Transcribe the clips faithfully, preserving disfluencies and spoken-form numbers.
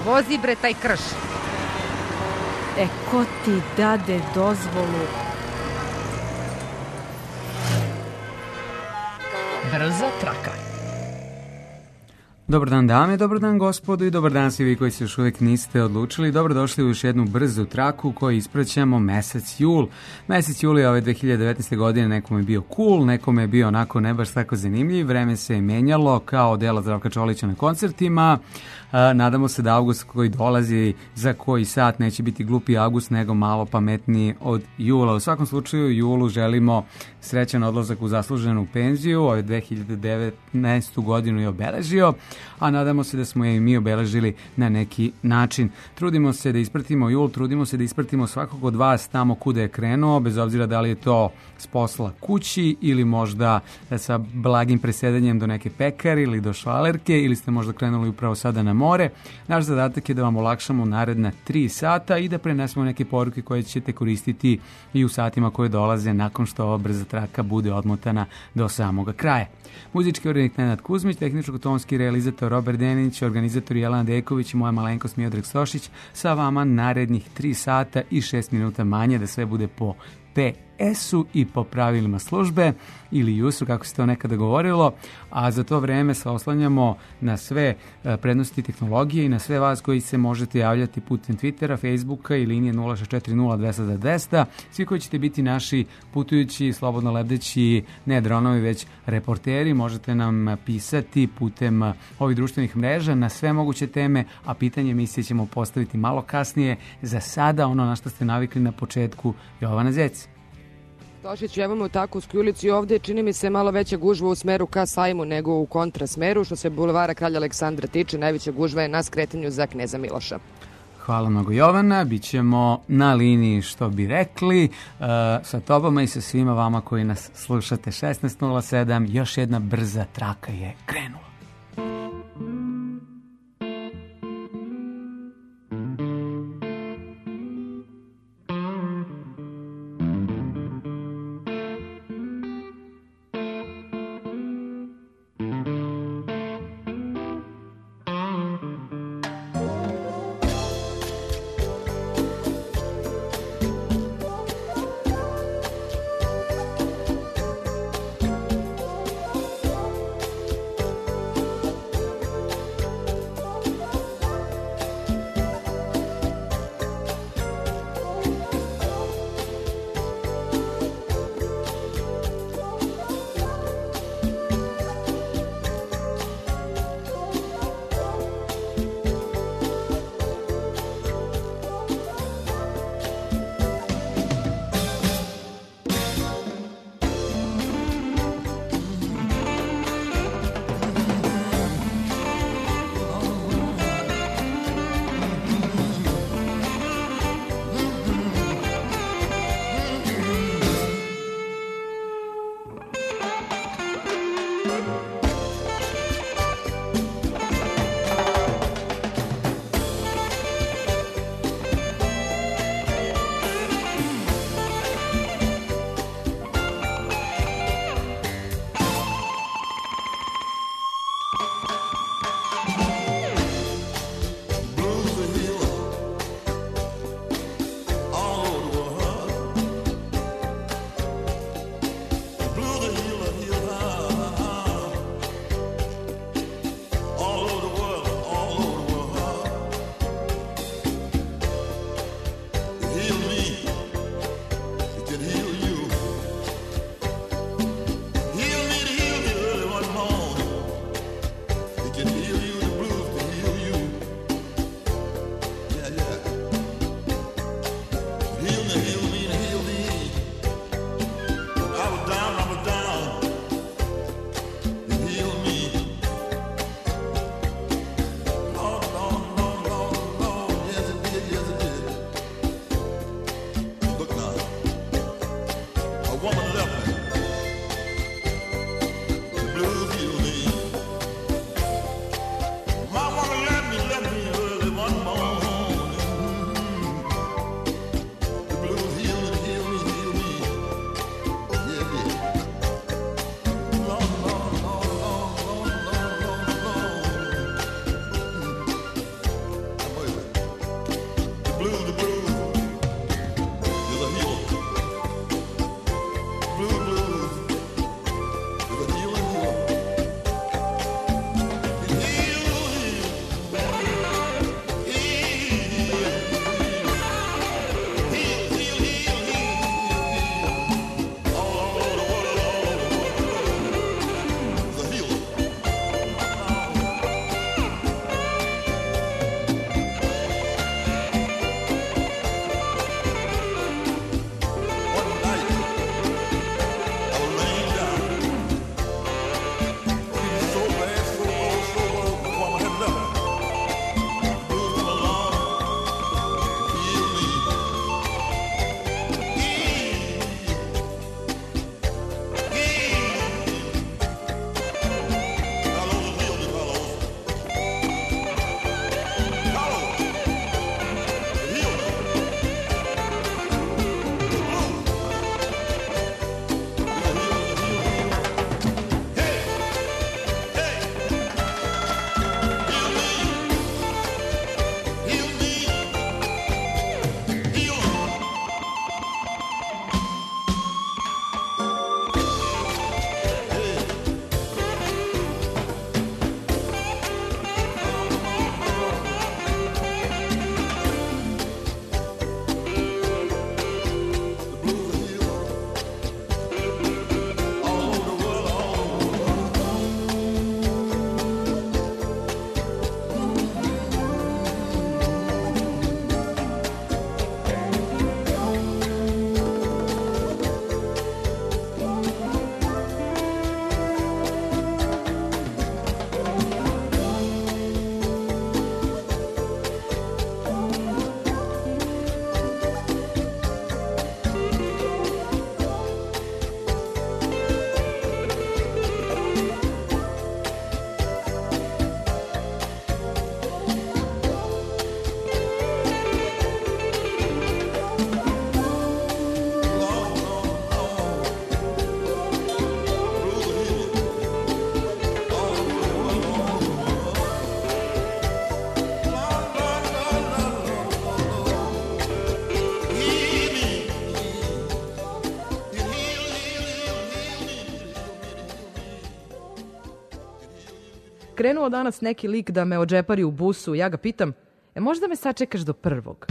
vozi bre taj krš. E, ko ti dade dozvolu? Brza traka. Dobar dan dame, dobar dan gospodu i dobar dan svi vi koji se još uvijek niste odlučili. Dobrodošli u još jednu brzu traku koju ispraćamo mesec jul. Mesec jul je ove dve hiljade devetnaeste. godine nekom je bio cool, nekom je bio onako ne baš tako zanimljiv. Vreme se je menjalo kao dela Zdravka Čolića na koncertima. Nadamo se da avgust koji dolazi za koji sat neće biti glupi avgust nego malo pametniji od jula. U svakom slučaju julu želimo srećan odlazak u zasluženu penziju. Ove dve hiljade devetnaestu. godinu je obeležio, a nadamo se da smo je i mi obeležili na neki način. Trudimo se da ispratimo jul, trudimo se da ispratimo svakog od vas tamo kuda je krenuo, bez obzira da li je to s posla kući ili možda sa blagim presedanjem do neke pekare ili do švalerke ili ste možda krenuli upravo sada na more. Naš zadatak je da vam olakšamo naredna tri sata i da prenesemo neke poruke koje ćete koristiti i u satima koje dolaze nakon što ova brza traka bude odmotana do samoga kraja. Muzički urednik Nenad Kuzmić, tehničko-tonski realizator Robert Denić, organizator Jelena Deković i moja malenkost Miodrag Sošić sa vama narednih tri sata i šest minuta manje da sve bude po P S-u i po pravilima službe ili Jusu, kako se to nekada govorilo, a za to vreme se oslanjamo na sve prednosti tehnologije i na sve vas koji se možete javljati putem Twittera, Facebooka i linije nula šest četiri nula dvesta dvesta. Svi koji ćete biti naši putujući, slobodno lebdeći, ne dronovi, već reporteri, možete nam pisati putem ovih društvenih mreža na sve moguće teme, a pitanje emisije ćemo postaviti malo kasnije. Za sada ono na što ste navikli na početku, Jovana Zec. Tošić, evo me u Takovskoj ulici, ovdje čini mi se malo veća gužva u smeru ka sajmu nego u kontrasmeru. Što se bulevara Kralja Aleksandra tiče, najveća gužva je na skretanju za Kneza Miloša. Hvala mnogo Jovana, bit ćemo na liniji što bi rekli, uh, sa tobama i sa svima vama koji nas slušate. šesnaest nula sedam, još jedna brza traka je krenula. krenuo danas neki lik da me odžepari u busu, ja ga pitam, e možda me sačekaš do prvog?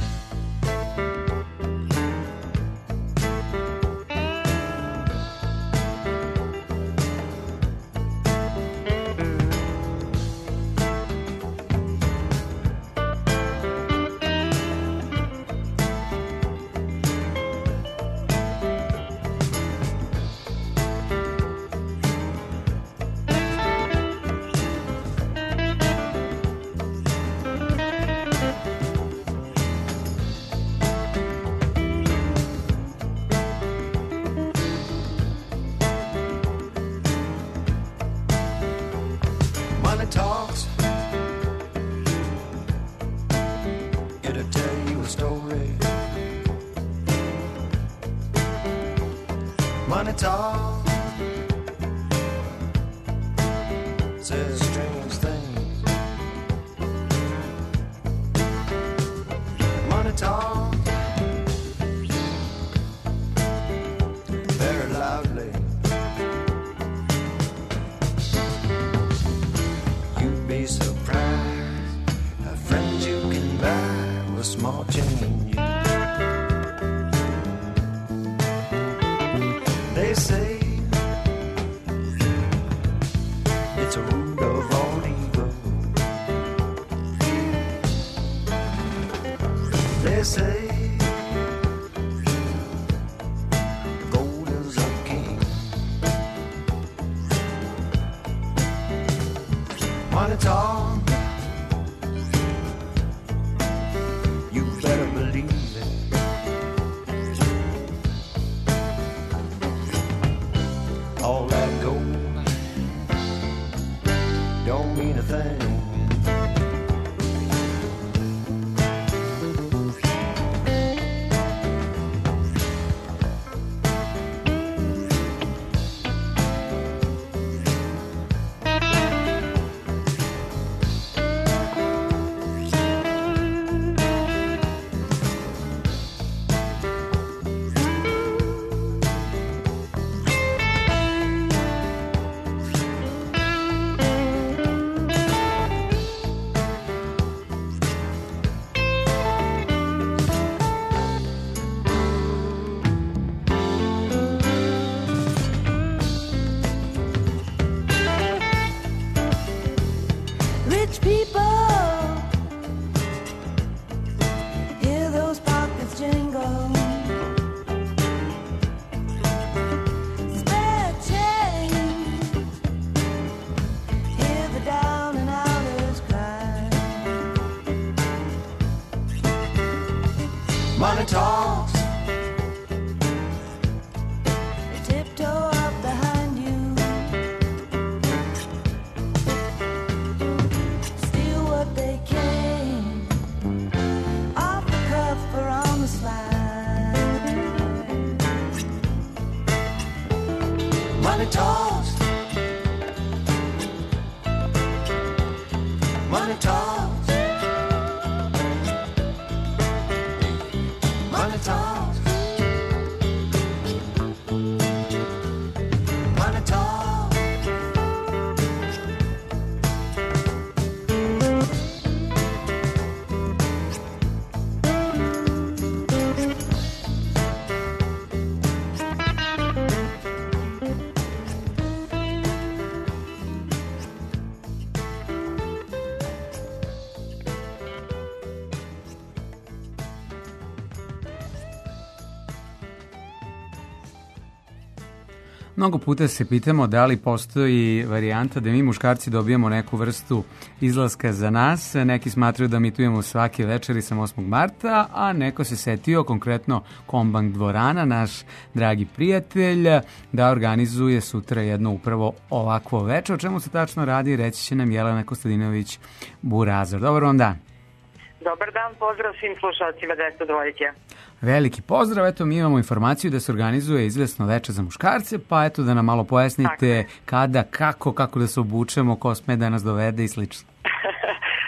Mnogo puta se pitamo da li postoji varijanta da mi muškarci dobijemo neku vrstu izlaska za nas. Neki smatraju da mitujemo svake večeri sam osmog marta, a neko se setio, konkretno Kombank dvorana, naš dragi prijatelj, da organizuje sutra jedno upravo ovakvo večer. O čemu se tačno radi, reći će nam Jelena Kostadinović-Burazor. Dobar vam dan. Dobar dan, pozdrav svim slušalcima deset dvojke. Veliki pozdrav, eto mi imamo informaciju da se organizuje izvesno veče za muškarce, pa eto da nam malo pojasnite kada, kako, kako da se obučemo, ko sme da nas dovede i slično. Što se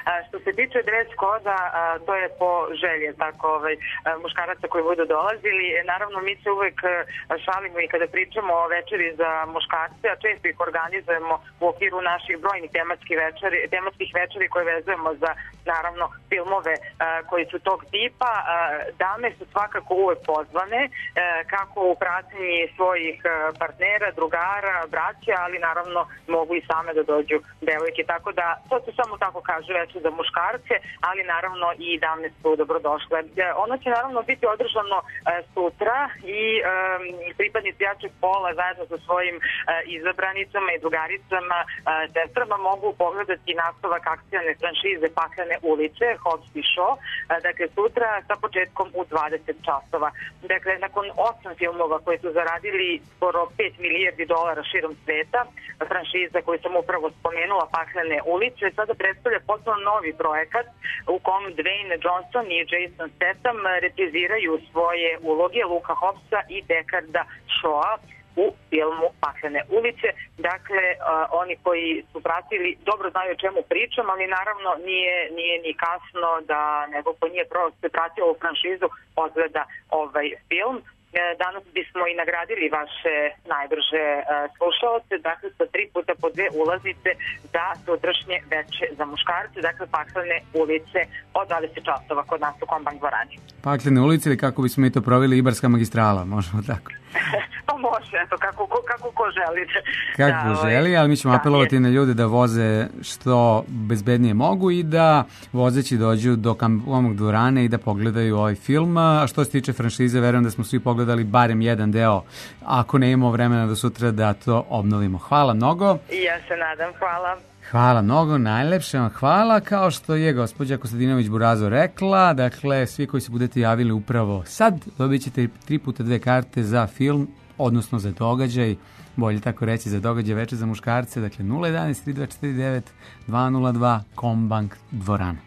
se tiče dress koda, to je po želje tako, ovaj, muškaraca koji budu dolazili. Naravno, mi se uvek šalimo i kada pričamo o večeri za muškarce, a često ih organizujemo u okviru naših brojnih tematskih večeri, tematskih večeri koje vezujemo za, naravno, filmove koji su tog tipa. Dame su svakako uvek pozvane, kako u pratnji svojih partnera, drugara, braća, ali naravno mogu i same da dođu devojke. Tako da, to se samo tako kaže večer za muškarce, ali naravno i dame su dobrodošle. Ono će naravno biti održano sutra i pripadnici jačeg pola zajedno sa svojim izabranicama i drugaricama, sestrama mogu pogledati nastavak akcione franšize Paklene ulice, Hobbs i Shaw, dakle sutra sa početkom u dvadeset časova. Dakle, nakon osam filmova koji su zaradili skoro pet milijardi dolara širom sveta, franšiza koju sam upravo spomenula, Paklene ulice, sada predstavlja potpuno novi projekat u kom Dwayne Johnson i Jason Statham repriziraju svoje uloge Luka Hobbsa i Deckarda Shawa u filmu Paklene ulice. Dakle, uh, oni koji su pratili dobro znaju o čemu pričam, ali naravno nije, nije ni kasno da nego ko nije prosto pratio ovu franšizu odgleda ovaj film. Danas bismo i nagradili vaše najbrže uh, slušalce, dakle sa tri puta po dve ulaznice za sutrašnje veče za muškarce, dakle Paklene ulice od dvadeset časova kod nas u Kombank dvorani. Paklene ulice ili kako bismo mi to proveli Ibarska magistrala, možemo tako? Pa može, eto, kako, kako ko želi. Kako da, želi, ali mi ćemo da, apelovati je. na ljude da voze što bezbednije mogu i da vozeći dođu do Kombank dvorane i da pogledaju ovaj film. A što se tiče franšize, verujem da smo svi pogledali barem jedan deo, ako ne imamo vremena do sutra da to obnovimo. Hvala mnogo. I ja se nadam, hvala. Hvala mnogo, najlepše vam hvala, kao što je gospođa Kostadinović Burazo rekla, dakle, svi koji se budete javili upravo sad, dobit ćete tri puta dve karte za film, odnosno za događaj, bolje tako reći, za događaj veče za muškarce, dakle nula jedanaest tri dva četiri devet dva nula dva Kombank dvorana.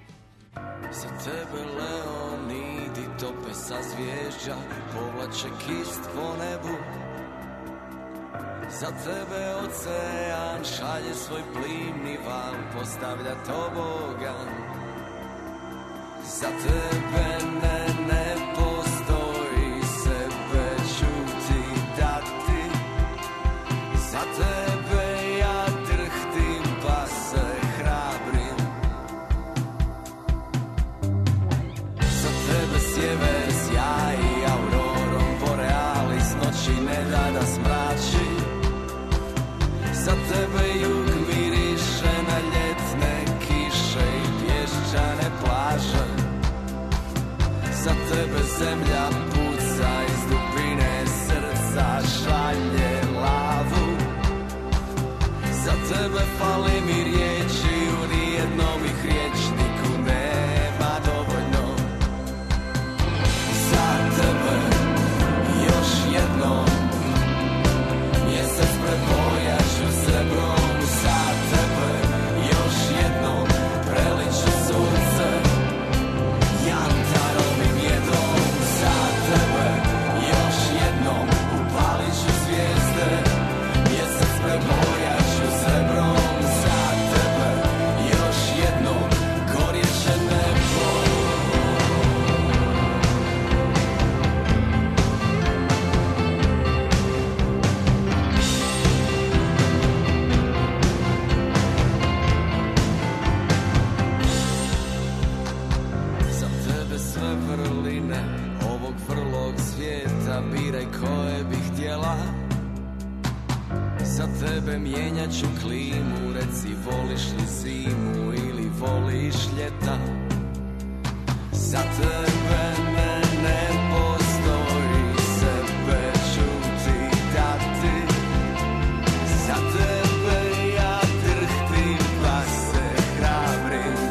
Za tebe Leonidi tope sa zvježđa, povlače kist po nebu. Za tebe ocean šalje svoj plimni val, postavlja tobogan. Za tebe ne, ne postoji, sebe ću ti dati. Za tebe ja drhtim pa se hrabrim. Za tebe sjever sjaji aurorom borealis, noći ne da da smrači. Za tebe jug miriše na ljetne kiše i pješčane plaže. Za tebe zemlja puca iz dubine srca, šalje lavu. Za tebe fali mi riječi, u nijednom ih riječniku nema dovoljno. Za tebe još jednom mjesec prebojaću srebrom. Za tebe još jednom preliću sunce jantarom i mjedom. Za tebe još jednom upalit ću zvijezde, mjesec prebojaću srebrom. Za tebe još jednom gorjeće nebo. Sve vrline ovog vrlog svijeta, biraj koje bih htjela. Za tebe mijenjat ću klimu, reci voliš li zimu ili voliš ljeta. Za tebe ne, ne postoji, sebe ću ti dati. Za tebe ja drhtim pa se hrabrim.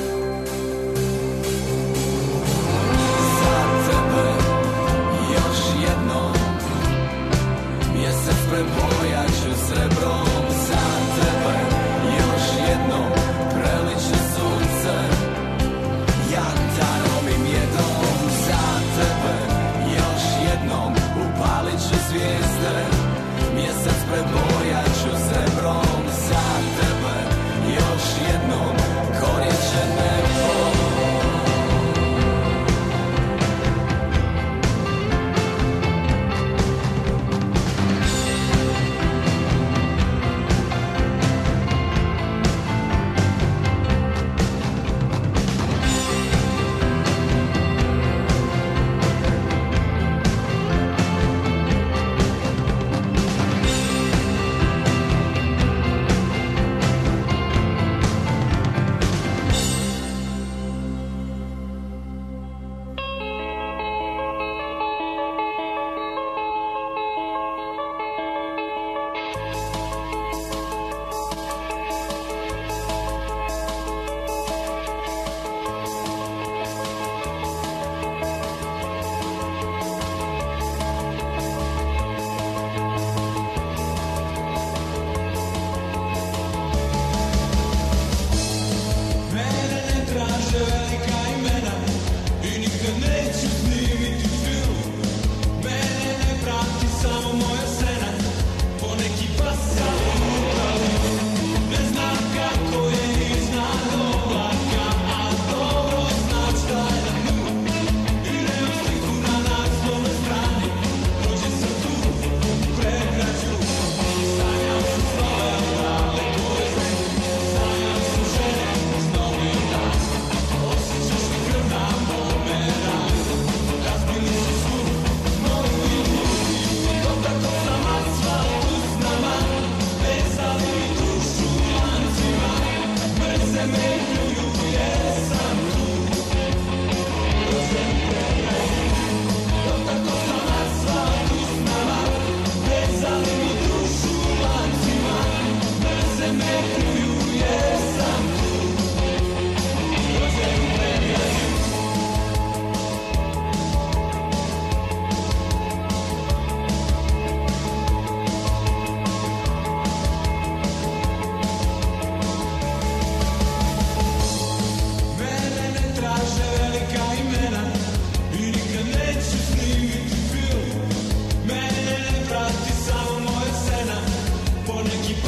Mjesec prebojaću srebrom. Za tebe još jednom preliću sunce jantarom i mjedom. Za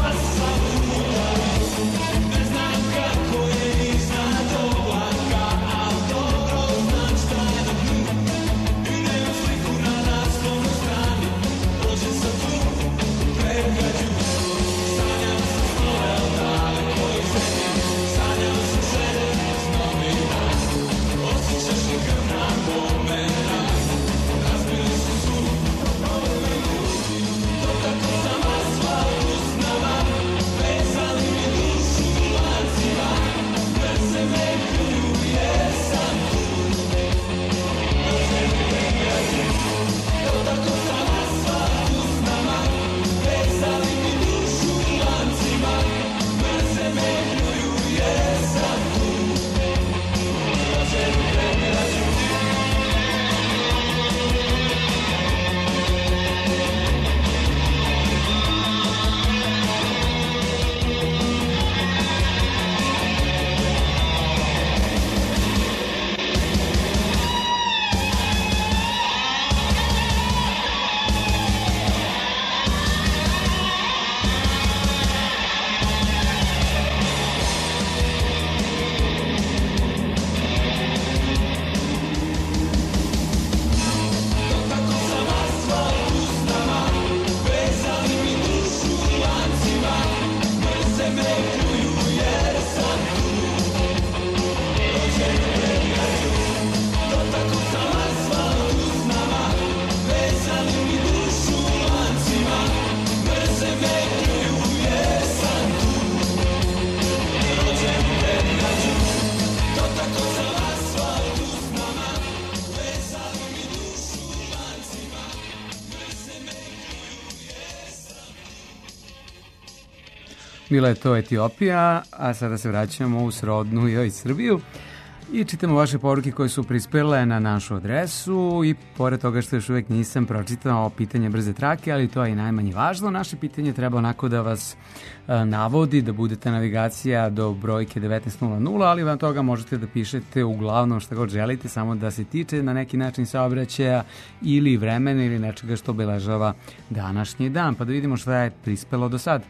Bila je to Etiopija, a sada se vraćamo u srodnu joj Srbiju i čitamo vaše poruke koje su prispele na našu adresu i pored toga što još uvijek nisam pročitao pitanje brze trake, ali to je i najmanje važno. Naše pitanje treba onako da vas a, navodi, da budete navigacija do brojke devetnaest nula nula, ali vam toga možete da pišete uglavnom šta god želite, samo da se tiče na neki način saobraćaja ili vremena ili nečega što obeležava današnji dan. Pa da vidimo šta je prispelo do sad.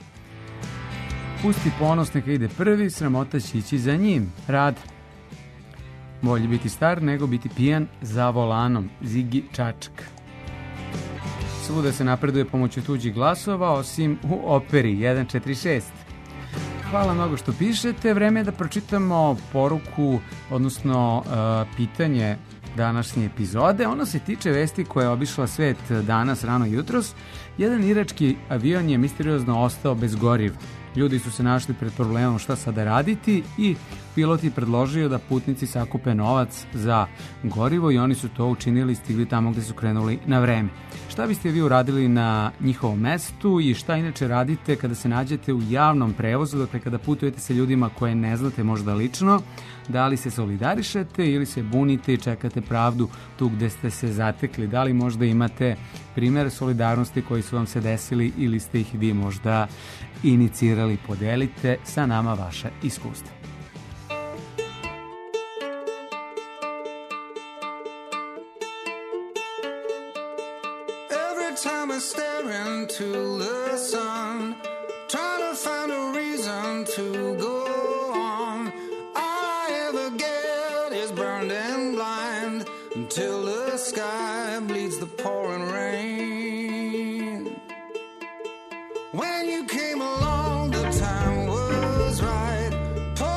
Pusti ponos, neka ide prvi, sramota će ići za njim. Rad. Bolje biti star nego biti pijan za volanom. Zigi Čačak. Svuda se napreduje pomoću tuđih glasova, osim u operi jedan četiri šest. Hvala mnogo što pišete. Vreme je da pročitamo poruku, odnosno uh, pitanje današnje epizode. Ono se tiče vesti koja je obišla svet danas rano jutros. Jedan irački avion je misteriozno ostao bez goriva. Ljudi su se našli pred problemom šta sada raditi i pilot je predložio da putnici sakupe novac za gorivo i oni su to učinili i stigli tamo gde su krenuli na vreme. Šta biste vi uradili na njihovom mestu i šta inače radite kada se nađete u javnom prevozu, dakle kada putujete sa ljudima koje ne znate možda lično, da li se solidarišete ili se bunite i čekate pravdu tu gde ste se zatekli, da li možda imate primjer solidarnosti koji su vam se desili ili ste ih vi možda inicirali, podelite sa nama vaše iskustva. Every time I stare into the sun, trying to find a reason to go on, all I ever get is burned and blind until the sky bleeds the pouring rain. When you came along, the time was right.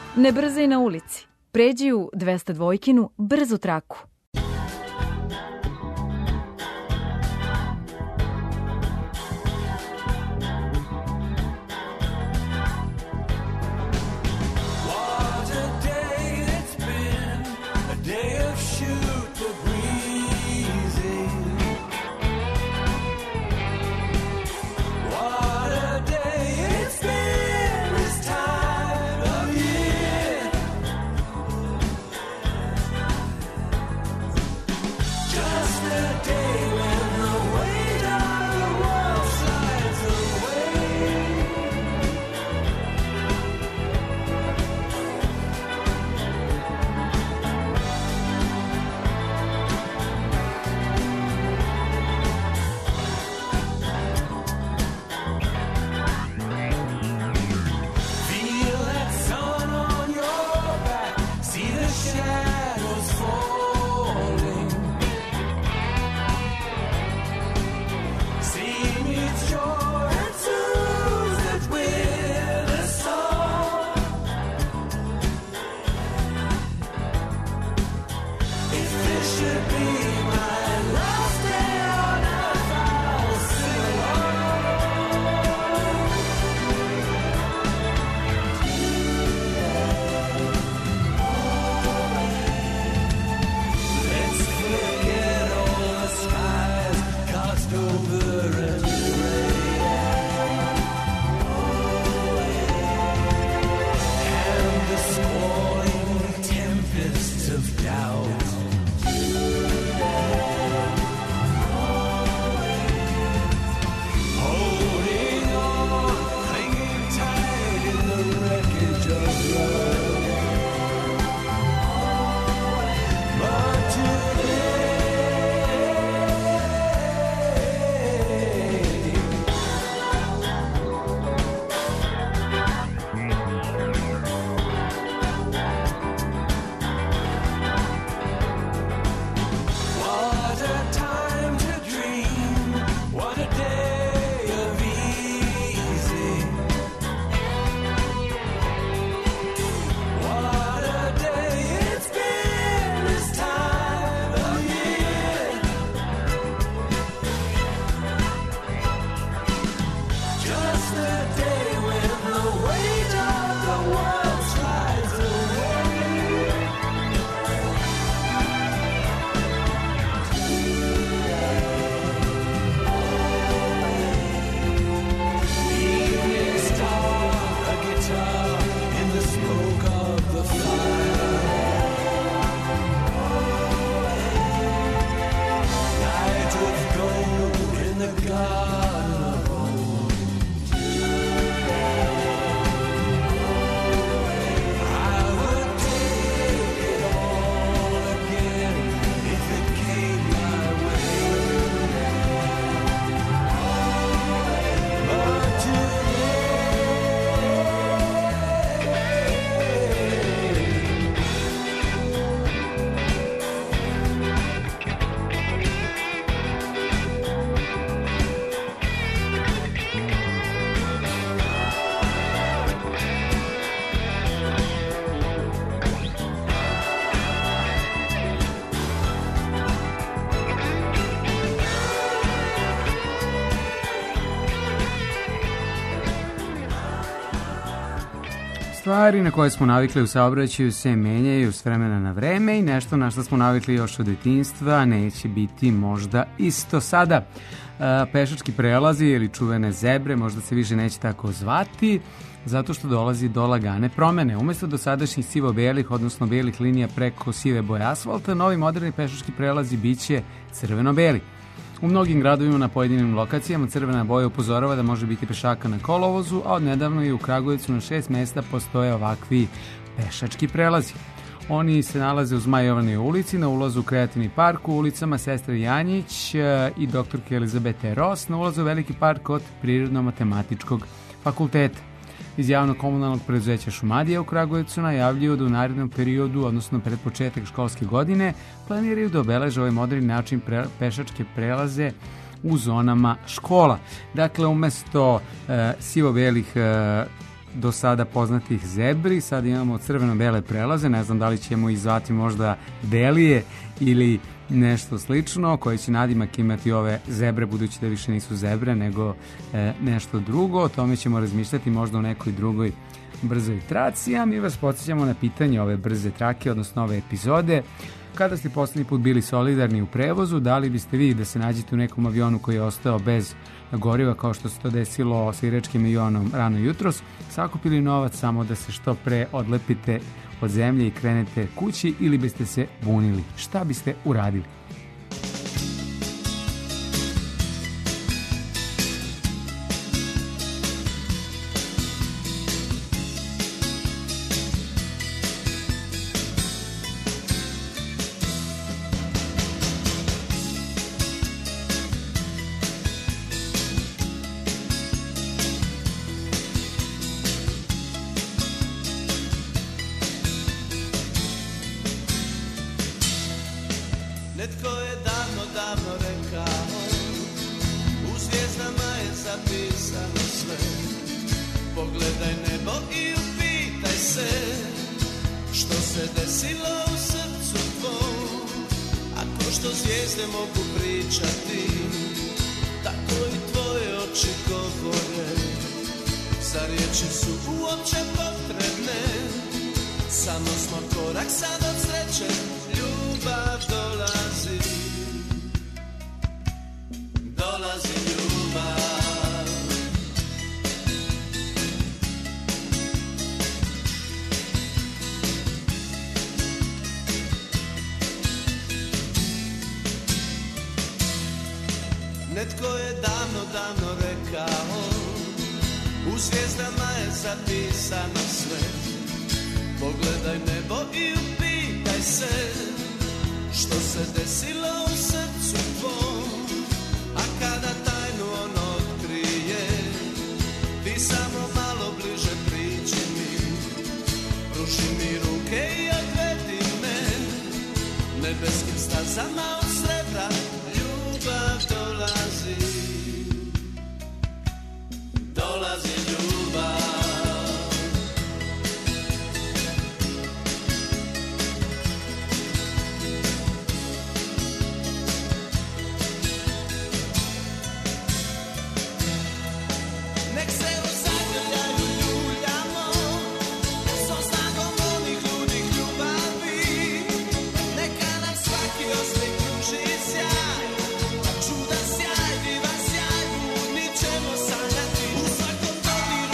Ne brzaj na ulici. Pređi u dvesta dvojkinu brzu traku. Stvari na koje smo navikli u saobraćaju se menjaju s vremena na vreme i nešto na što smo navikli još od detinjstva neće biti možda isto sada. E, pešački prelazi ili čuvene zebre možda se više neće tako zvati, zato što dolazi do lagane promene. Umesto dosadašnjih sivo-belih, odnosno belih linija preko sive boje asfalta, novi moderni pešački prelazi biće crveno-beli. U mnogim gradovima na pojedinim lokacijama crvena boja upozorava da može biti pešaka na kolovozu, a od nedavno i u Kragujevcu na šest mesta postoje ovakvi pešački prelazi. Oni se nalaze u Zmajovanoj ulici, na ulazu u Kreativni park, u ulicama Sestre Janjić i doktorke Elizabete Ross, na ulazu u Veliki park od Prirodno-matematičkog fakulteta. Iz javnog komunalnog preduzeća Šumadija u Kragujevcu najavljuju da u narednom periodu, odnosno pred početak školske godine, planiraju da obeleže ovaj moderni način pre, pešačke prelaze u zonama škola. Dakle, umesto e, sivo-belih e, do sada poznatih zebri. Sad imamo crveno-bele prelaze, ne znam da li ćemo ih zvati možda delije ili nešto slično, koji će nadimak imati ove zebre, budući da više nisu zebre nego e, nešto drugo. O tome ćemo razmišljati možda u nekoj drugoj brzoj traci, a mi vas podsjećamo na pitanje ove brze trake, odnosno ove epizode. Kada ste poslednji put bili solidarni u prevozu, da li biste vi da se nađete u nekom avionu koji je ostao bez goriva, kao što se to desilo sa iračkim avionom rano jutros, sakupili novac samo da se što pre odlepite od zemlje i krenete kući, ili biste se bunili? Šta biste uradili? Čudan sjaj, divan sjaj, budni ćemo sanjati. U svakom dodiru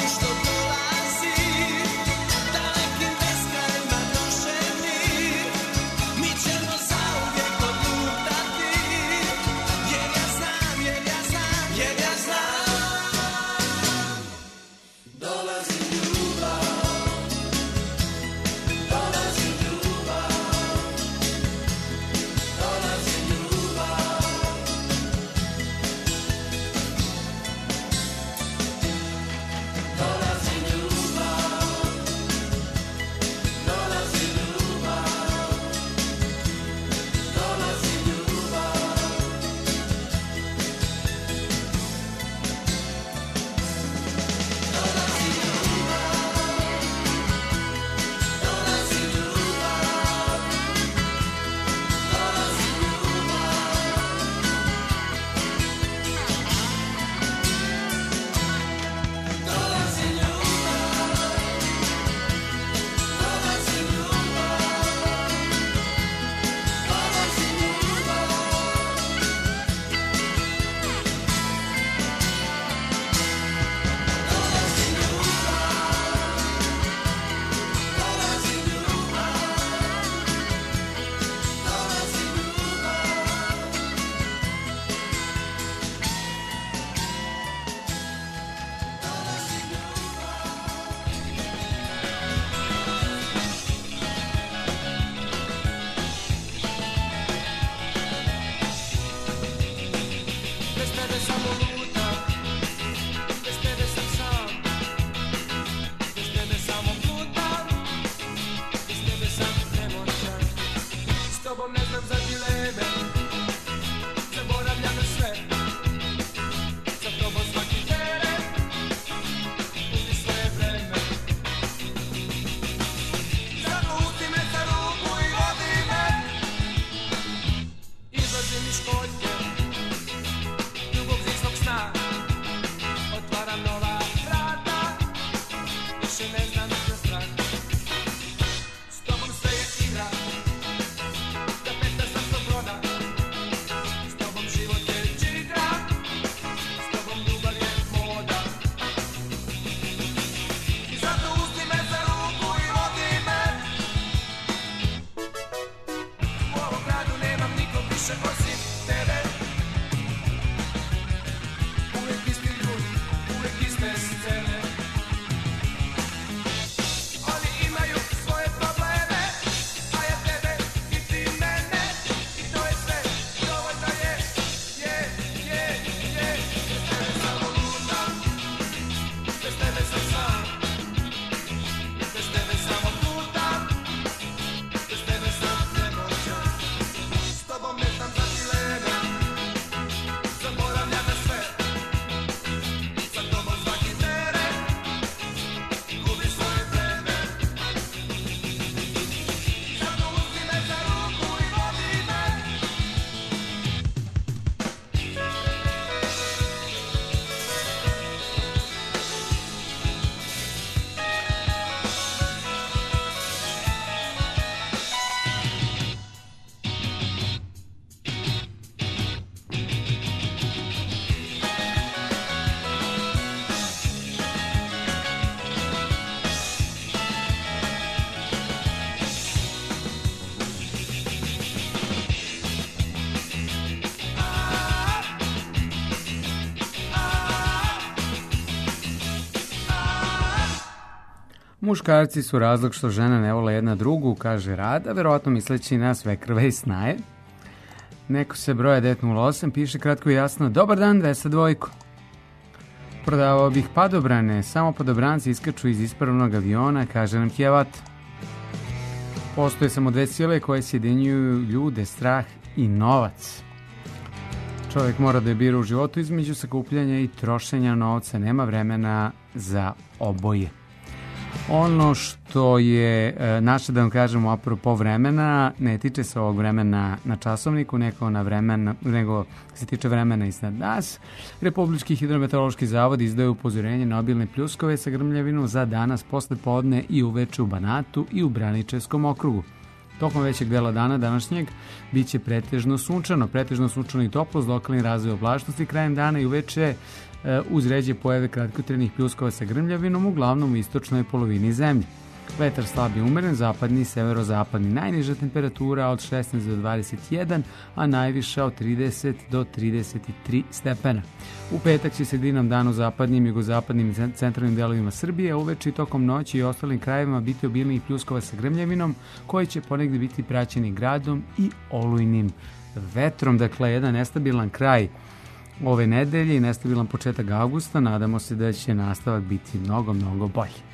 Muškarci su razlog što žena ne vole jedna drugu, kaže Rada, verovatno misleći na sve krve i snaje. Neko se broja devet nula osam, piše kratko i jasno, dobar dan, dvesta dva. Prodavao bih padobrane, samo padobranci iskaču iz ispravnog aviona, kaže nam Hijavat. Postoje samo dve sile koje sjedinjuju ljude, strah i novac. Čovjek mora da je bira u životu između sakupljanja i trošenja novca, nema vremena za oboje. Ono što je e, naše, da vam kažemo, apropo vremena, ne tiče se ovog vremena na časovniku, nego, na vremena, nego se tiče vremena iznad nas. Republički hidrometeorološki zavod izdaje upozorenje na obilne pljuskove sa grmljavinu za danas posle podne i uveče u Banatu i u Braničevskom okrugu. Tokom većeg dela dana današnjeg bit će pretežno sunčano, pretežno sunčano i toplo s lokalnim razvojem oblačnosti krajem dana i uveče e, uz ređe pojave kratkotrenih pljuskova sa grmljavinom, uglavnom u istočnoj polovini zemlje. Vetar slab i umeren, zapadni i severozapadni. Najniža temperatura od šesnaest do dvadeset jedan, a najviša od trideset do trideset tri stepena. U petak će sredinom dana u zapadnim, jugozapadnim i centralnim delovima Srbije, uveče i tokom noći i ostalim krajevima biti obilnijih pljuskova sa grmljavinom, koji će ponegdje biti praćeni gradom i olujnim vetrom. Dakle, jedan nestabilan kraj ove nedelje i nestabilan početak avgusta. Nadamo se da će nastavak biti mnogo, mnogo bolji.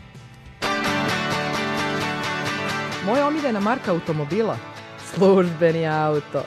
Moja omiljena marka automobila? Službeni auto.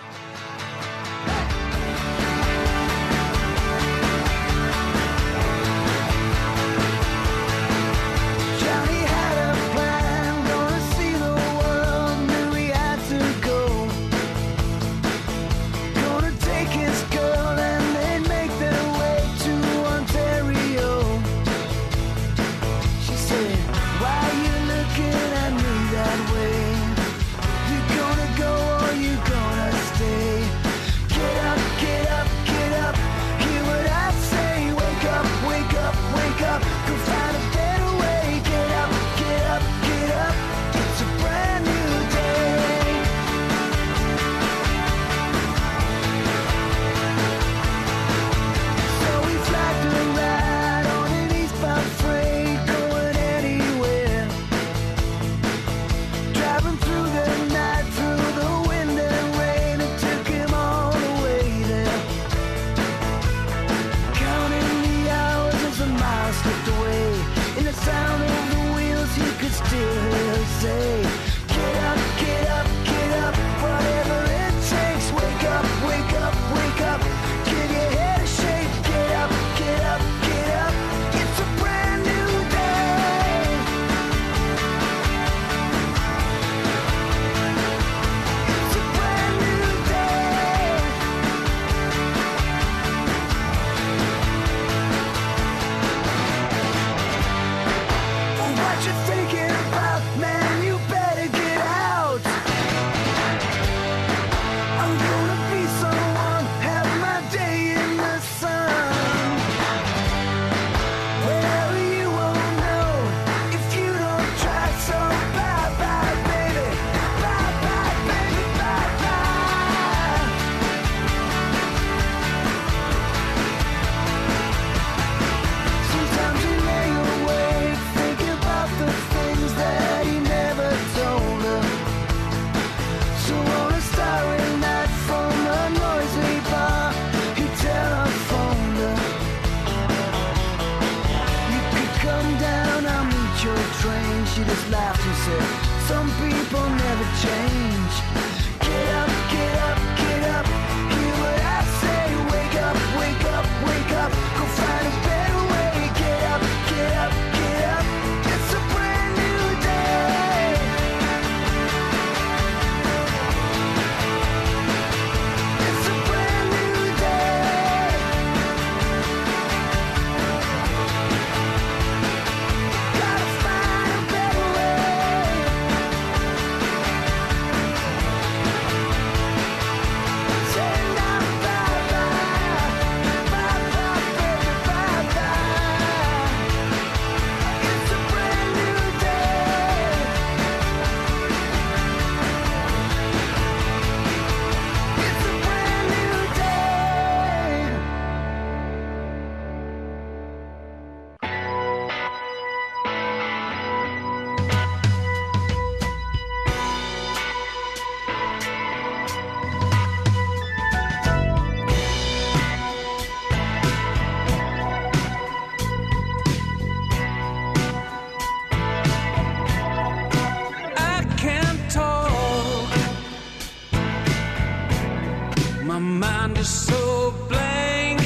just so blank.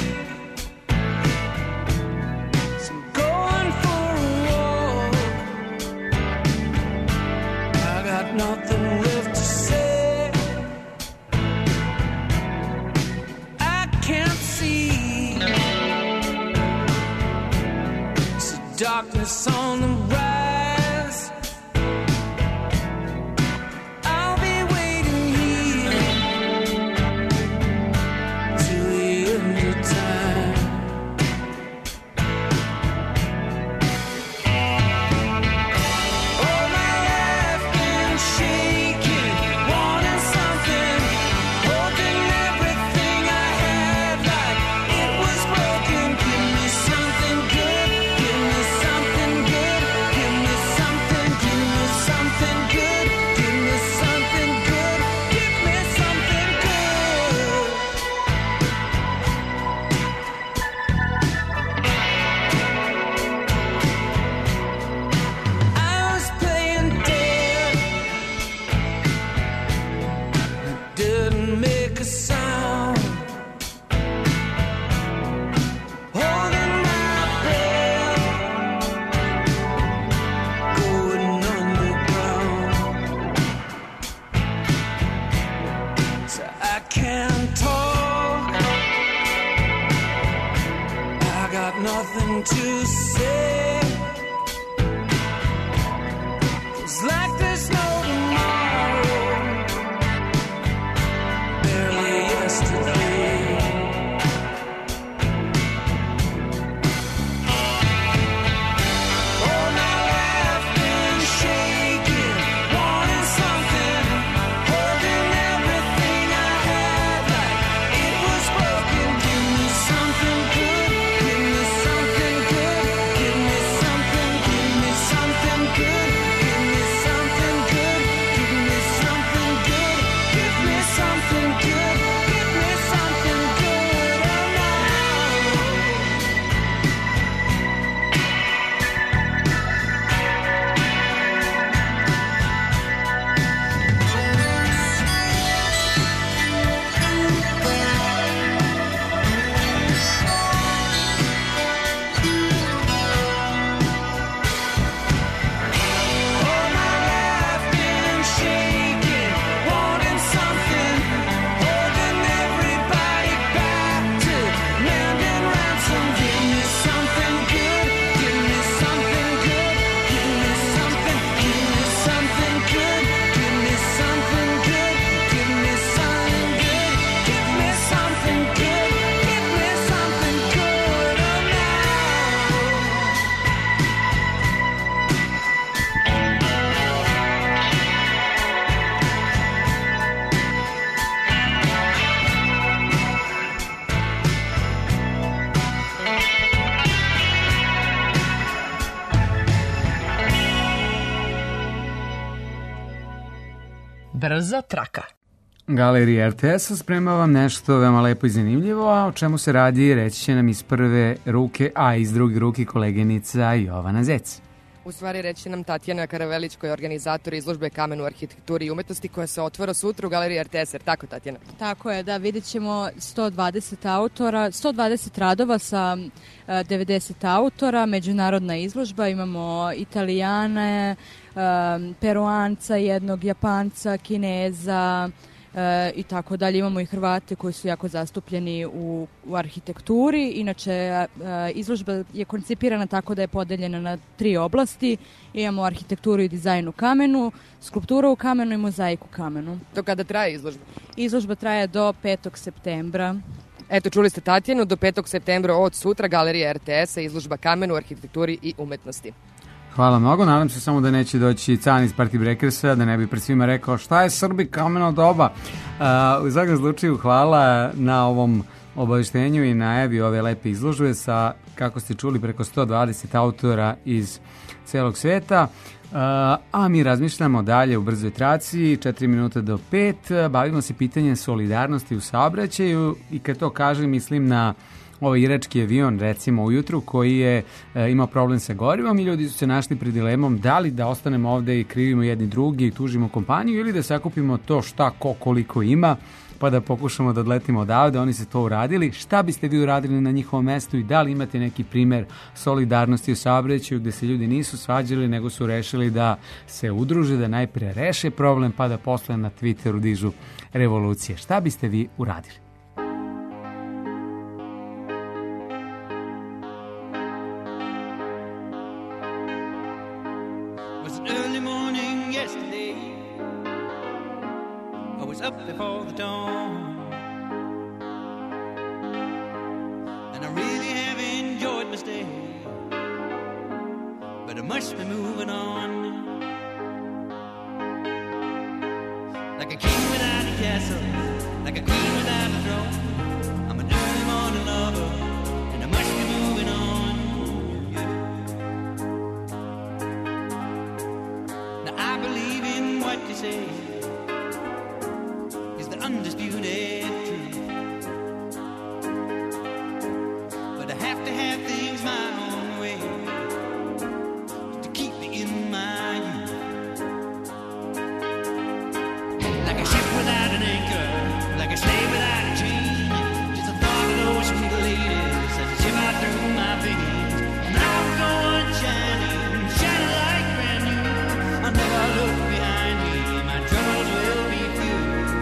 So I'm going for a walk. I got nothing left to say. I can't see. It's the darkness on the rise. Nothing to say. It's like there's no tomorrow. Barely yesterday. All my life been shaking, wanting something, holding everything I had like it was broken. Give me something good. Give me something good. Give me something. Give me something good. Give me something good. Give me something good. Give me something good. Give me something good. Oh no. All my life been shaking, wanting something, holding everybody back to land and ransom. Give me something good, give me something good, give me something, give me something good, give me something good, give me something good, give me something good, give me something good, oh no. Brza traka. Galerija R T S-a sprema vam nešto veoma lepo i zanimljivo, a o čemu se radi reći će nam iz prve ruke, a iz druge ruke koleginica Jovana Zec. U stvari reći će nam Tatjana Karavelić koja je organizator izložbe Kamen u arhitekturi i umetnosti koja se otvara sutra u Galeriji R T S. Tako, Tatjana? Tako je, da, vidjet ćemo sto dvadeset autora, sto dvadeset radova sa uh, devedeset autora, međunarodna izložba, imamo Italijane, um, Peruanca, jednog Japanca, Kineza, E, i tako dalje. Imamo i Hrvate koji su jako zastupljeni u, u arhitekturi. Inače, e, izložba je koncipirana tako da je podeljena na tri oblasti. Imamo arhitekturu i dizajn u kamenu, skulpturu u kamenu i mozaik u kamenu. Do kada traje izložba? Izložba traje do petog septembra. Eto, čuli ste Tatjanu, do petog septembra od sutra Galerija R T S-a, izložba Kamen u arhitekturi i umetnosti. Hvala mnogo, nadam se samo da neće doći Can iz Party Breakersa, da ne bi pred svima rekao šta je Srbi kameno doba. Uh, u svakom slučaju hvala na ovom obaveštenju i najavi ove lepe izložbe sa, kako ste čuli, preko sto dvadeset autora iz celog sveta. Uh, a mi razmišljamo dalje u brzoj traci, četiri minuta do pet, bavimo se pitanjem solidarnosti u saobraćaju i kad to kažem mislim na ovaj irački avion, recimo ujutru, koji je e, imao problem sa gorivom i ljudi su se našli pred dilemom da li da ostanemo ovde i krivimo jedni drugi i tužimo kompaniju ili da sakupimo to šta ko koliko ima pa da pokušamo da odletimo odavde. Oni se to uradili. Šta biste vi uradili na njihovom mestu i da li imate neki primer solidarnosti u saobraćaju gde se ljudi nisu svađali nego su rešili da se udruže, da najpre reše problem pa da posle na Twitteru dižu revolucije? Šta biste vi uradili? Was an early morning yesterday. I was up before the dawn, and I really have enjoyed my stay, but I must be moving on. Like a king without a castle, like a queen without a throne, I'm an early morning lover, and I must be moving on. Yeah. Now I believe in what you say is the undisputed truth, but I have to have things my own way to keep me in my youth. Like a ship without an anchor, like a slave without a chain, just a thought of those sweet ladies as they shiver through my veins. And I will go on shining, shining like brand new. I'll never look behind me, my troubles will be few.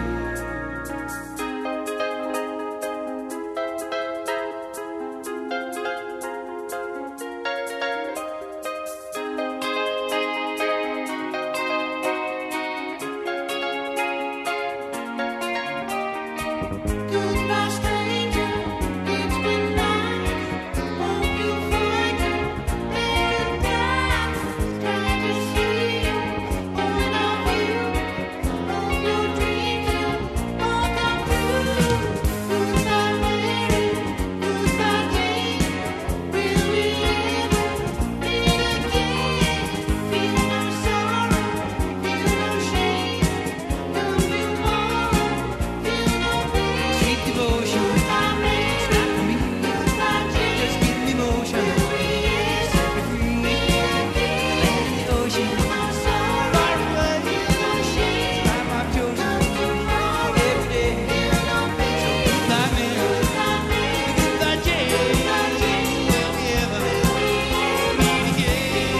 Goodbye, stranger. It's been nice. Hope you find your paradise. Try to see you, point of view. Hope your dreams will all come true. Goodbye, Mary. Goodbye, Jane. Will we ever meet again? Feel no sorrow, feel no shame. No tomorrow, feel no pain. Sweet devotion, Goodbye, Mary. it's not for me. Goodbye, Jane. Just give me motion, Will we ever set me free. meet again? Land in the ocean, No sorrow, far away. feel no shame. Life I've chosen No tomorrow, every day. feel no pain. Goodbye, Mary. Goodbye, Mary. Goodbye, Jane. Goodbye, Jane. Will we ever Will we ever meet again?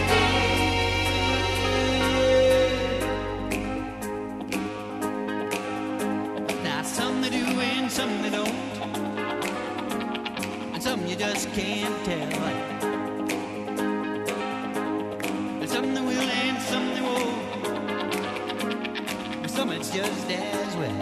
Now some they do and some they don't, and some you just can't tell. And some they will and some they won't, and some it's just as well.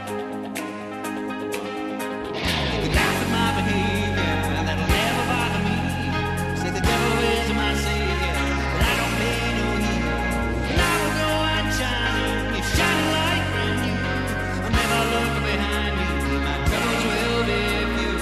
You can laugh at my behavior, that'll never bother me. Say the devil is my savior, but I don't pay no heed. And I will go on shining, it's shining like brand new. I'll never look behind me, my troubles will be few.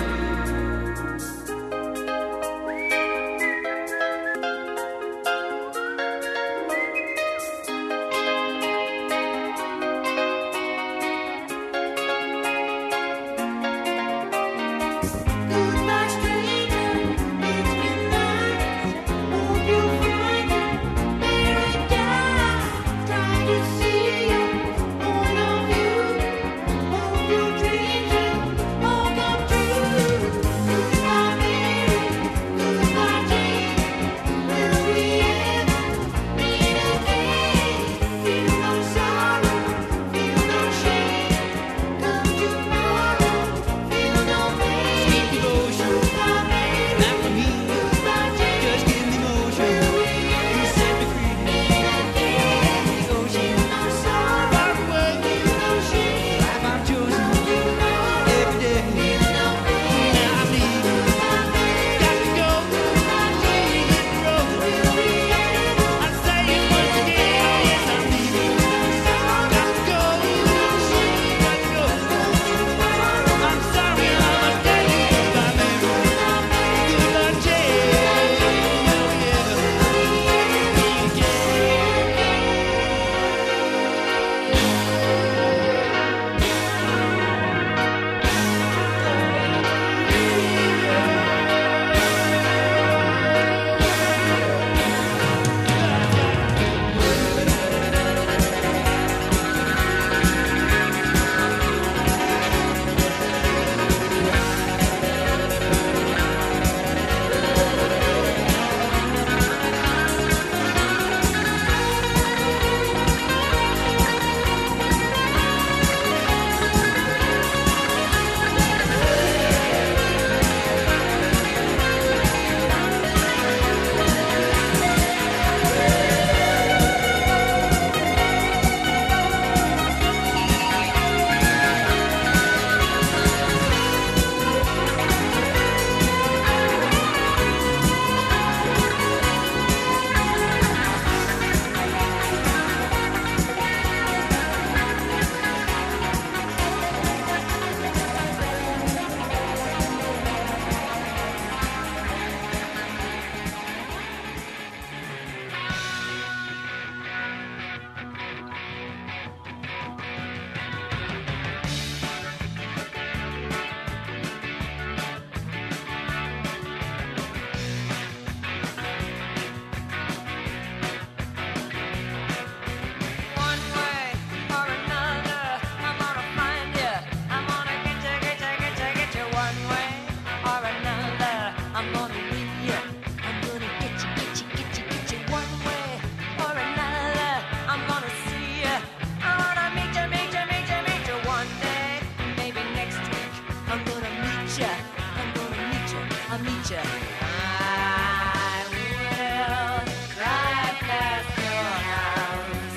meet you. I will drive past your house,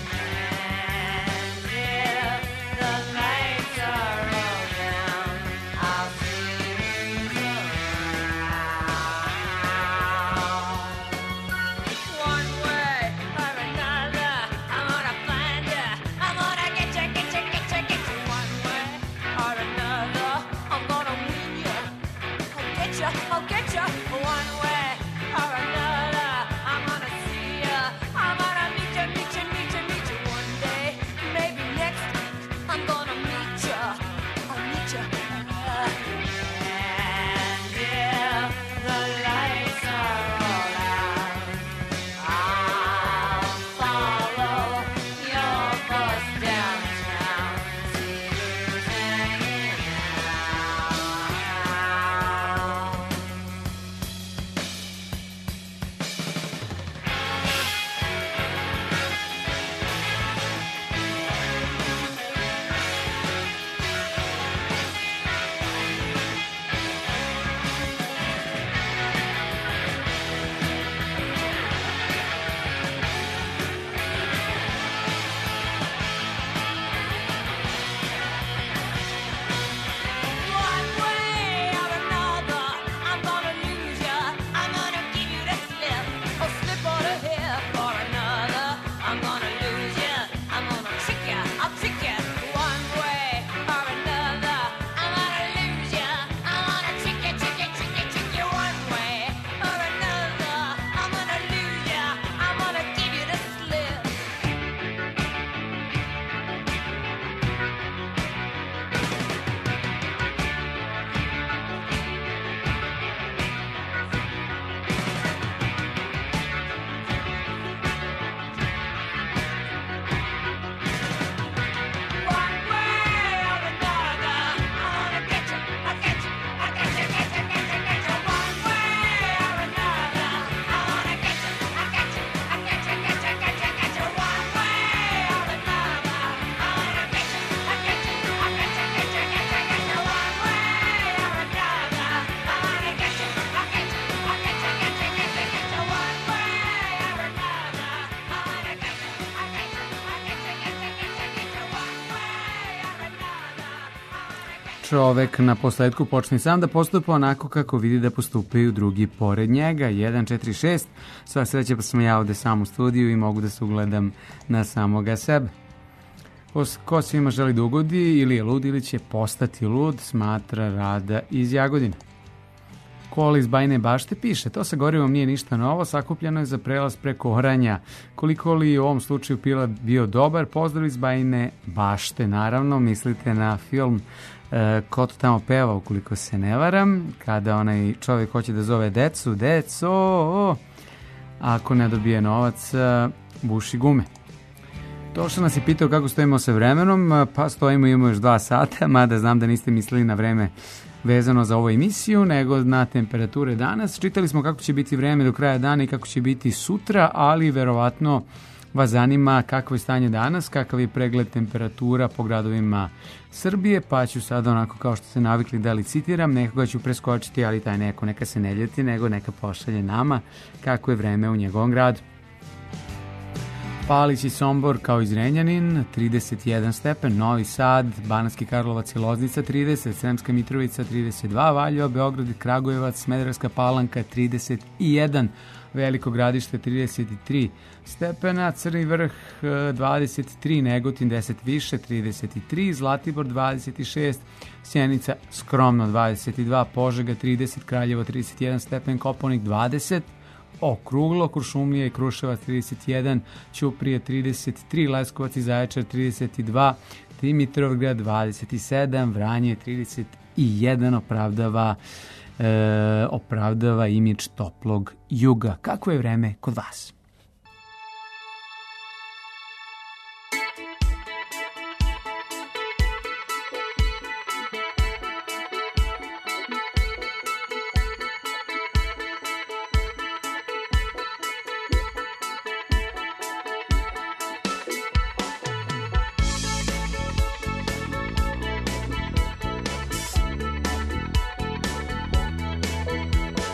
and if the lights are all down, I'll see you around. One way or another, I'm gonna find you. I'm gonna get you, get you, get you, get you. One way or another, I'm gonna win you. I'll get you, I'll get you. One way or another, I'm gonna see you. I'm gonna meet you, meet you, meet you, meet you. One day, maybe next week, I'm gonna meet you. I'll meet you. And if the lights are all out, I'll follow your bus downtown. See who's hanging out. One way or another, I'm gonna lose ya. I'm gonna give you the slip, or slip on the hip or another. I'm gonna lose ya. I'm gonna trick ya. I'll trick ya. One way or another, I'm gonna lose ya. I'm gonna trick ya, trick ya, trick ya, trick ya. One way or another, I'm gonna lose ya. I'm gonna give you the slip. One way or another, I'm gonna get you, I'll get you, I'll get you, get you, get you, get you. One way or another, I'm gonna get you, I'll get you, I'll get you, get you, get you, get you. One way or another, I'm gonna get you, I'll get you, I'll get you, get you, get you, get you. One way or another, I'm gonna get you, I'll get you, I'll get you, get you, get you, get you. One way or another, I'm gonna get you, I'll get you, I'll get you, get you, get you, get you. One way or another. Čovek na posledku počne sam da postupa onako kako vidi da postupaju drugi pored njega. jedan, četiri, šest. Sva sreća pa sam ja ovde sam u studiju i mogu da se ugledam na samoga sebe. Ko- Ko svima želi da ugodi, ili je lud ili će postati lud, smatra Rada iz Jagodine. Kola iz Bajine Bašte piše, to sa gorivom nije ništa novo, sakupljeno je za prelaz preko Oranja. Koliko li je u ovom slučaju pila bio dobar, pozdrav iz Bajine Bašte. Naravno, mislite na film e, Ko to tamo peva, ukoliko se ne varam, kada onaj čovjek hoće da zove decu, deco, a ako ne dobije novac, e, buši gume. Toša nas je pitao kako stojimo sa vremenom, pa stojimo, imamo još dva sata, mada znam da niste mislili na vreme vezano za ovu emisiju, nego na temperature danas. Čitali smo kako će biti vreme do kraja dana i kako će biti sutra, ali verovatno vas zanima kakvo je stanje danas, kakav je pregled temperatura po gradovima Srbije, pa ću sad onako kao što ste navikli da licitiram, nekoga ću preskočiti, ali taj neko neka se ne ljeti, nego neka pošalje nama kako je vreme u njegovom gradu. Palić i Sombor kao i Zrenjanin, trideset jedan stepen, Novi Sad, Banatski Karlovac i Loznica trideset, Sremska Mitrovica trideset dva, Valjevo, Beograd i Kragujevac, Smederevska Palanka trideset jedan, Veliko Gradište trideset tri stepena, Crni Vrh dvadeset tri, Negotin deset više trideset tri, Zlatibor dvadeset šest, Sjenica skromno dvadeset dva, Požega trideset, Kraljevo trideset jedan stepen, Kopaonik dvadeset, okruglo, Kuršumlija i Kruševac trideset jedan, Ćuprije trideset tri, Leskovac i Zaječar trideset dva, Dimitrovgrad dvadeset sedam, Vranje trideset jedan, opravdava e, opravdava imidž toplog juga. Kako je vreme kod vas? Thank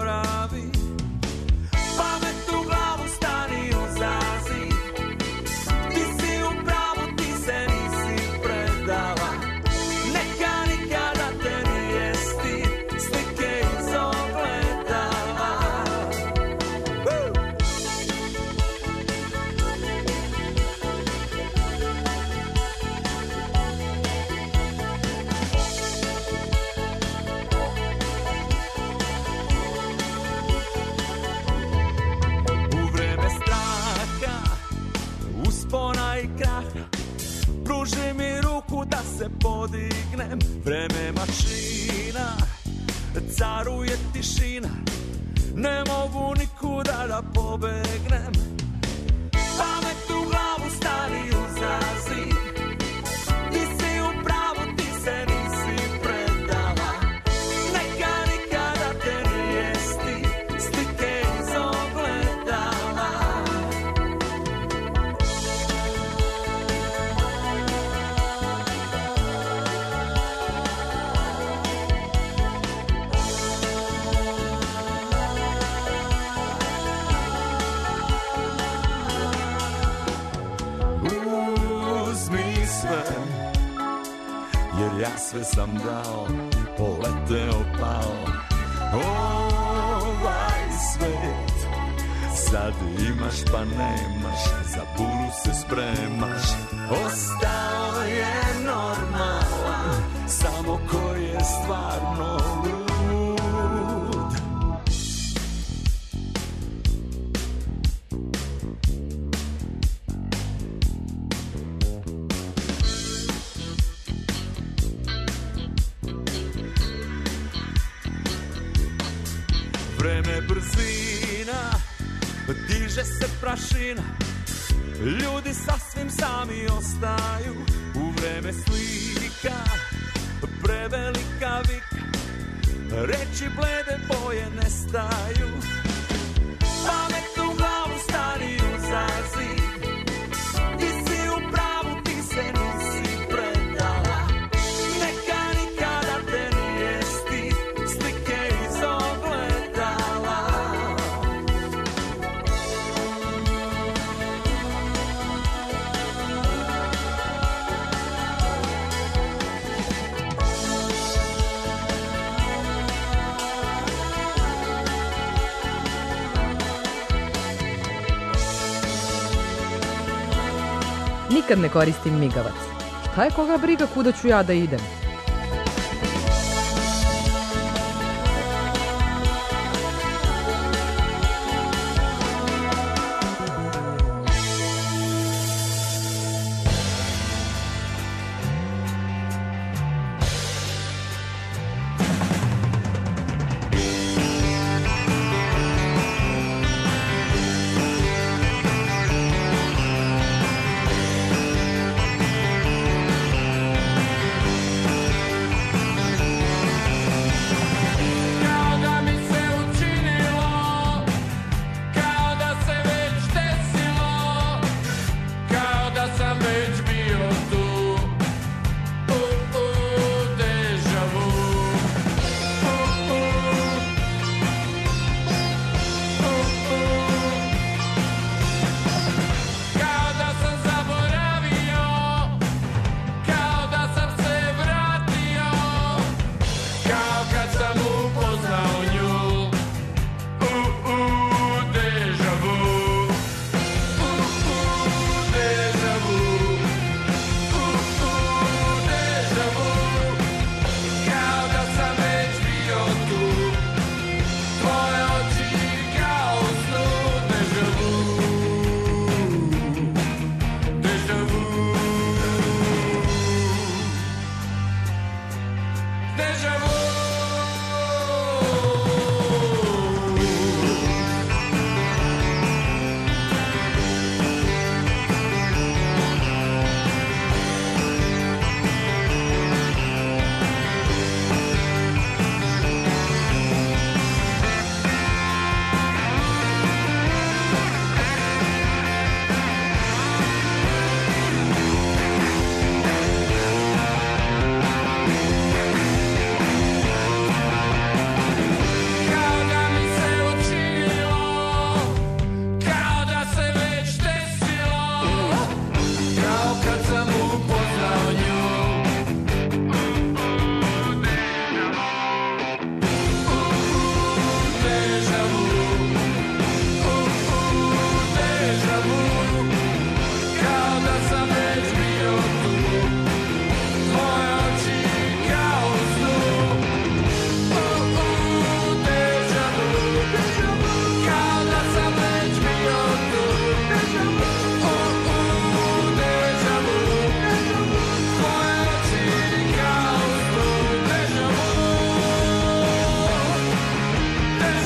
zaboravi. Pamet u glavu stani uzazi. Ti si u pravu, ti se nisi predala. Neka nikada te nije stid slike iz ogledala. Woo! U vreme straha, uspona i kraha, pruži mi ruku da se podignem. Vreme mašina, caruje tišina, ne mogu nikuda da pobegnem. Pamet u glavu stani uzazi. Ti si u pravu, ti se nisi predala. Neka nikada te nije stid slike iz ogledala. Uzmi sve, jer ja sve sam dao i poleteo pao. Ovaj svet sad imaš pa nemaš, za buru se spremaš. Ostao je normalan, samo ko je stvarno lud. Vreme brzina, diže se prašina, ljudi sasvim sami ostaju. U vreme slika, prevelika vika, reči blede boje nestaju. Pamet u glavu stani uzazi. Ti si u pravu, ti se nisi predala. Neka nikada te nije stid slike iz ogledala. Nikad ne koristim migavac. Šta je koga briga kuda ću ja da idem?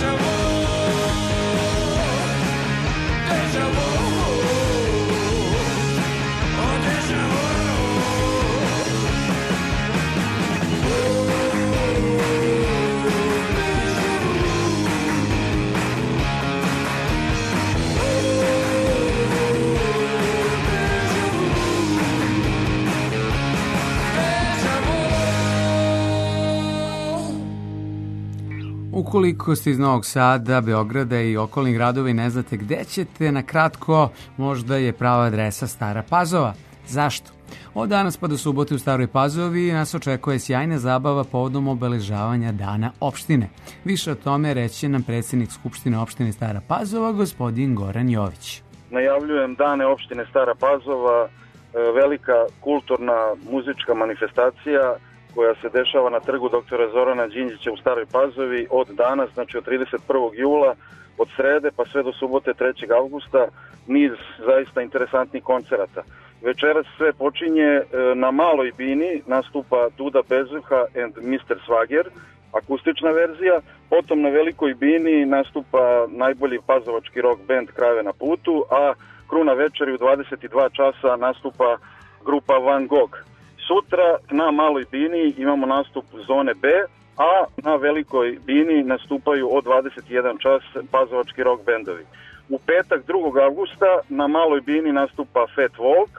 Ukoliko ste iz Novog Sada, Beograda i okolnih gradova i ne znate gde ćete, na kratko, možda je prava adresa Stara Pazova. Zašto? Od danas pa do subote u Staroj Pazovi nas očekuje sjajna zabava povodom obeležavanja Dana opštine. Više o tome reći nam predsjednik Skupštine opštine Stara Pazova, gospodin Goran Jović. Najavljujem Dane opštine Stara Pazova, velika kulturna muzička manifestacija koja se dešava na trgu doktora Zorana Đinđića u Staroj Pazovi od danas, znači od trideset prvog jula, od srede pa sve do subote trećeg avgusta, niz zaista interesantnih koncerata. Večeras sve počinje na Maloj bini, nastupa Duda Bezuha and mister Swager, akustična verzija, potom na Velikoj bini nastupa najbolji pazovački rock band Krave na putu, a kruna večeri u dvadeset dva časa nastupa grupa Van Gogh. Sutra na Maloj bini imamo nastup Zone B, a na Velikoj bini nastupaju od dvadeset jedan čas pazovački rock bendovi. U petak drugog avgusta na Maloj bini nastupa Fat Walk,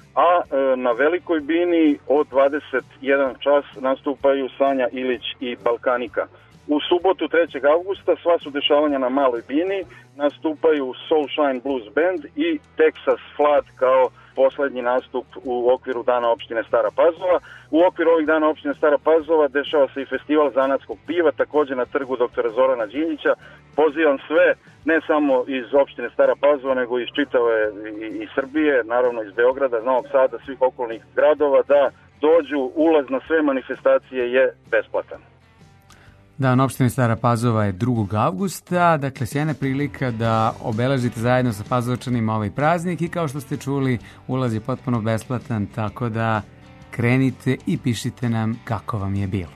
a na Velikoj bini od dvadeset jedan čas nastupaju Sanja Ilić i Balkanika. U subotu trećeg avgusta sva su dešavanja na Maloj bini, nastupaju Soulshine Blues Band i Texas Flood kao poslednji nastup u okviru Dana opštine Stara Pazova. U okviru ovih Dana opštine Stara Pazova dešava se i festival zanatskog piva, takođe na trgu doktora Zorana Đinđića. Pozivam sve, ne samo iz opštine Stara Pazova, nego iz čitave i, i Srbije, naravno iz Beograda, Novog Sada, svih okolnih gradova, da dođu. Ulaz na sve manifestacije je besplatan. Dan opštine Stara Pazova je drugog avgusta, dakle sjajna prilika da obeležite zajedno sa Pazovačanima ovaj praznik i kao što ste čuli, ulaz je potpuno besplatan, tako da krenite i pišite nam kako vam je bilo.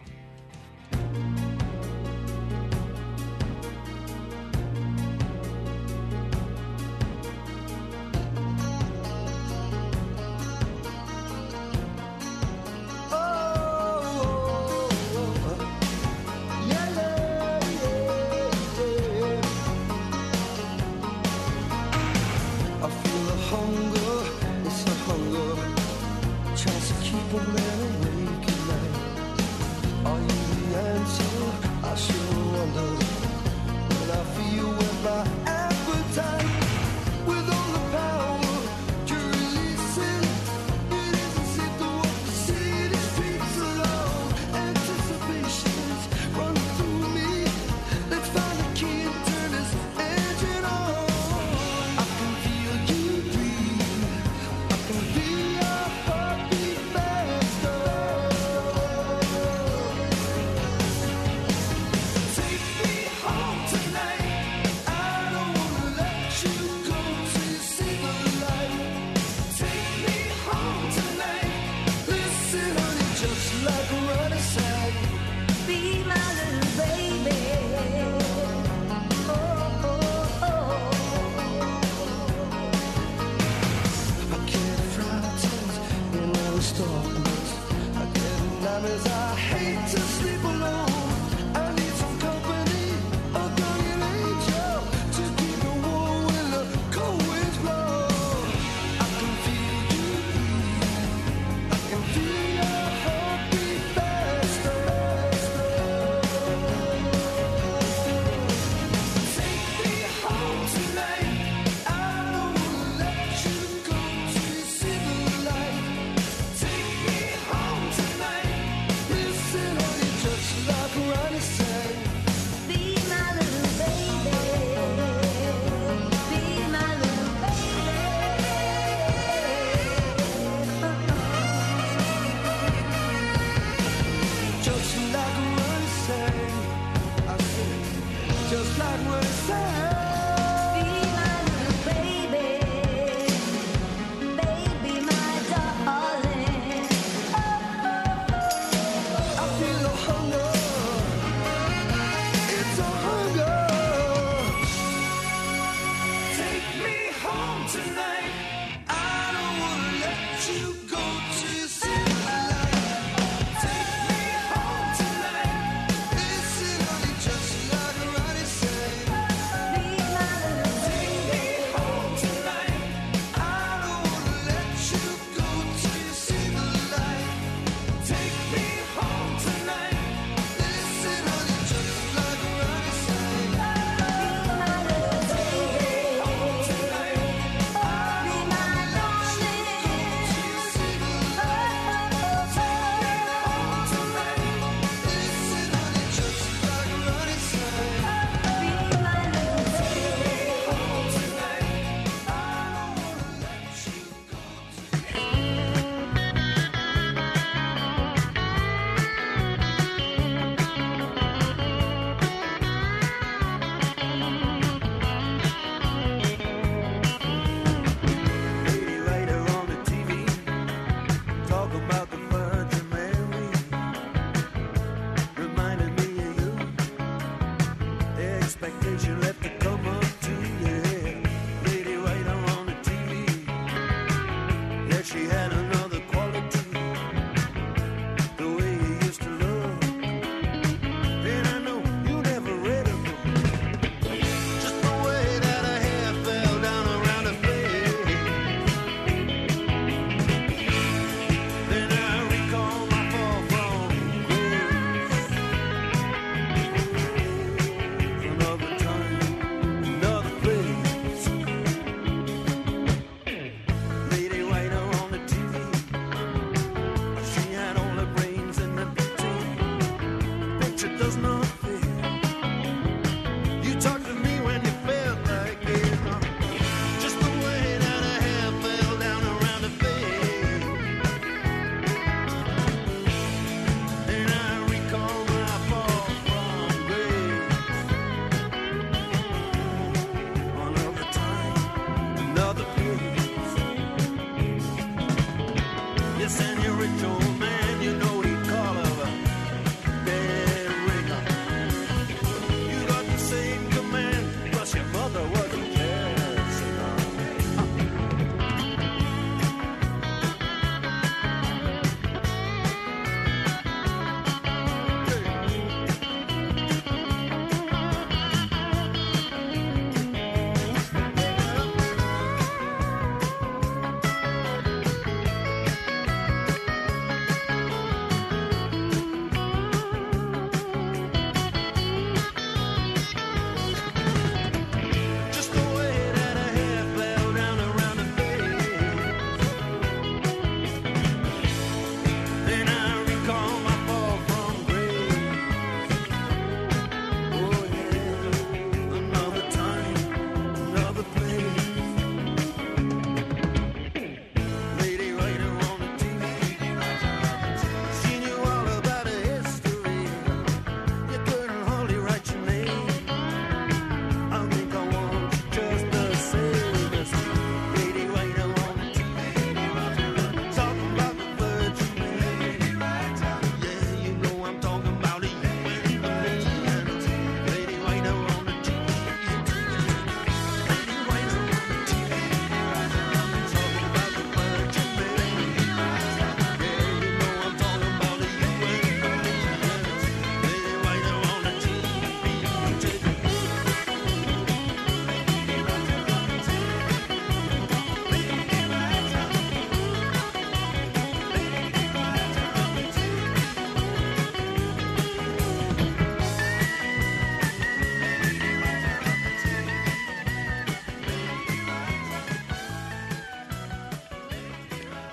Tries to keep a man awake at night.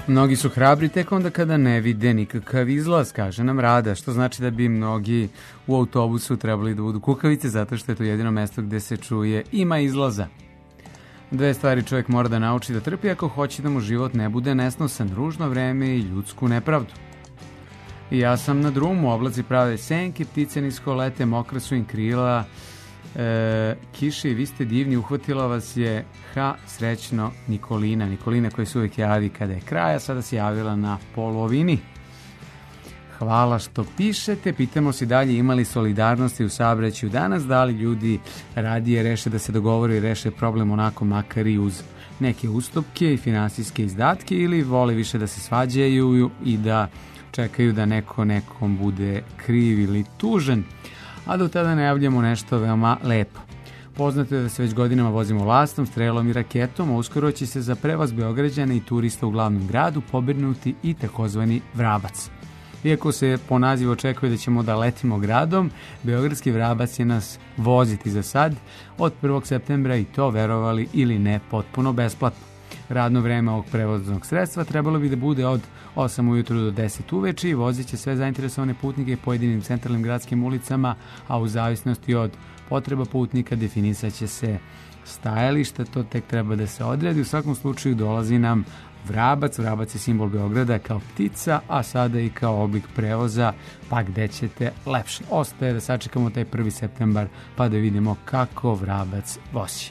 Mnogi su hrabri tek onda kada ne vide nikakav izlaz, kaže nam Rada, što znači da bi mnogi u autobusu trebali da budu kukavice, zato što je to jedino mesto gde se čuje ima izlaza. Dve stvari čovjek mora da nauči da trpi ako hoće da mu život ne bude nesnosan, ružno vreme i ljudsku nepravdu. I ja sam na drumu, oblaci prave senke, ptice nisko lete, mokra su im krila, e, kiše i vi ste divni, uhvatila vas je, ha, srećno, Nikolina. Nikolina koja se uvijek javi kada je kraj, a sada se javila na polovini. Hvala što pišete, pitamo se dalje imali solidarnosti u saobraćaju danas, da li ljudi radije reše da se dogovore i reše problem onako makar i uz neke ustupke i finansijske izdatke ili vole više da se svađaju i da čekaju da neko nekom bude kriv ili tužan, a do tada najavljamo nešto veoma lepo. Poznato je da se već godinama vozimo lastom, strelom i raketom, a uskoro će se za prevoz Beograđana i turista u glavnom gradu pobrinuti i takozvani Vrabac. Iako se po nazivu očekuje da ćemo da letimo gradom, Beogradski Vrabac će nas voziti za sad od prvog septembra i to, verovali ili ne, potpuno besplatno. Radno vreme ovog prevoznog sredstva trebalo bi da bude od osam ujutru do deset uveče i vozit će sve zainteresovane putnike pojedinim centralnim gradskim ulicama, a u zavisnosti od potreba putnika definisat će se stajalište, to tek treba da se odredi. U svakom slučaju dolazi nam Vrabac. Vrabac je simbol Beograda kao ptica, a sada i kao oblik prevoza, pa gde ćete lepše. Ostaje da sačekamo taj prvi septembar pa da vidimo kako Vrabac vozi.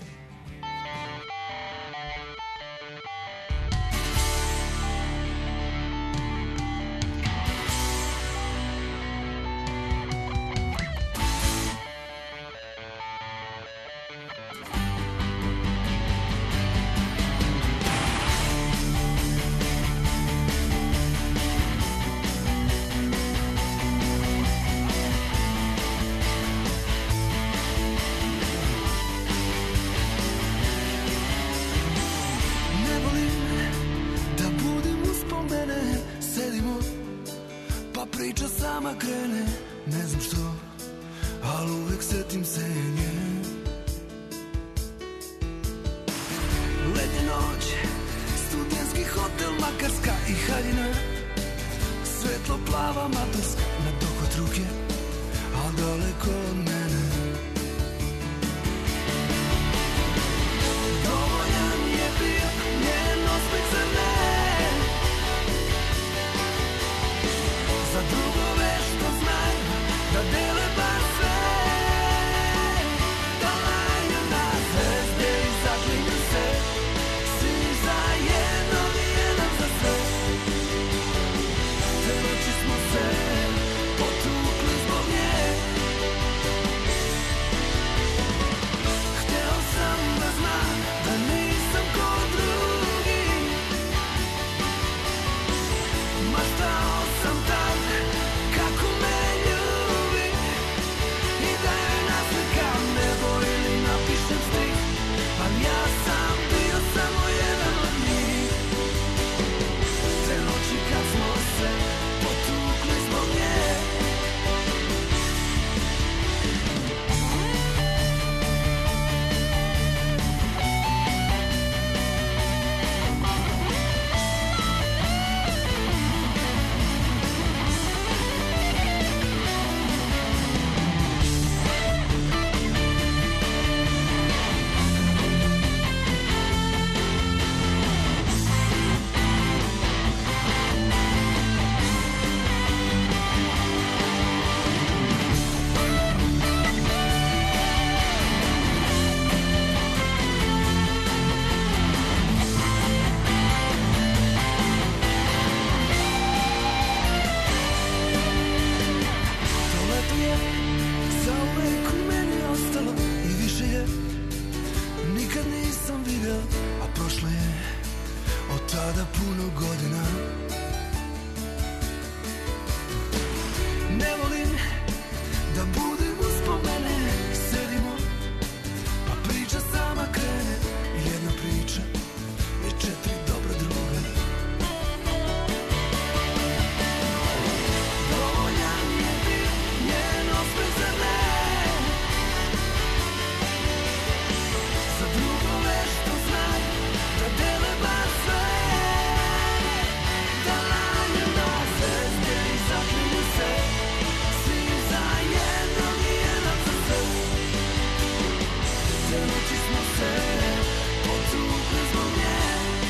noći smo se potukli zbog nje.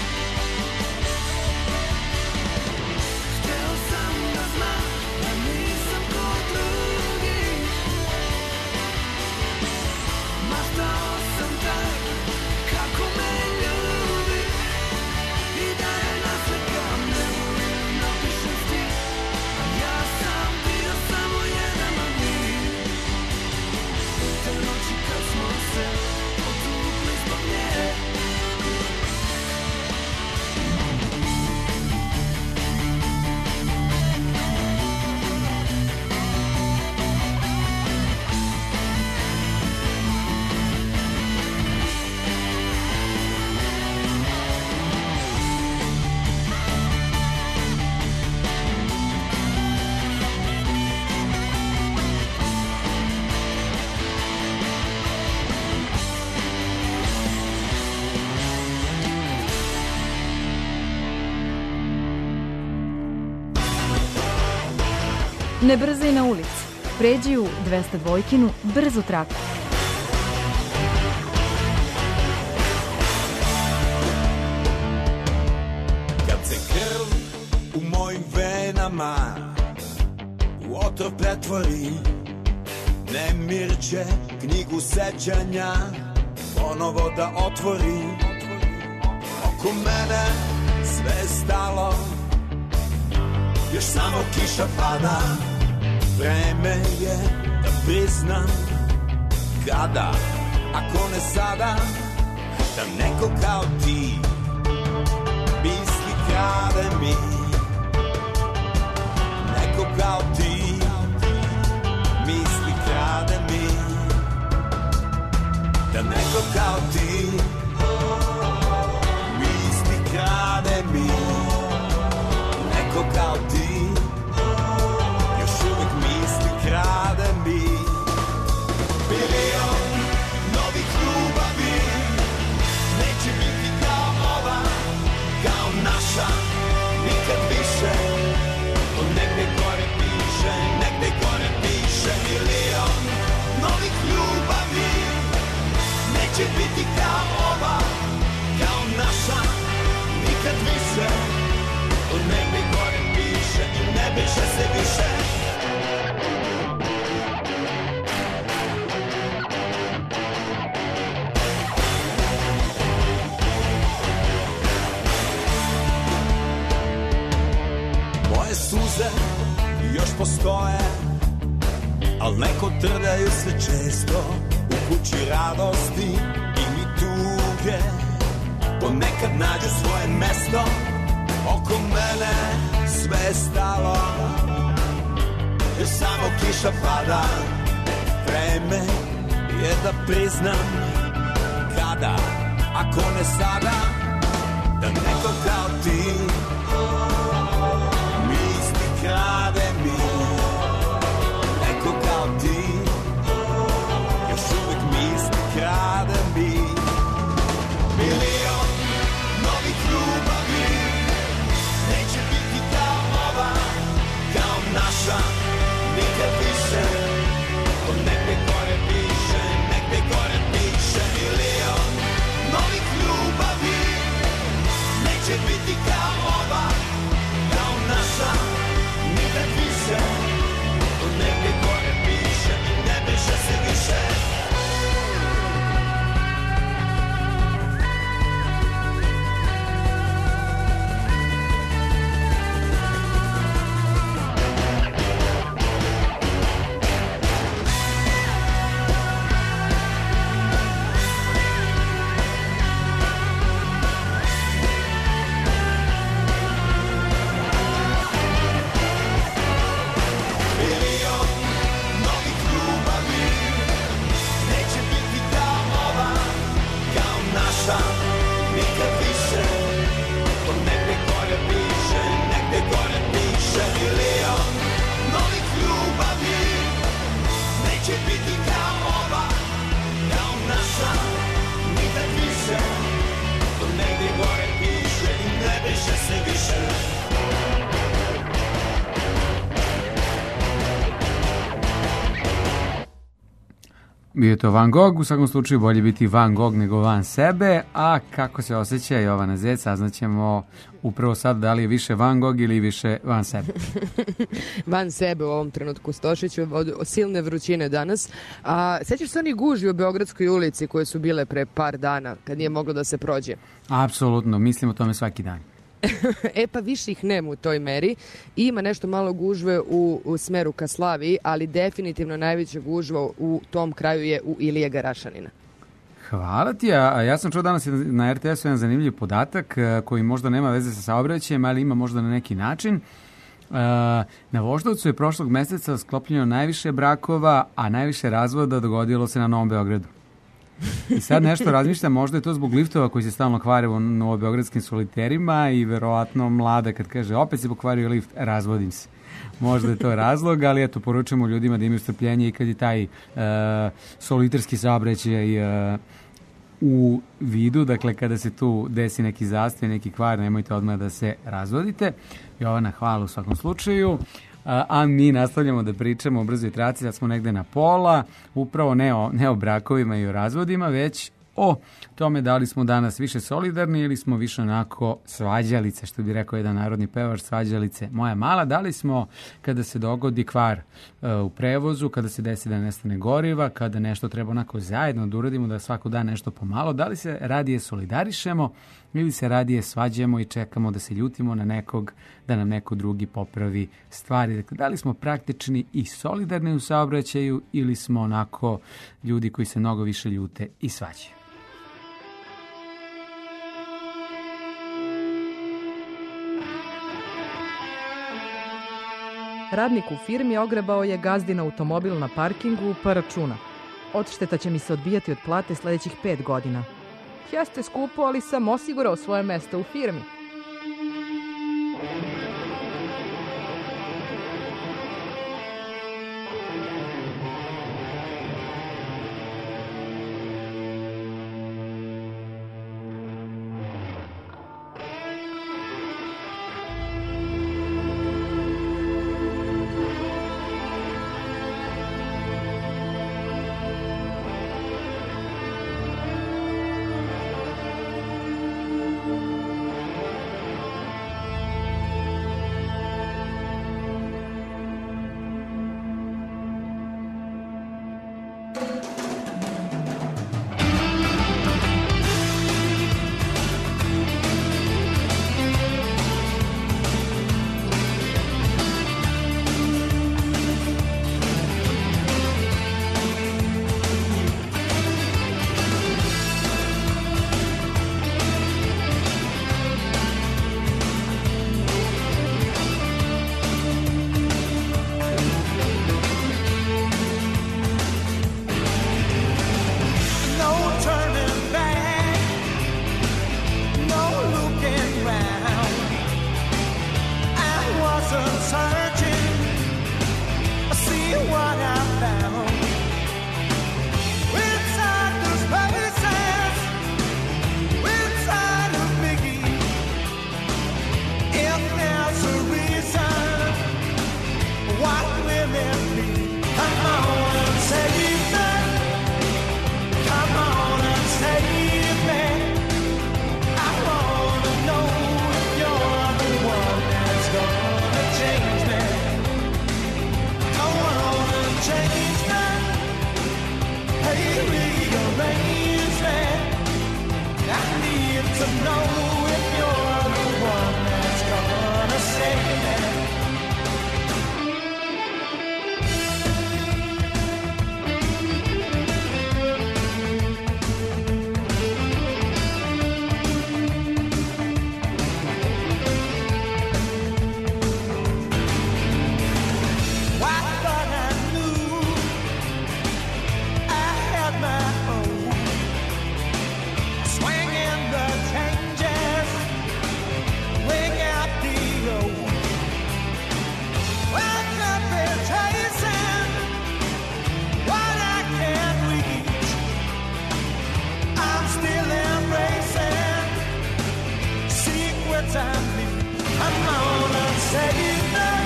Hteo sam da znam da nisam ko drugi. Maštao sam tak kako me ljubi i da je naslikam, ne volim napišem stih, a ja sam bio samo jedan od njih. Te noći kad smo se potukli zbog nje. Ne brzaj na ulici. Pređi u dvesta dvojkinu brzu traku. Kad se krv u mojim venama u otrov pretvori, nemir će knjigu sećanja ponovo da otvori. Oko mene sve stalo, još samo kiša pada. Vreme je da priznam kada, ako ne sada, da neko kao ti misli krade mi. Neko kao ti misli krade mi. Da neko kao ti misli krade mi. Neko kao ti još uvijek misli krade mi. Milion novih ljubavi neće biti kao ova, kao naša, nikad više. To negde gore piše, negde gore piše. Milion novih ljubavi neće biti kao ova, kao naša, nikad više. To negde gore piše i ne piše se više. Moje suze još postoje, al neko trljaju se često. U kući radosti i mi tuge ponekad nađu svoje mesto. Oko mene sve je stalo, još samo kiša pada. Vreme je da priznam kada, ako ne sada, da neko kao ti misli krade mi. Neko kao ti još uvijek misli krade mi. Milion novih ljubavi neće biti kao ova, kao naša, nikad više. To negde gore piše, negde gore piše. Milion novih ljubavi neće biti kao Bio je to Van Gogh, u svakom slučaju bolje biti Van Gogh nego van sebe, a kako se osjeća Jovana Zec, saznaćemo upravo sad da li je više Van Gogh ili više van sebe. Van sebe u ovom trenutku, Stošiću, od silne vrućine danas. A sećaš se onih gužvi u Beogradskoj ulici koje su bile pre par dana, kad nije moglo da se prođe? Apsolutno, mislim o tome svaki dan. E pa više ih nema u toj meri. Ima nešto malo gužve u, u smeru ka Slaviji, ali definitivno najveća gužva u tom kraju je u Ilije Garašanina. Hvala ti, a ja sam čuo danas na er te esu jedan zanimljiv podatak koji možda nema veze sa saobraćajem, ali ima možda na neki način. Na Voždovcu je prošlog meseca sklopljeno najviše brakova, a najviše razvoda dogodilo se na Novom Beogradu. I sad nešto razmišljam, možda je to zbog liftova koji se stalno kvare u novobeogradskim soliterima i verovatno mlada kad kaže opet se pokvario lift, razvodim se. Možda je to razlog, ali eto, poručujemo ljudima da imaju strpljenje i kad je taj uh, soliterski saobraćaj uh, u vidu, dakle kada se tu desi neki zastoj, neki kvar, nemojte odmah da se razvodite. Jovana, hvala u svakom slučaju. A, a mi nastavljamo da pričamo o brzoj traci, da smo negde na pola, upravo ne o, ne o brakovima i o razvodima, već o tome da li smo danas više solidarni ili smo više onako svađalice, što bi rekao jedan narodni pevač, svađalice moja mala. Da li smo kada se dogodi kvar uh, u prevozu, kada se desi da nestane goriva, kada nešto treba onako zajedno da uradimo, da svako dan nešto pomalo, da li se radije solidarišemo ili se radije svađamo i čekamo da se ljutimo na nekog, da nam neko drugi popravi stvari. Dakle, da li smo praktični i solidarni u saobraćaju ili smo onako ljudi koji se mnogo više ljute i svađaju. Radnik u firmi ogrebao je gazdin automobil na parkingu pa računa. Odšteta će mi se odbijati od plate sledećih pet godina. Jeste skupo, ali sam osigurao svoje mesto u firmi.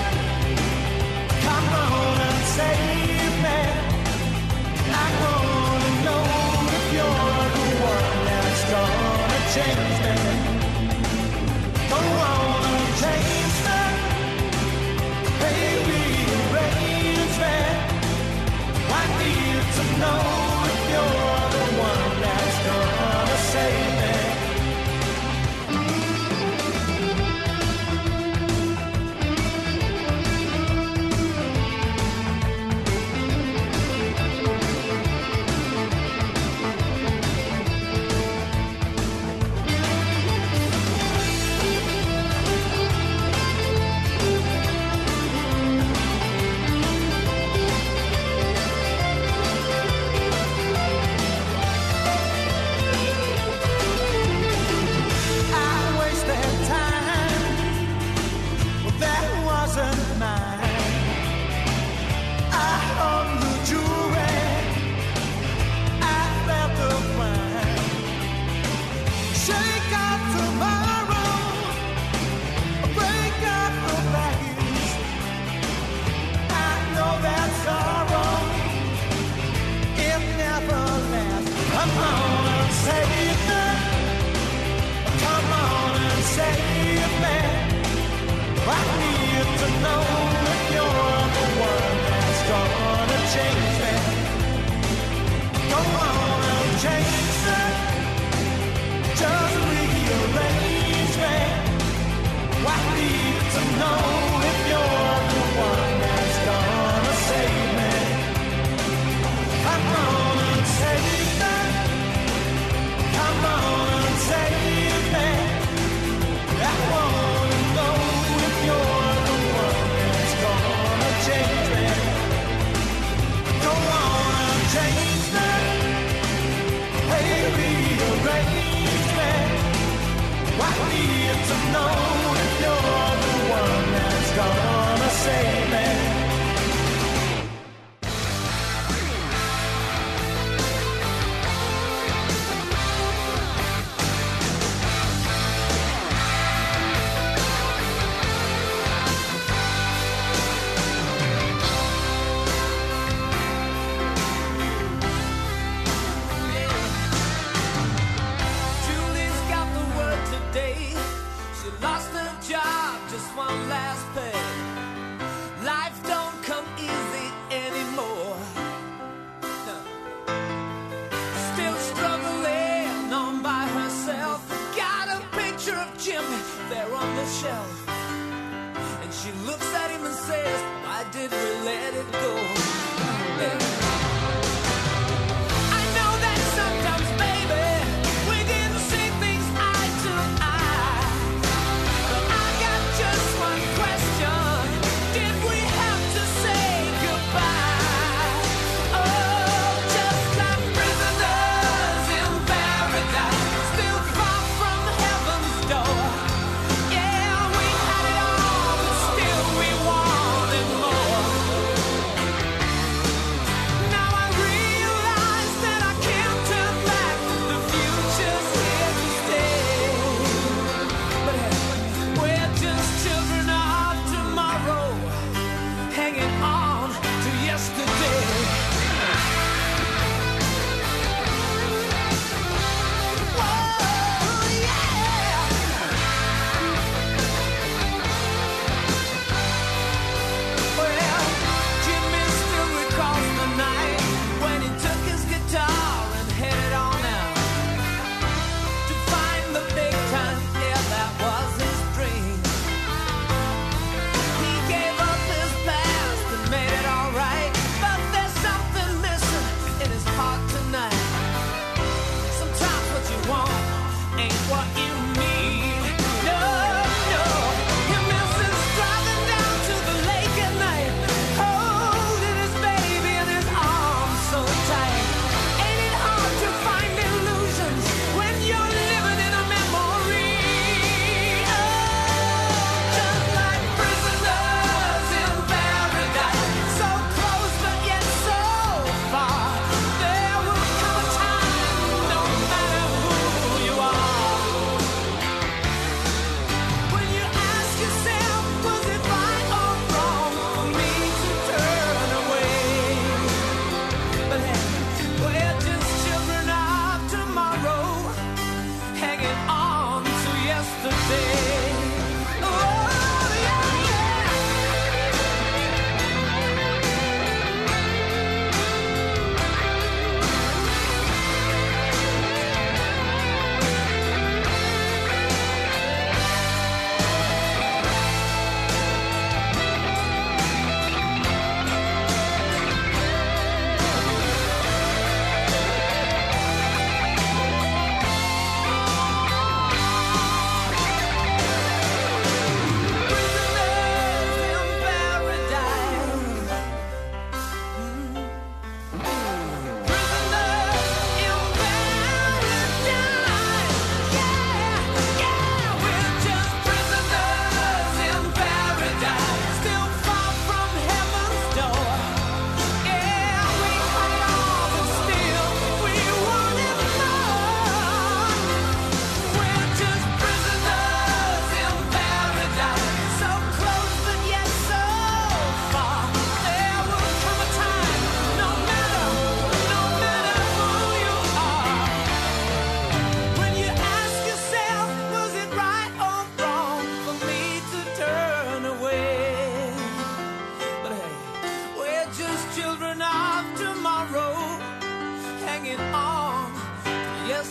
Come on and save me. I want change me. Don't wanna change me. Baby, arrange me. I need to know if you're the one that's gonna save me.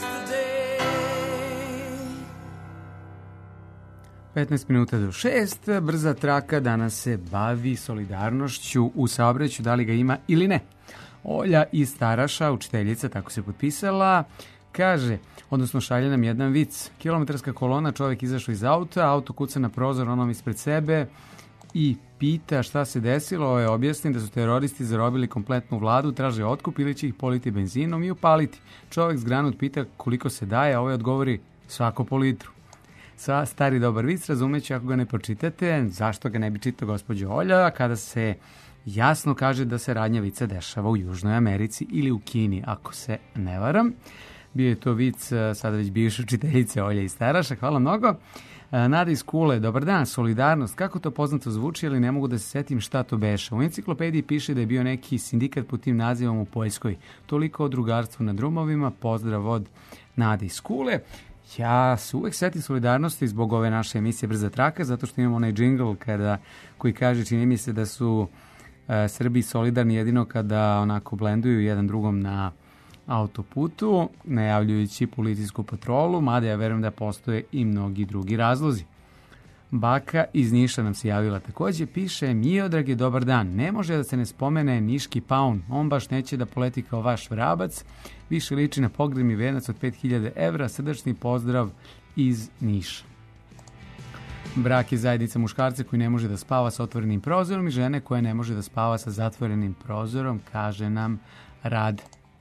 yesterday. petnaest minuta do šest, brza traka danas se bavi solidarnošću u saobraćaju, da li ga ima ili ne. Olja iz Staraša, učiteljica, tako se potpisala, kaže, odnosno šalje nam jedan vic. Kilometarska kolona, čovjek izašao iz auta, auto kuca na prozor onom ispred sebe i pita šta se desilo. Ovo je objasni da su teroristi zarobili kompletnu vladu, traže otkup ili će ih politi benzinom i upaliti. Čovjek zgranut pita koliko se daje, a ovaj odgovori svako po litru. Sa stari dobar vic, razumeći ako ga ne pročitate, zašto ga ne bi čitao gospođo Olja, kada se jasno kaže da se radnja vica dešava u Južnoj Americi ili u Kini, ako se ne varam. Bio je to vic sada već bivše učiteljice Olja iz Staraša, hvala mnogo. Nada iz Kule, dobar dan, solidarnost, kako to poznato zvuči, ali ne mogu da se setim šta to beše. U enciklopediji piše da je bio neki sindikat pod tim nazivom u Poljskoj. Toliko o drugarstvu na drumovima, pozdrav od Nade iz Kule. Ja se uvek setim solidarnosti zbog ove naše emisije Brza traka, zato što imamo onaj džingl kada, koji kaže, čini mi se da su e, Srbi solidarni jedino kada onako blenduju jedan drugom na autoputu, najavljujući policijsku patrolu, mada ja verujem da postoje i mnogi drugi razlozi. Baka iz Niša nam se javila takođe, piše, Miodrage, dobar dan, ne može da se ne spomene niški paun, on baš neće da poleti kao vaš vrabac, više liči na pogrebni venac od pet hiljada evra, srdačni pozdrav iz Niša. Brak je zajednica muškarca koji ne može da spava sa otvorenim prozorom i žene koja ne može da spava sa zatvorenim prozorom, kaže nam Rad.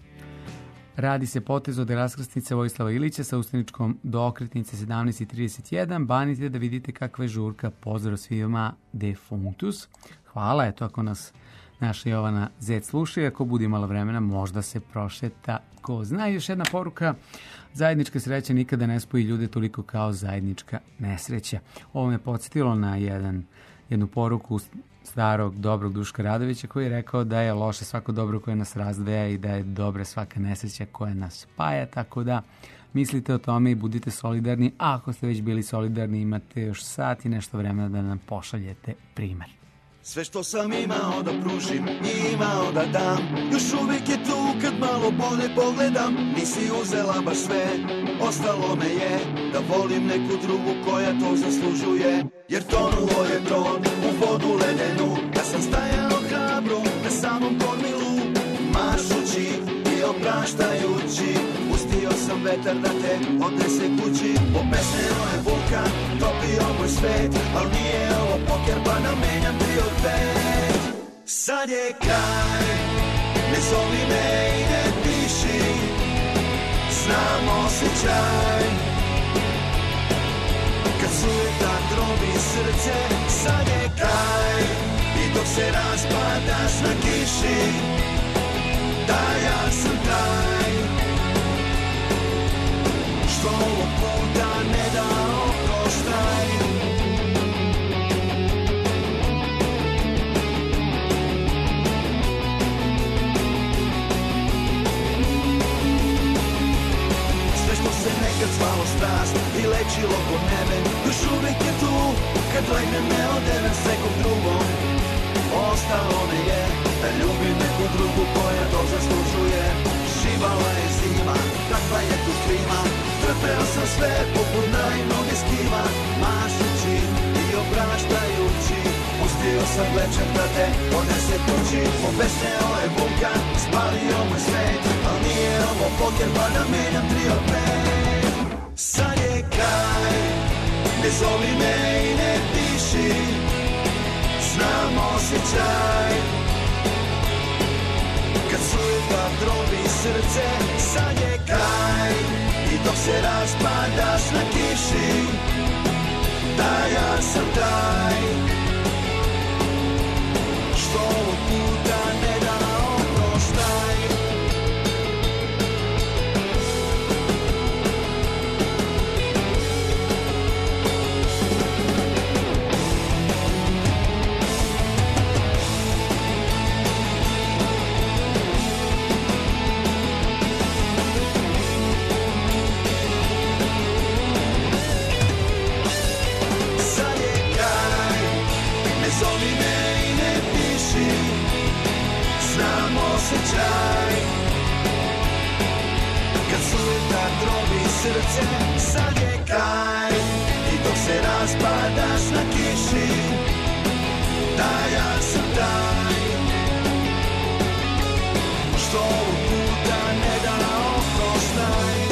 Radi se potez od raskrsnice Vojislava Ilića sa Ustaničkom do okretnice sedamnaest trideset jedan. Banite da vidite kakva je žurka. Pozdrav svima, Defunctus. Hvala, eto ako nas naša Jovana Zec sluša i ako bude imala vremena, možda se prošeta. Ko zna, još jedna poruka. Zajednička sreća nikada ne spoji ljude toliko kao zajednička nesreća. Ovo me podsjetilo na jedan, jednu poruku starog dobrog Duška Radovića koji je rekao da je loše svako dobro koje nas razdvaja i da je dobra svaka nesreća koja nas spaja, tako da mislite o tome i budite solidarni, a ako ste već bili solidarni imate još sat i nešto vremena da nam pošaljete primer. Sve što sam imao da pružim i imao da dam, još uvijek je tu kad malo bolje pogledam. Nisi uzela baš sve, ostalo me je da volim neku drugu koja to zaslužuje. Jer tonuo je tron u vodu ledenu, ja sam stajao hrabro na samom kormilu, mašući i opraštajući. Pustio sam vetar da te odnese kući, opesneo je vulkan, topio moj svet, al nije ovo poker pa namenjam tri od pet. Sad je kraj, ne zovi me i ne piši, znam osjećaj, kad sujeta drobi srce. Sad je kraj, i dok se raspadaš na kiši, da ja sam taj što ovog puta ne da oproštaj. Sve što se nekad zvalo strast i lečilo po nebe, još uvijek je tu kad legnem neodeven s nekom drugom. Ostalo me je da ljubim neku drugu koja to zaslužuje. Živala je zima, kakva je tu klima, trpeo sam sve poput naivnog eskima, mašući i opraštajući. Pustio sam glečer da te odnese kući, obesneo je vulkan, spalio moj svet, al nije ovo poker pa da menjam tri od pet. Sad je kraj, ne zovi me i ne piši, znam osjećaj, kad sujeta drobi srce. Sad je kraj, i dok se raspadaš na kiši, da ja sam taj što ovog puta ne da oproštaj. Zovi me i ne piši, srce, sad je kraj. I dok se raspadaš na kiši, da ja sam taj što ovog puta ne da na oproštaj.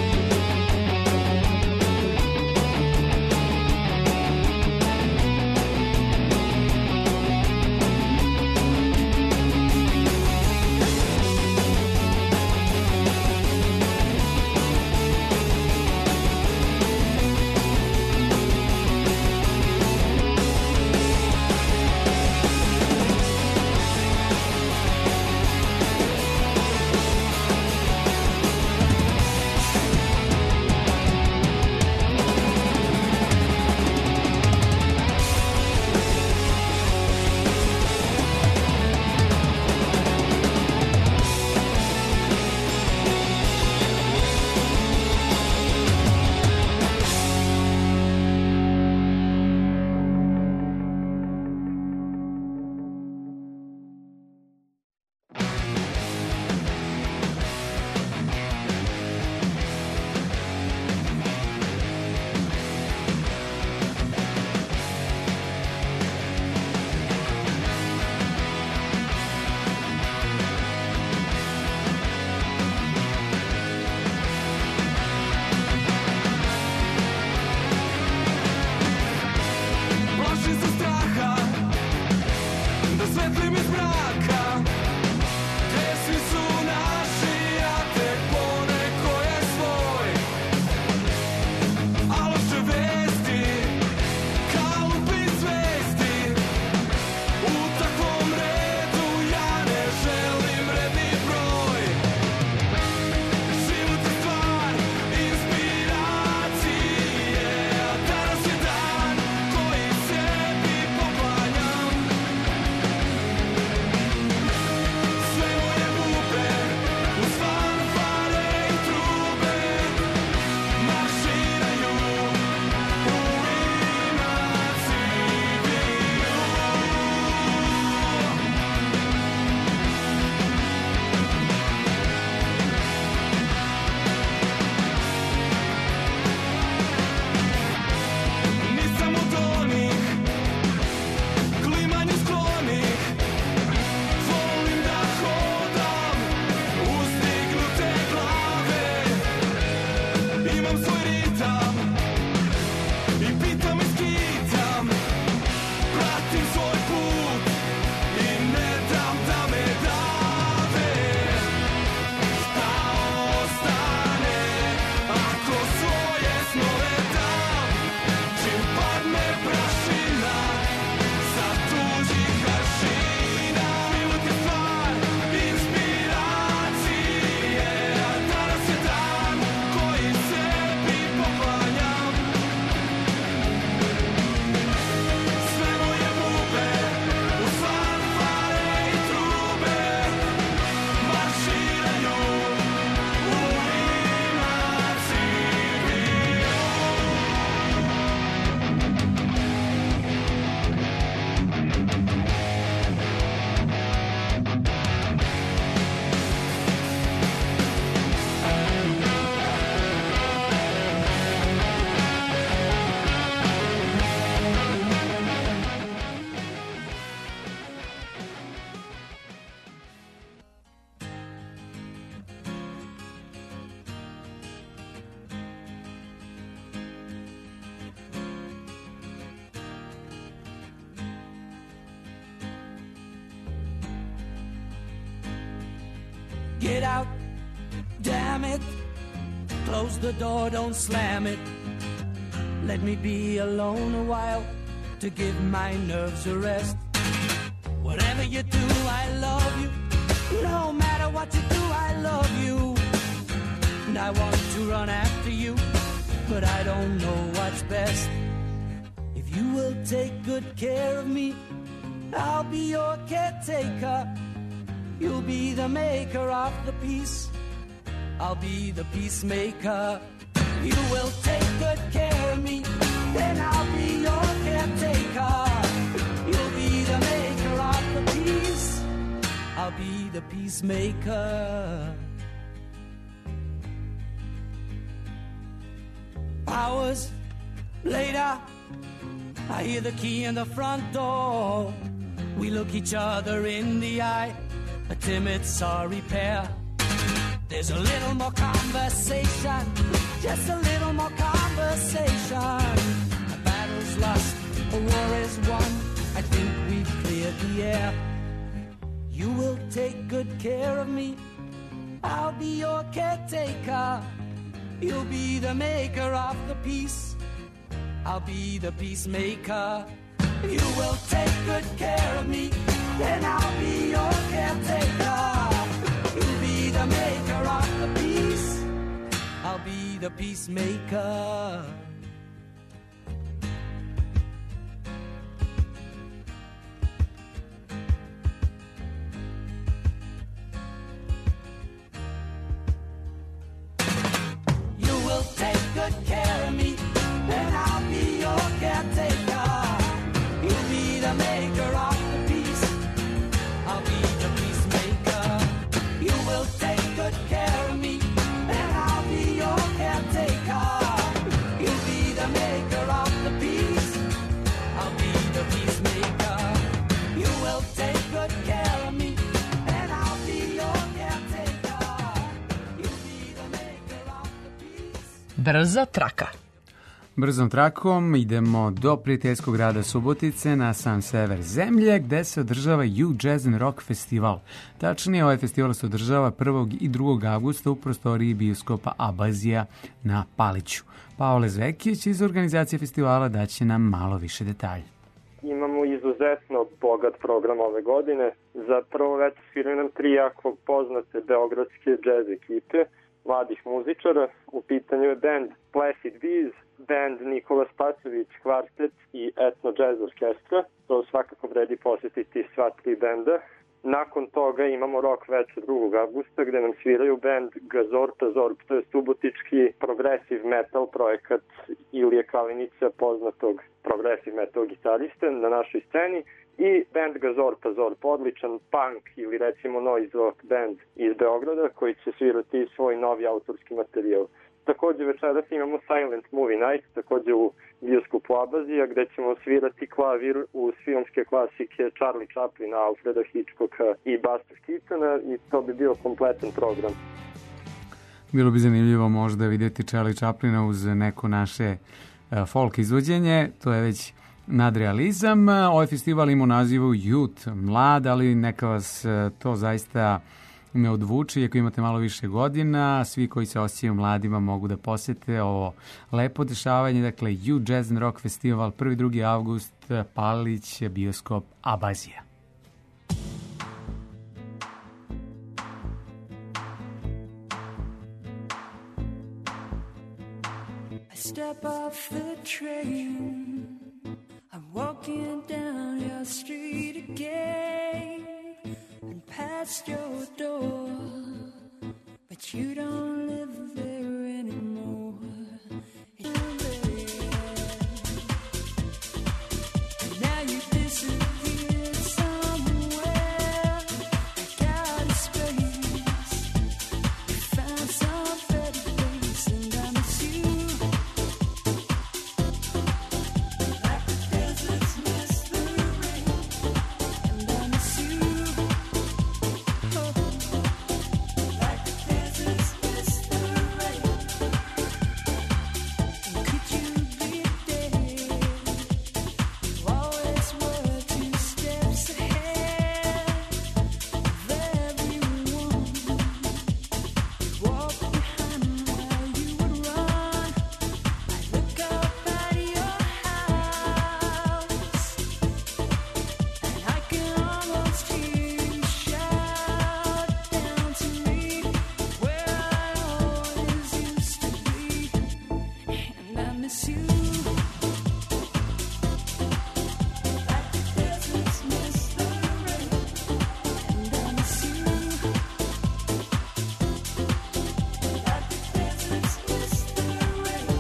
Get out, damn it. Close the door, don't slam it. Let me be alone a while to give my nerves a rest. Whatever you do, I love you. No matter what you do, I love you. And I want to run after you, but I don't know what's best. If you will take good care of me, I'll be your caretaker. You'll be the maker of the peace. I'll be the peacemaker. You will take good care of me, then I'll be your caretaker. You'll be the maker of the peace. I'll be the peacemaker. Hours later, I hear the key in the front door. We look each other in the eye, a timid sorry pair. There's a little more conversation, just a little more conversation. A battle's lost, a war is won, I think we've cleared the air. You will take good care of me, I'll be your caretaker. You'll be the maker of the peace, I'll be the peacemaker. You will take good care of me, and I'll be your caretaker. You'll be the maker of the peace, I'll be the peacemaker. You will take good care of me, and I'll be your caretaker. You'll be the maker of the peace, I'll be the peacemaker. You will take good care of me, and I'll be your caretaker. You'll be the maker of the peace, I'll be the peacemaker. You will take good care of me, and I'll be your caretaker. You'll be the maker of the peace. Brza traka. Brzom trakom idemo do prijateljskog grada Subotice na sam sever zemlje gde se održava U Jazz and Rock festival. Tačnije, ovaj festival se održava prvog i drugog avgusta u prostoriji bioskopa Abazija na Paliću. Pavle Zvekić iz organizacije festivala daće nam malo više detalja. Imamo izuzetno bogat program ove godine. Za prvo večer sviraju nam tri jako poznate beogradske jazz ekipe mladih muzičara. U pitanju je band Placid Bees, band Nikola Spasović kvartet i Etno Jazz Orkestra. To svakako vredi posjetiti sva tri benda. Nakon toga imamo rock večer drugog avgusta gde nam sviraju band Gazorp Azorp, to je subotički progressive metal projekat Ilije Kalinića, poznatog progressive metal gitariste na našoj sceni, i band Gazorp Azorp, odličan punk ili recimo noise rock band iz Beograda koji će svirati svoj novi autorski materijal. Takođe večeras imamo Silent Movie Night, takođe u bioskopu Abazija, gde ćemo svirati klavir uz filmske klasike Charlie Chaplina, Alfreda Hitchcocka i Buster Keatona, i to bi bio kompletan program. Bilo bi zanimljivo možda vidjeti Charlie Chaplina uz neko naše folk izvođenje, to je već nadrealizam. Ovaj festival ima nazivu Youth, mlad, ali neka vas to zaista ne odvuče, iako imate malo više godina, svi koji se osjećaju mladima mogu da posete ovo lepo dešavanje, dakle U Jazz and Rock Festival, prvi i drugi avgust, Palić, bioskop Abazija. I step off the train, I'm walking down your street again and past your door, but you don't live there anymore. And now you disappeared somewhere. I got a space, you found some better place, and I miss you. Like the deserts miss the rain, and I miss you. Like the deserts miss the rain. And could you be there? You always were two steps ahead of everyone. Walk behind while you would run. I look up at your house, and I can almost hear you shout down to me where I always used to be, and I miss you. Like the deserts miss the rain, and I miss you. Like the deserts miss the rain.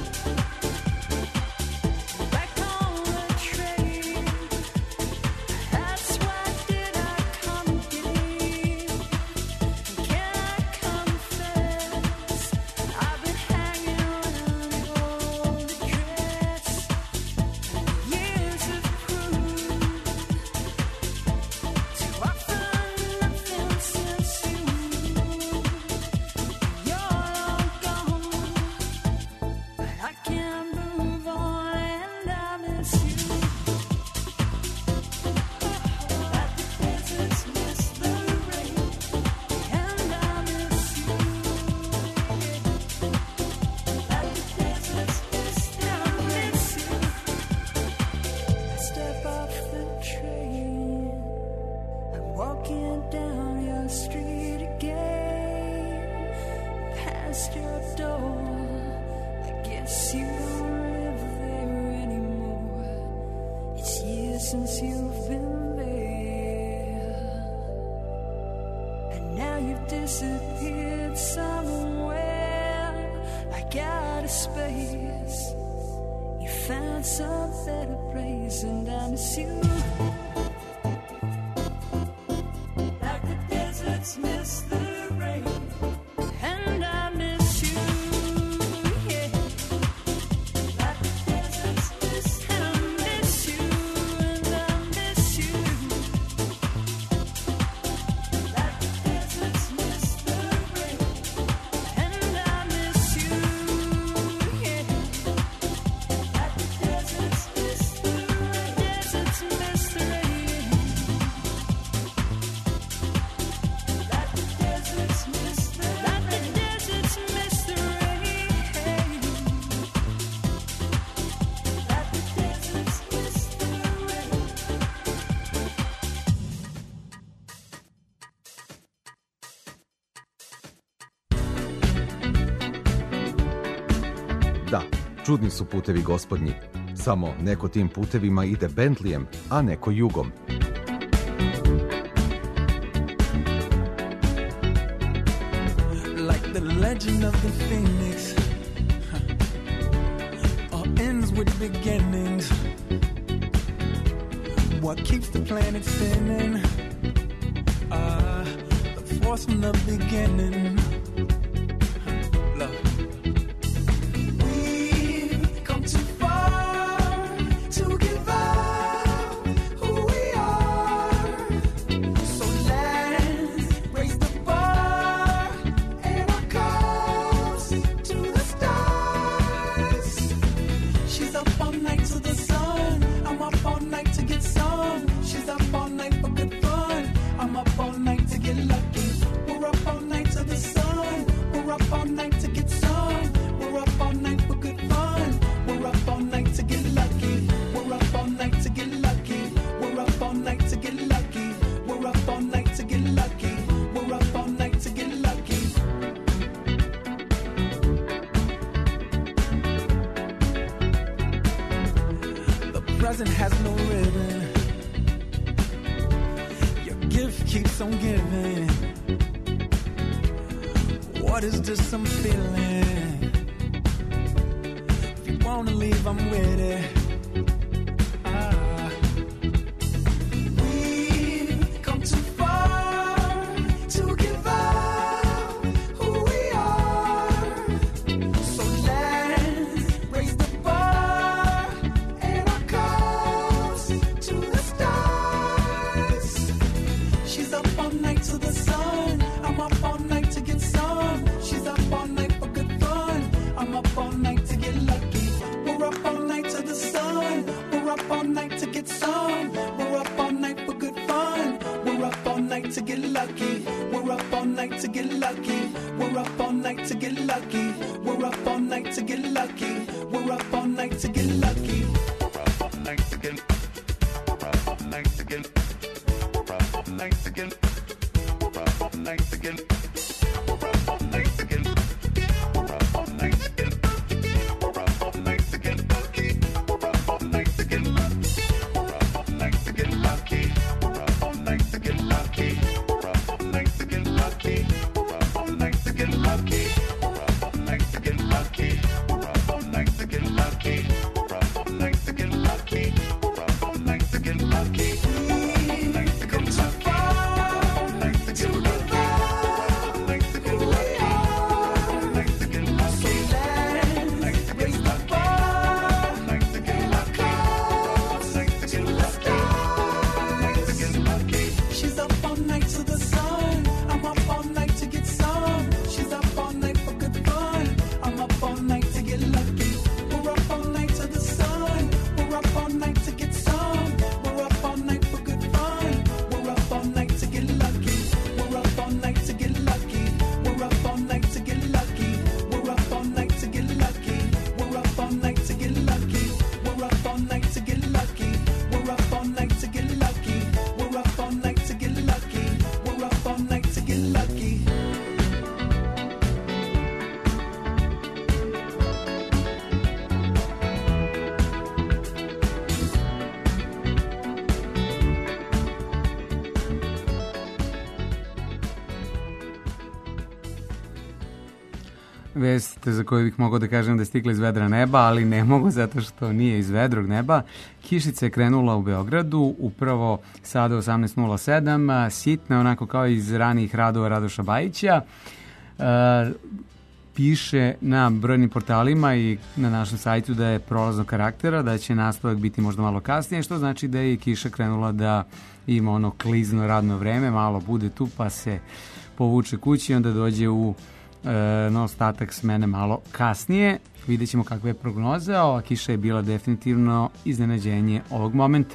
Back on the train, that's why did I come here? Can I confess, I've been hanging around your since you've been there, and now you've disappeared somewhere, like out of space. You found some better place, and I miss you. Like the deserts miss the rain, and I miss you. Yeah. Like the deserts miss, and I miss you, and I miss you. Like the deserts miss the rain, and I miss you. Yeah. Like the deserts miss the rain, deserts miss the rain. Like the deserts miss the, like the deserts miss the rain. Like the deserts miss the rain. Da, čudni su putevi gospodnji. Samo neko tim putevima ide Bentleyem, a neko jugom. Like the legend of the phoenix, huh, all ends with beginnings. What keeps the planet spinning? Uh, the force from the beginning. Huh, look. We've come too far to give up who we are. So let's raise the bar and our cups to the stars. She's up all night to the sun. I'm up all night to get some. She's up all night for good fun. I'm up all night to get lucky. We're up all night to the sun. We're up all night to get some. We're up all night for good fun. We're up all night to get lucky. We're up all night to get lucky. We're up all night to get lucky. We're up all night to get lucky. We're up all night to get lucky. The present has no ribbon. Your gift keeps on giving. What is this I'm feeling? If you wanna leave, I'm with it. Ah. We've come too far to give up who we are. So let's raise the bar and our cups to the stars. She's up all night to the sun. I'm up all night to get some. She's up all night for good fun. I'm up all night to get lucky. We're up all night to the sun. We're up all night to get some. We're up all night for good fun. We're up all night to get lucky. We're up all night to get lucky. We're up all night to get lucky. We're up all night to get lucky. We're up all night to get lucky. We're up all night to get. We're up all night to get. We're up all night to get. We're up all night to get. We're up all night to get. We're up all night to get. We're up all night to get lucky. We're up all night to get lucky. We're up all night to get lucky. We're up all night to get lucky. We're up all night to get lucky. We're up all night to get lucky. We're up all night to get lucky. We're up all night to get lucky. We're up all night to get lucky. We're vest za koju bih mogao da kažem da je stigla iz vedra neba, ali ne mogu zato što nije iz vedrog neba. Kišica je krenula u Beogradu, upravo sada osamnaest nula sedam, sitna, onako kao iz ranijih radova Radoša Bajića. E, piše na brojnim portalima i na našem sajtu da je prolaznog karaktera, da će nastavak biti možda malo kasnije, što znači da je kiša krenula da ima ono klizno radno vreme, malo bude tu pa se povuče kući i onda dođe u e, na ostatak smene malo kasnije. Vidjet ćemo kakva je prognoza. Ova kiša je bila definitivno iznenađenje ovog momenta.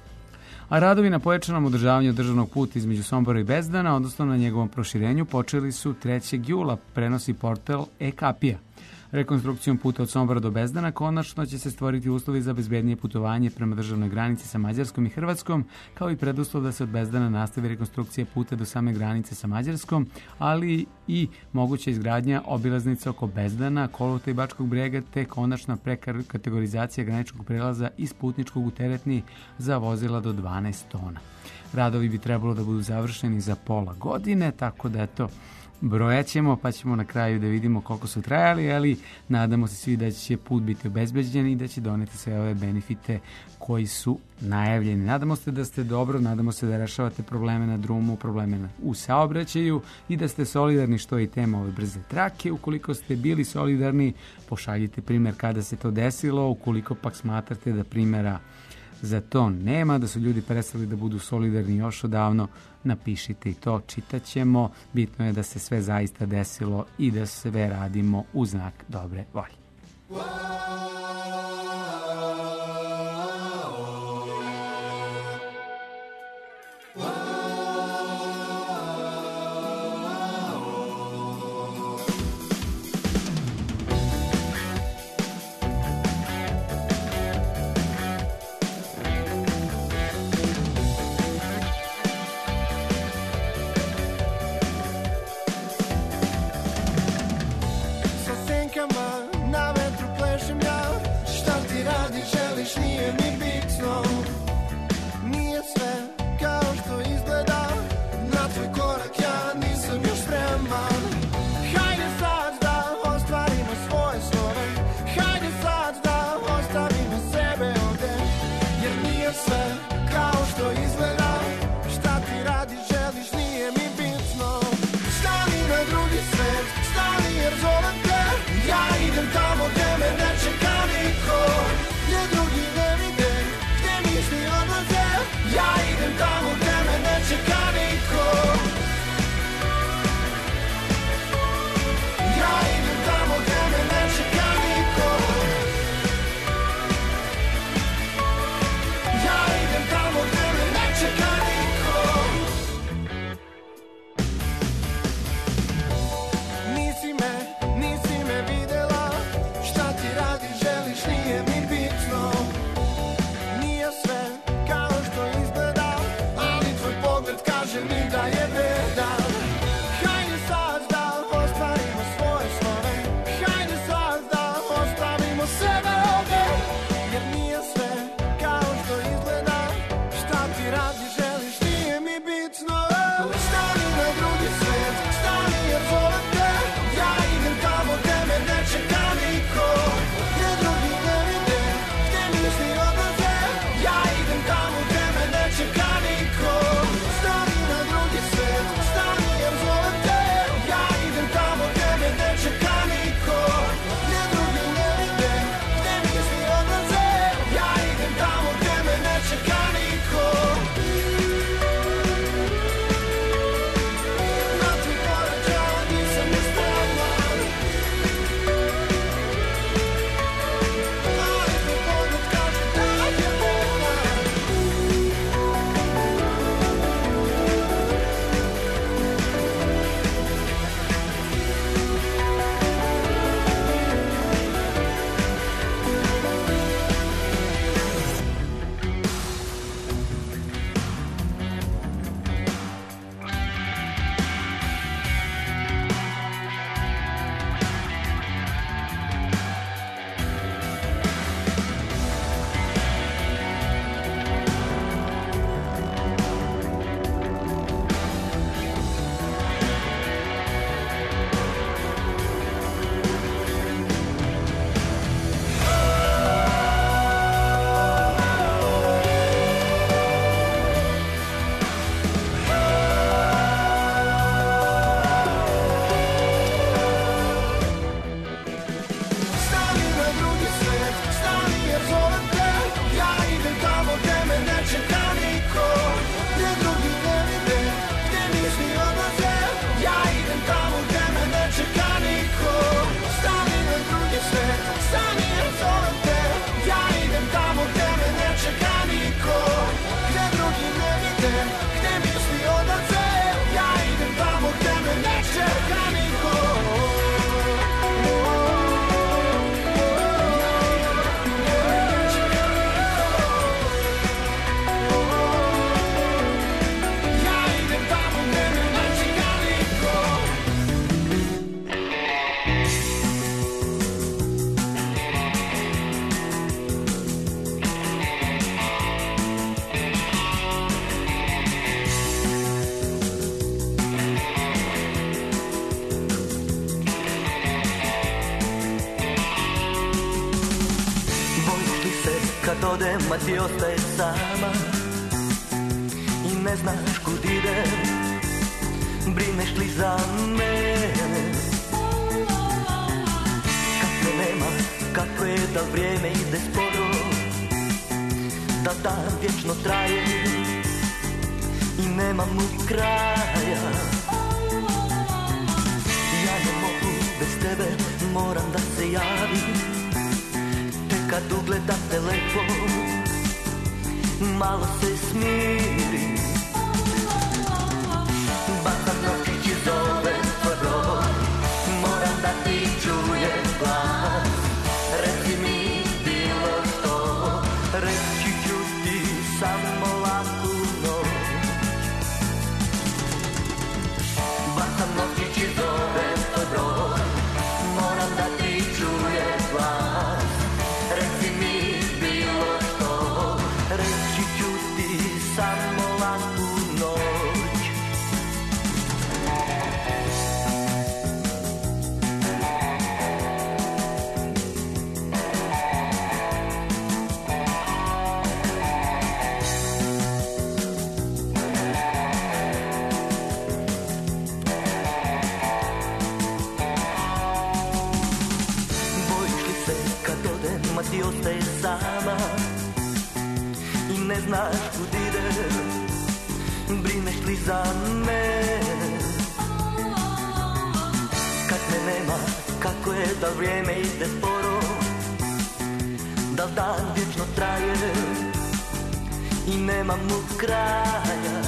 A radovi na pojačanom održavanju državnog puta između Sombora i Bezdana, odnosno na njegovom proširenju, počeli su trećeg jula, prenosi portal e-Kapija. Rekonstrukcijom puta od Sombora do Bezdana konačno će se stvoriti uslovi za bezbednije putovanje prema državnoj granici sa Mađarskom i Hrvatskom, kao i preduslov da se od Bezdana nastavi rekonstrukcija puta do same granice sa Mađarskom, ali i moguća izgradnja obilaznica oko Bezdana, Koluvta i Bačkog Brega, te konačna prekategorizacija graničkog prelaza iz putničkog u teretni za vozila do dvanaest tona. Radovi bi trebalo da budu završeni za pola godine, tako da eto, brojat ćemo pa ćemo na kraju da vidimo koliko su trajali, ali nadamo se svi da će put biti obezbeđen i da će doneti sve ove benefite koji su najavljeni. Nadamo se da ste dobro, nadamo se da rešavate probleme na drumu, probleme u saobraćaju i da ste solidarni, što je i tema ove brze trake. Ukoliko ste bili solidarni, pošaljite primer kada se to desilo, ukoliko pak smatrate da primjera za to nema, da su ljudi prestali da budu solidarni još odavno, napišite i to, čitat ćemo. Bitno je da se sve zaista desilo i da sve radimo u znak dobre volje. Stani na drugi svet, stani jer zovem te, ja idem tamo gde me ne čeka niko. Gdje drugi svet, stani jer zovem te. Ja idem tamo gde me ne čeka niko, gde drugi ne vide, gde misli odlaze. Ja idem tamo gde me ne čeka niko, stani na drugi svet, stani jer zovem te. Ja idem tamo gde me ne čeka niko, gde drugi ne vide, gde misli odlaze. Ja idem tamo gde me ne čeka niko. Ja idem tamo gde me ne čeka niko. Bojiš li se kad odem, a ti ostaje sama i ne znaš kud idem, brineš li za mene? Kad me nema, kako je da vrijeme ide sporo, da dan vječno traje i nema mu kraja. Ja ne mogu bez tebe, moram da se javim, kad ugledam telefon, malo se smirim. Bacam nokić i zovem tvoj broj, moram da ti čujem glas. Reci mi bilo što, reći ću ti samo laku noć. Bacam nokić i zovem tvoj broj, moram da ti čujem glas. Reci mi bilo što, reći ću ti samo laku noć. Bojiš li se kad odem, a ti ostaje sama i ne znaš kud idem, brineš li za mene? Kad me nema, kako je da vrijeme ide sporo, da dan vječno traje i nema mu kraja.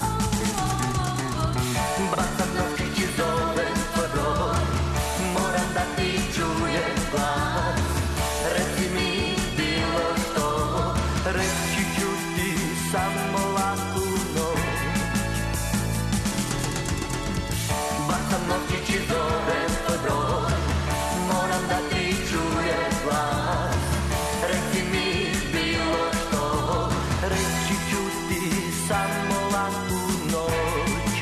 Bacam nokić i zovem tvoj broj, moram da ti čujem glas. Reci mi bilo što, reći ću ti samo laku noć. Bacam nokić i zovem tvoj broj, moram da ti čujem glas. Reci mi bilo što, reći ću ti samo laku noć.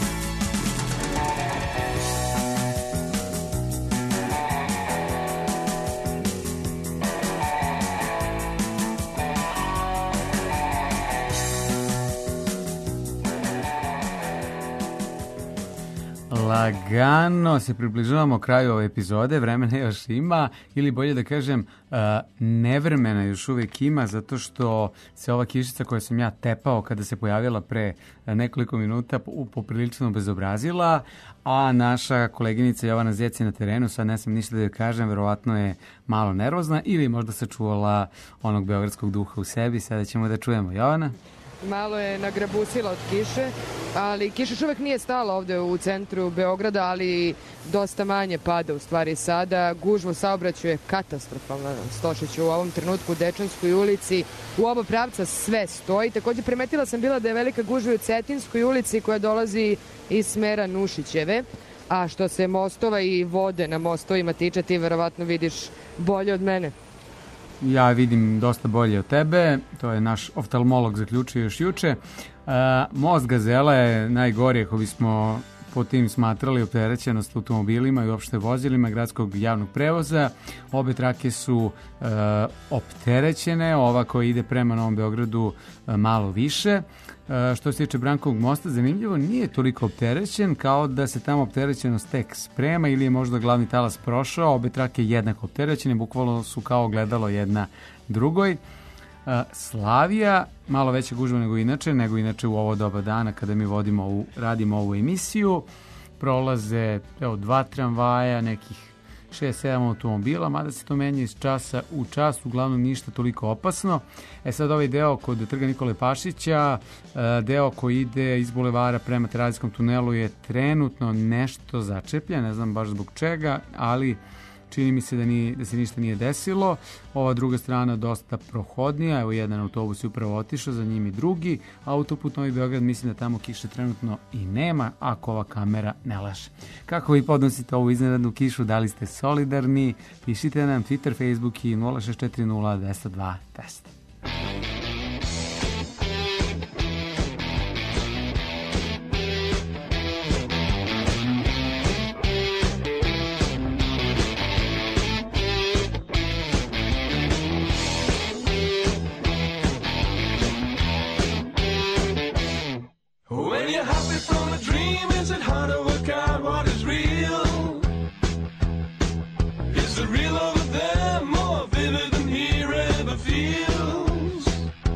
Lagano se približavamo kraju ove epizode, vremena još ima, ili bolje da kažem, uh, nevremena još uvijek ima, zato što se ova kišica koja sam ja tepao kada se pojavila pre uh, nekoliko minuta po- poprilično bezobrazila, a naša koleginica Jovana Zec je na terenu, sad ne sam ništa da joj kažem, verovatno je malo nervozna ili možda sačuvala onog beogradskog duha u sebi, sada ćemo da čujemo. Jovana? Malo je nagrabusila od kiše, ali kiša još uvek nije stala ovde u centru Beograda, ali dosta manje pada u stvari sada. Gužva u saobraćaju je katastrofalna, Stošiću, u ovom trenutku u Dečanskoj ulici. U oba pravca sve stoji. Također primetila sam bila da je velika gužva u Cetinskoj ulici koja dolazi iz smera Nušićeve. A što se mostova i vode na mostovima tiče, ti verovatno vidiš bolje od mene. Ja vidim dosta bolje od tebe, to je naš oftalmolog zaključio još juče. Uh, most Gazela je najgori ako bismo po tim smatrali opterećenost automobilima i uopšte vozilima gradskog javnog prevoza. Obe trake su e, opterećene, ova koja ide prema Novom Beogradu e, malo više. E, što se tiče Brankovog mosta, zanimljivo, nije toliko opterećen, kao da se tamo opterećenost tek sprema ili je možda glavni talas prošao. Obe trake jednako opterećene, bukvalno su kao gledalo jedna drugoj. Slavija, malo veća gužva nego inače, nego inače u ovo doba dana kada mi vodimo ovu, radimo ovu emisiju. Prolaze evo, dva tramvaja, nekih šest sedam automobila, mada se to menja iz časa u čas, uglavnom ništa toliko opasno. E sad ovaj deo kod Trga Nikole Pašića, deo koji ide iz bulevara prema Terazijskom tunelu je trenutno nešto začepljen, ne znam baš zbog čega, ali čini mi se da, nije, da se ništa nije desilo. Ova druga strana dosta prohodnija, evo jedan autobus je upravo otišao, za njim i drugi. Autoput Novi Beograd, mislim da tamo kiše trenutno i nema, ako ova kamera ne laže. Kako vi podnosite ovu iznenadnu kišu, da li ste solidarni? Pišite nam Twitter, Facebook i nula šest četiri nula dva zero dva deset. When you're happy from a dream, is it hard to work out what is real? Is the real over there more vivid than here ever feels?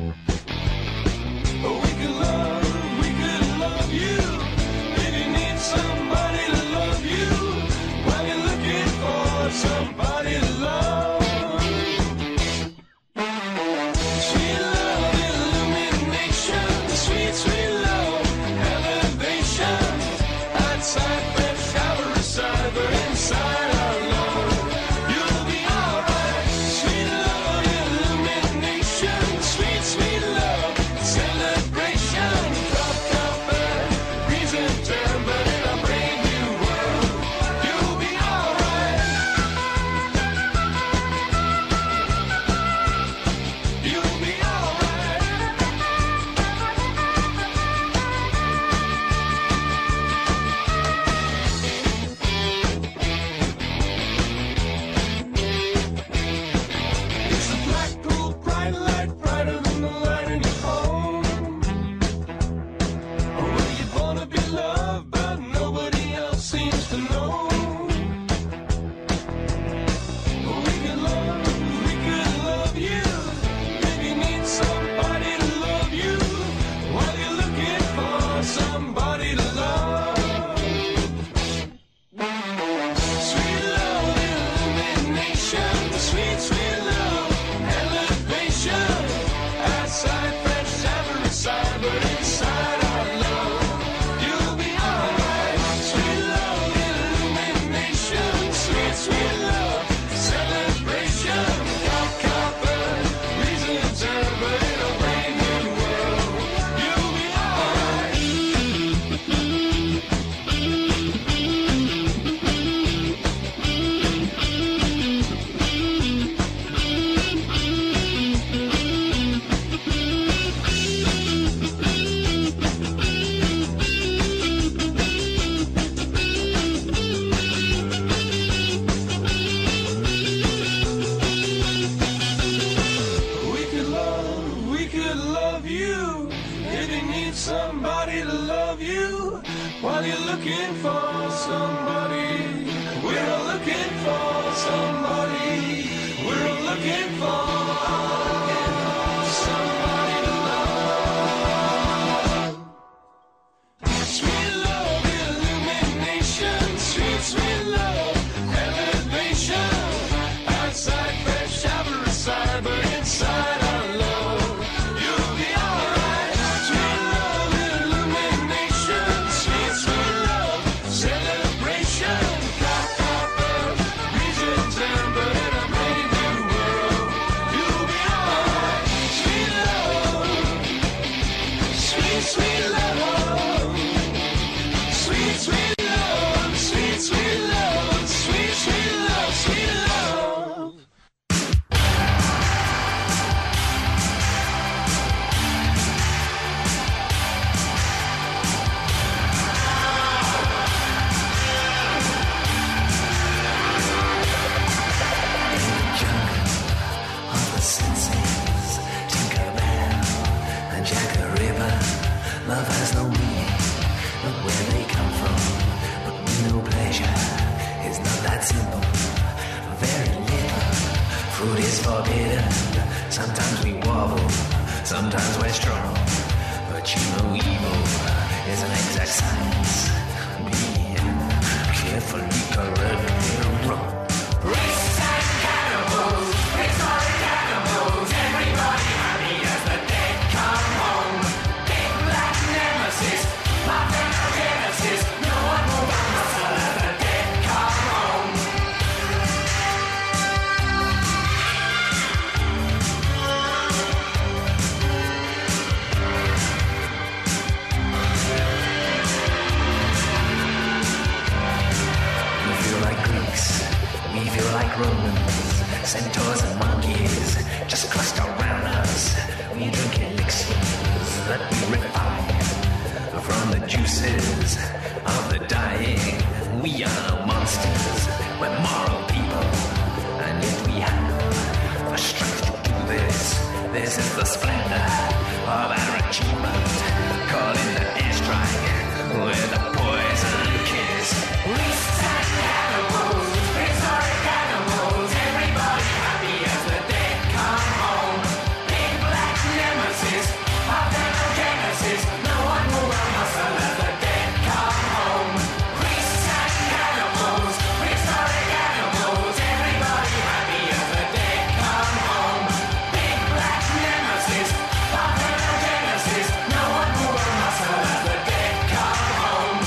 Oh, we could love, we could love you. If you need somebody to love you, while you're looking for somebody to love. Sweet love, illumination, sweet, sweet love. Outside, fresh shower aside, but inside our love, you'll be alright. Sweet love, illumination, sweet, sweet love, celebration. Drop, copper, reason turn, but in a brand new world, you'll be alright. You'll be alright. It's a black cool bright light, brighter than the light in your home. Where you wanna be loved, but nobody else seems to know. We could love, we could love you. If you need somebody to love you, while you're looking for somebody to love. Sweet love, illumination, sweet, sweet love, elevation. Outside, fresh, shower aside, but inside our love, you'll be alright. Sweet love, illumination, sweet, sweet love, celebration. Cop, copper, reason turn, but in a brand new world, you'll be alright. We could love, we could love you. If you need somebody to love you, while you're looking for somebody, we're all looking for somebody. We're all looking for somebody to love. Sweet love, illumination, sweet, sweet love, elevation. Outside, fresh, shower aside, but inside our love, you'll be alright. Sweet love, illumination, sweet, sweet love, celebration. forbidden. Sometimes we wobble, sometimes we're strong. But you know evil is an exact science. Being carefully corrected wrong. Racists and cannibals, prehistoric animals, everybody happy as the dead come home. Big black nemesis, parthenogenesis, no one move on muscle as the dead come home. We feel like Greeks, we feel like Romans, centaurs and monkeys just cluster around us. We drink elixirs that we refine from the juices of the dying. We are monsters, we're moral people, and yet we have the strength to do this. This is the splendor of our achievement. Call in the airstrike with a poison kiss. Beasts and cannibals, prehistoric animals, everybody happy as the dead come home. Big black nemesis, parthenogenesis, no one move on muscle as the dead come home. Beasts and cannibals, prehistoric animals, everybody happy as the dead come home. Big black nemesis, parthenogenesis, no one move on muscle as the dead come home.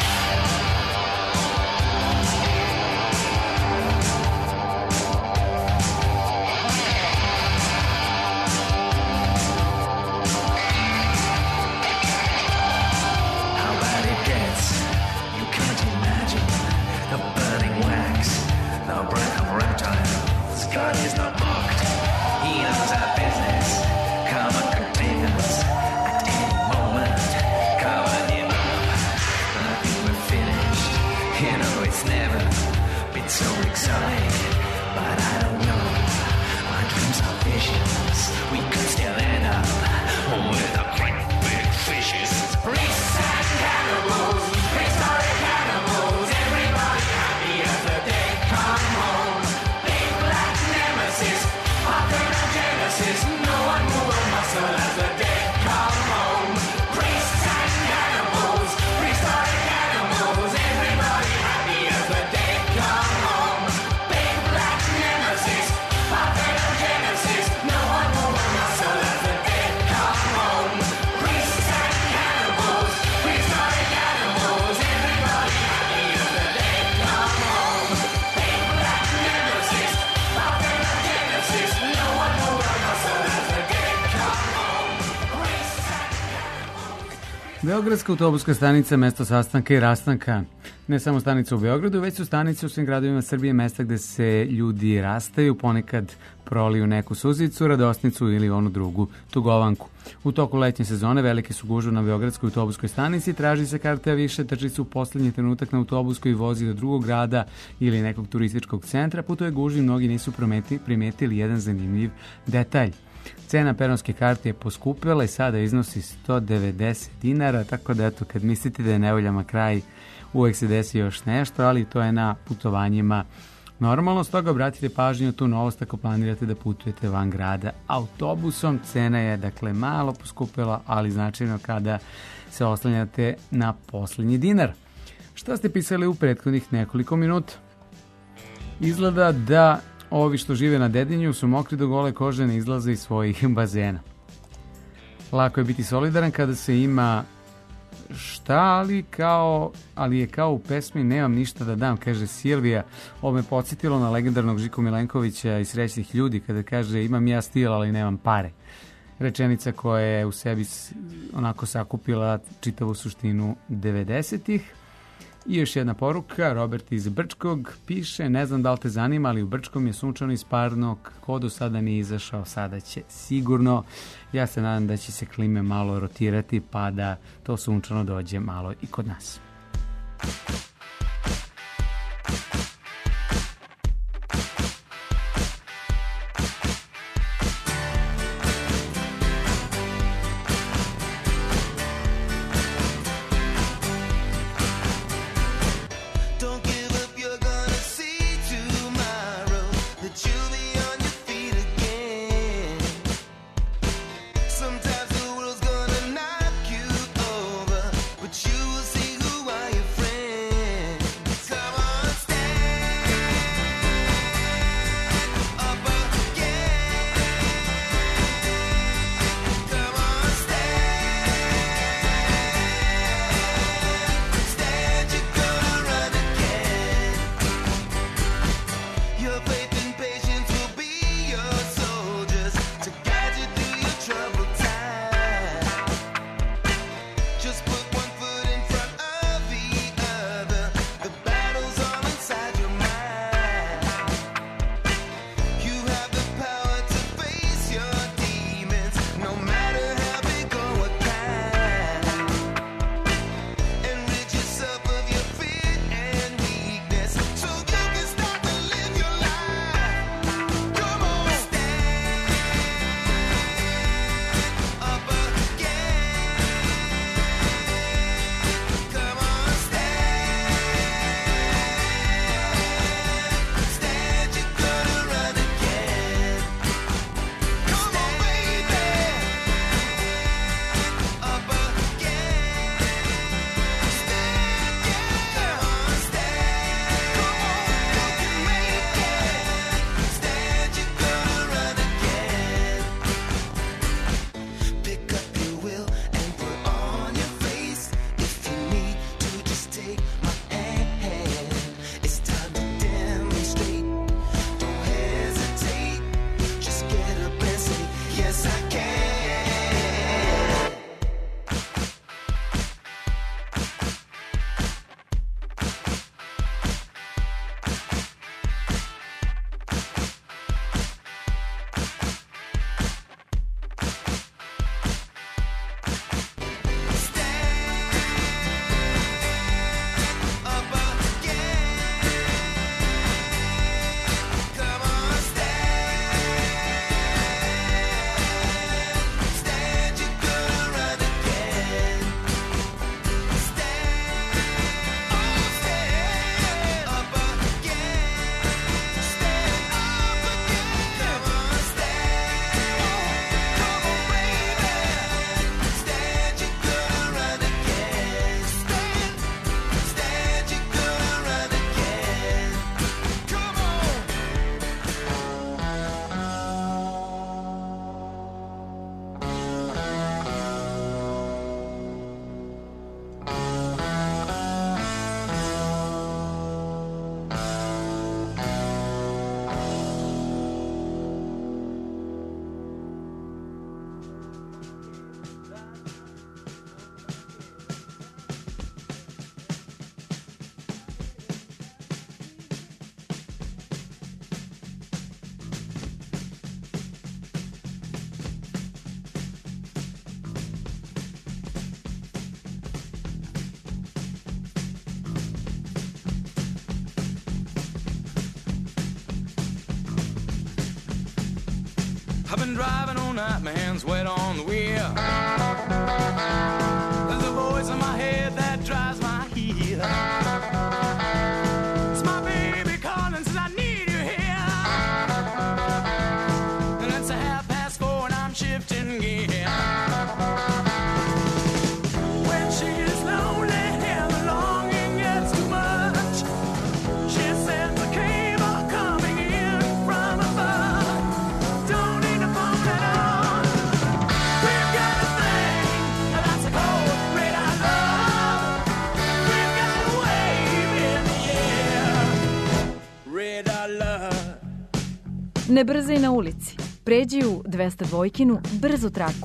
How bad it gets, you can't imagine. The burning wax, the breath of reptiles. God is not mocked, he knows our business. Karma contains us at any moment. Cover him up, I think we're finished. You know it's never been so exotic, but I don't know. My dreams are visions. We could still end up with a great big fishes. Priests and cannibals, prehistoric animals, everybody happy as the dead come home. Big black nemesis, parthenogenesis, no one move a muscle as the dead come home. Priests and cannibals, prehistoric animals, everybody happy as the dead come home. Big black nemesis, parthenogenesis, no one move a muscle as the dead come home. Priests and cannibals, prehistoric animals, everybody happy as the dead come home. Big black nemesis, parthenogenesis, no one move a muscle as the dead come home. Priests and Beogradska autobuska stanica, mesto sastanka i rastanka. Ne samo stanica u Beogradu, već su stanice u svim gradovima Srbije, mesta gde se ljudi rastaju, ponekad proliju neku suzicu, radosnicu ili onu drugu tugovanku. U toku letnje sezone velike su gužve na Beogradskoj autobuskoj stanici, traži se karte, a više trči se u poslednji trenutak na autobus koji vozi do drugog grada ili nekog turističkog centra. Putuje gužvi, mnogi nisu prometi, primetili jedan zanimljiv detalj. Cena peronske karte je poskupila i sada iznosi sto devedeset dinara, tako da eto, kad mislite da je nevoljama kraj, uvek se desi još nešto, ali to je na putovanjima normalno. Stoga obratite pažnju na tu novost ako planirate da putujete van grada autobusom. Cena je dakle malo poskupila, ali značajno kada se oslanjate na poslednji dinar. Šta ste pisali u prethodnih nekoliko minuta? Izgleda da ovi što žive na Dedinju su mokri do gole kože, ne izlaze iz svojih bazena. Lako je biti solidaran kada se ima šta, ali, kao, ali je kao u pesmi Nemam ništa da dam, kaže Silvija. Ovo me podsjetilo na legendarnog Žiku Milenkovića iz Srećnih ljudi, kada kaže imam ja stil, ali nemam pare. Rečenica koja je u sebi onako sakupila čitavu suštinu devedesetih. I još jedna poruka, Robert iz Brčkog piše, ne znam da li te zanima, ali u Brčkom je sunčano i sparno, ko do sada nije izašao, sada će sigurno. Ja se nadam da će se klime malo rotirati, pa da to sunčano dođe malo i kod nas. Don't give up, you're gonna see tomorrow that you'll be on your feet again. been driving all night, my hands wet on the wheel. There's a voice in my head that drives my heel. It's my baby calling, says I need you here. And it's a half past four and I'm shifting gear. When she's lonely and the longing gets too much, she sends a cable coming in from above. Don't need to phone it on. We've got a thing that's a cold red I love. We've got a wave in the air. Red I love. Ne brzaj na ulici. Pređi u dvesta dvojkinu brzu traku.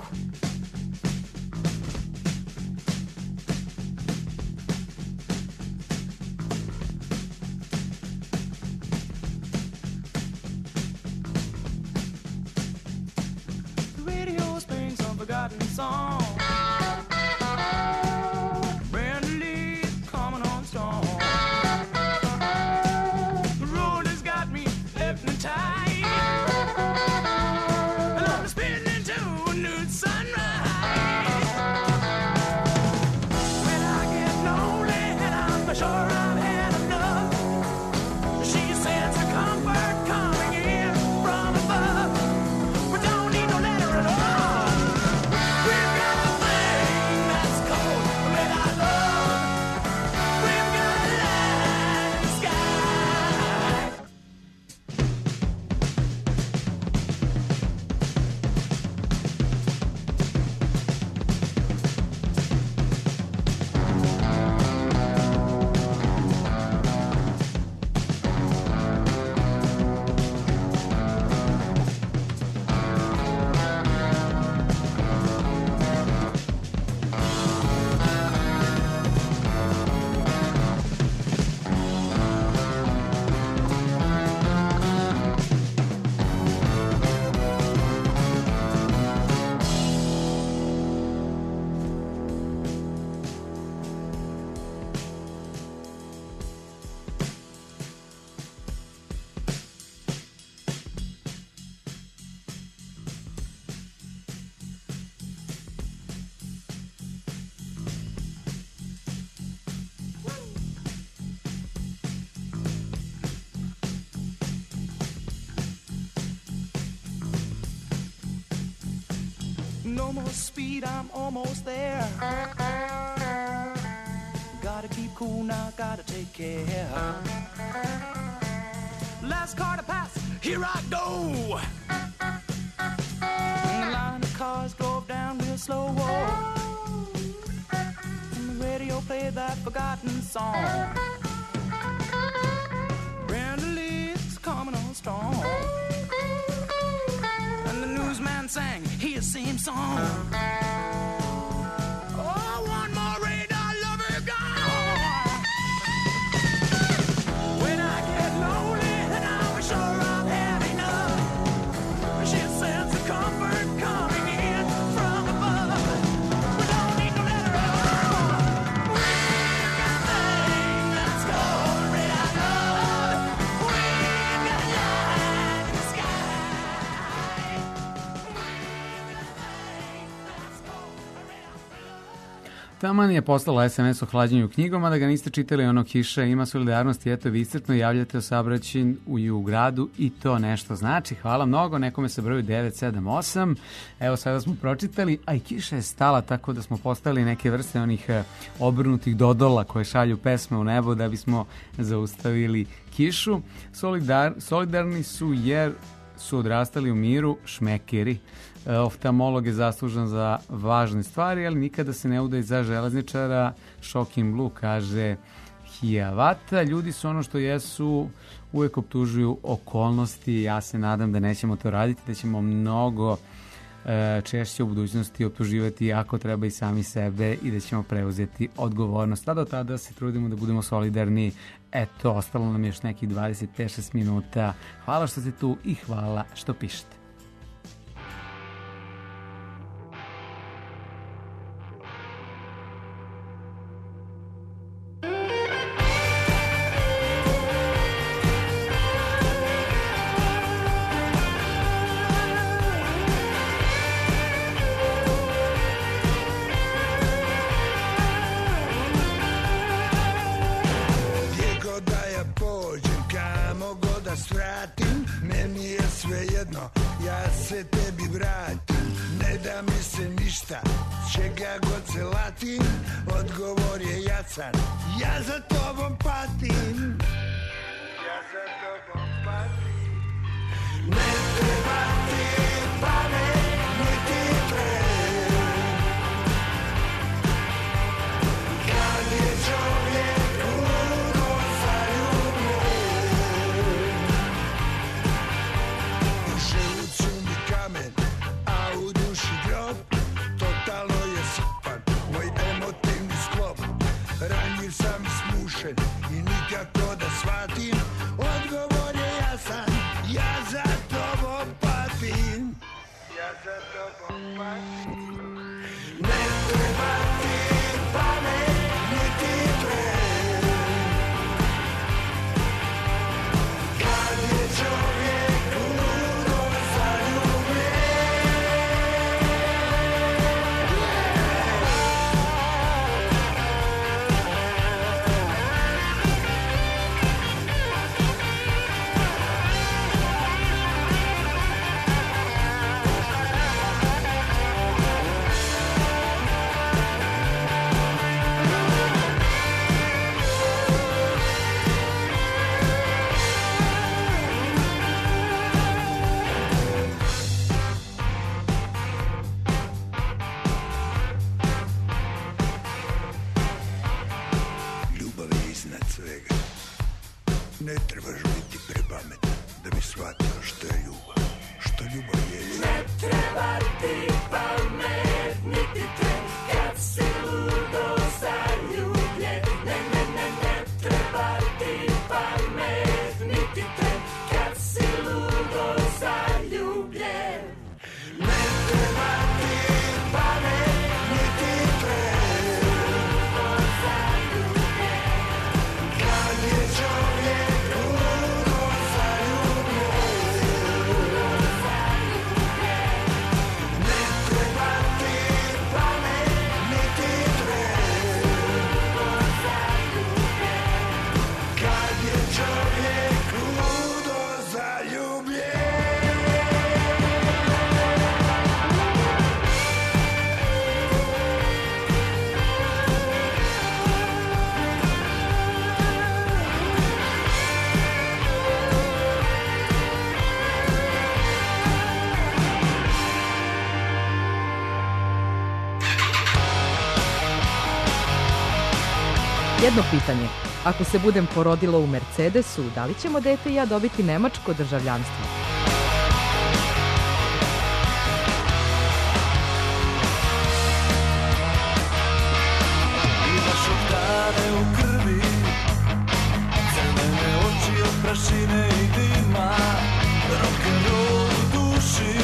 The radio's playing some forgotten song. Brand Lee coming on strong. The road has got me hypnotized, and I'm spinning into a new sunrise. When I get lonely and I'm sure I've had enough, she sends a comfort coming in from above. We don't need no letter at all. We've got a thing that's cold red I love. We've got a light in the sky. No more speed, I'm almost there. Gotta keep cool now, gotta take care. Last car to pass, here I go. And the line of cars drove down real slow. And the radio played that forgotten song. Brenda Lee's coming on strong. And the newsman sang his same song. Oh, one more radar lover gone. When I get lonely and I'm sure I've had enough, she sends a comfort coming in from above. We don't need no letter at all. We've got a thing that's called red I love. We've got a light in the sky. Taman je poslala es em es o hlađenju knjigom, a da ga niste čitali, ono kiša ima solidarnost i eto vi iscrpno javljate o saobraćaju u gradu i to nešto znači. Hvala mnogo, nekome sa broju devet sedam osam. Evo sada smo pročitali, a i kiša je stala, tako da smo postali neke vrste onih eh, obrnutih dodola koje šalju pesme u nebo da bismo zaustavili kišu. Solidar, solidarni su jer su odrastali u miru šmekeri. Oftalmolog je zaslužan za važne stvari, ali nikada se ne uda za železničara. Shocking Blue kaže Hiavata. Ljudi su ono što jesu, uvek optužuju okolnosti. Ja se nadam da nećemo to raditi, da ćemo mnogo e, češće u budućnosti optuživati ako treba i sami sebe i da ćemo preuzeti odgovornost. A do tada se trudimo da budemo solidarni. Eto, ostalo nam još nekih dvadeset pet šest minuta. Hvala što ste tu i hvala što pišete. We've se tebi vratim, ne da mi se ništa, čega god se latim, odgovor je jasan, ja za tobom patim. Ja za tobom patim. Ne treba ti pamet, niti tren, kad je čovjek ludo zaljubljen. U želucu mi kamen, a u duši grob, totalno je sipan moj emotivni sklop. Ranjiv sam i smušen i nikako da shvatim, odgovor je jasan, ja za tobom patim. Ja za tobom patim. Ne treba ti pamet, niti tren, kad je čovjek ludo zaljubljen. Ljubav je iznad svega. Ne trebaš biti prepametan da bi shvatio što je ljubav. Što ljubav je. Ne treba ti pamet, niti tren, kad si ludo zaljubljen. Ne, ne, ne, ne treba ti pamet, niti tren, kad si ludo zaljubljen. Ne treba ti pamet, niti tren, Ludo zaljubljen. kad je čovjek ludo zaljubljen. Ne treba ti pamet, niti tren, kad je čovjek ludo zaljubljen. Jedno pitanje. Ako se budem porodila u Mercedesu, da li ćemo dete i ja dobiti nemačko državljanstvo? Imaš oktane u krvi, crvene oči od prašine i dima, rock'n'roll u duši,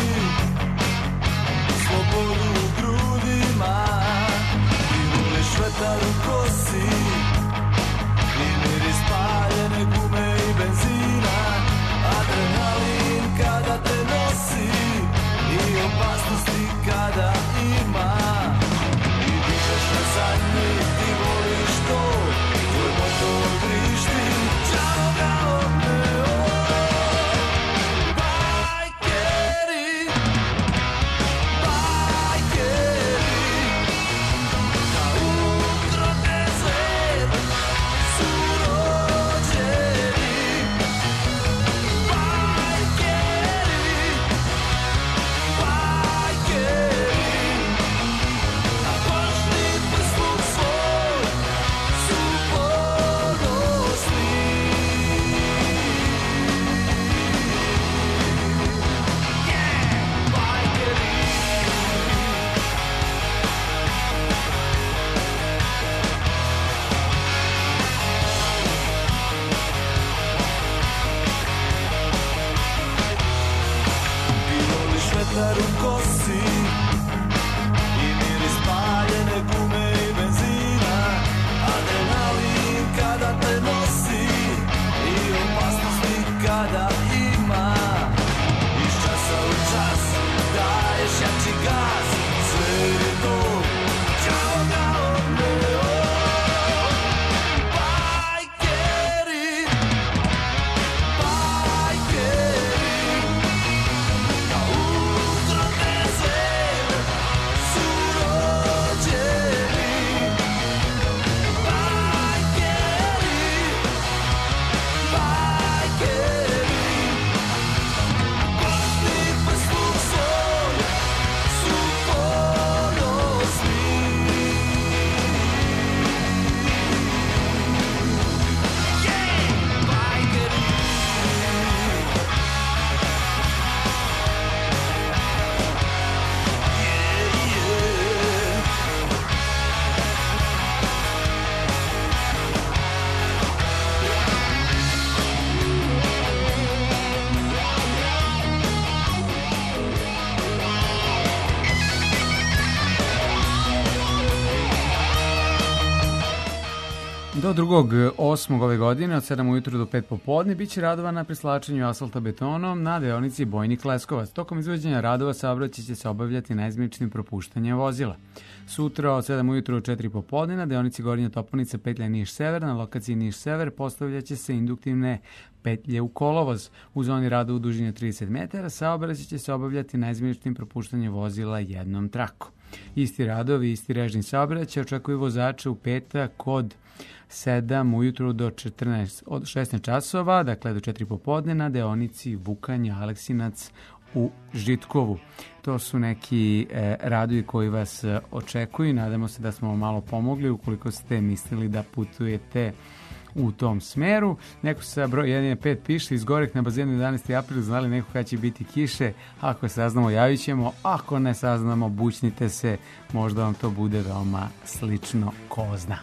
slobodu u grudima, i voliš vetar u kosi, i miris paljene gume i benzina, adrenalin kada te nosi, i opasnosti kada ima. I dižeš na zadnji, ti voliš to, tvoj motor vrišti, čao ga odneo. Bajkeri, bajkeri, kao utrode zver su rođeni. Bajkeri, bajkeri, na kožni prsluk svoj su ponosni. Yeah, bajkeri. I voliš vetar u kosi, i miris paljene gume i benzina, adrenalin kada te nosi, i opasnosti kada ima. Iz časa u čas daješ jači gas, sve je to, čao ga odneo. Bajkeri, bajkeri, kao Do drugog osmog ove godine od sedam ujutru do pet popodne biće radova na preslačenju asfalta betonom na deonici Bojnik Leskovac. Tokom izvođenja radova saobraćaj će se obavljati naizmeničnim propuštanjem vozila. Sutra od sedam ujutru do četiri popodne na deonici Gornja Toponica petlja Niš-Sever, na lokaciji Niš-Sever postavljaće se induktivne petlje u kolovoz. U zoni rada u dužini od trideset metara saobraćaj će se obavljati naizmeničnim propuštanjem vozila jednom trakom. Isti radovi, isti režim saobraćaja očekuju vozače u petak od sedam ujutru do četrnaest, od šesnaest časova, dakle do četiri popodne na deonici Vukanja Aleksinac u Žitkovu. To su neki e, radovi koji vas e, očekuju. Nadamo se da smo vam malo pomogli ukoliko ste mislili da putujete u tom smeru. Neko sa broj jedan pet piše iz Gorek na bazenu jedanaesti april, znali neko kada će biti kiše. Ako saznamo, javit ćemo. Ako ne saznamo, bućnite se. Možda vam to bude veoma slično, ko zna.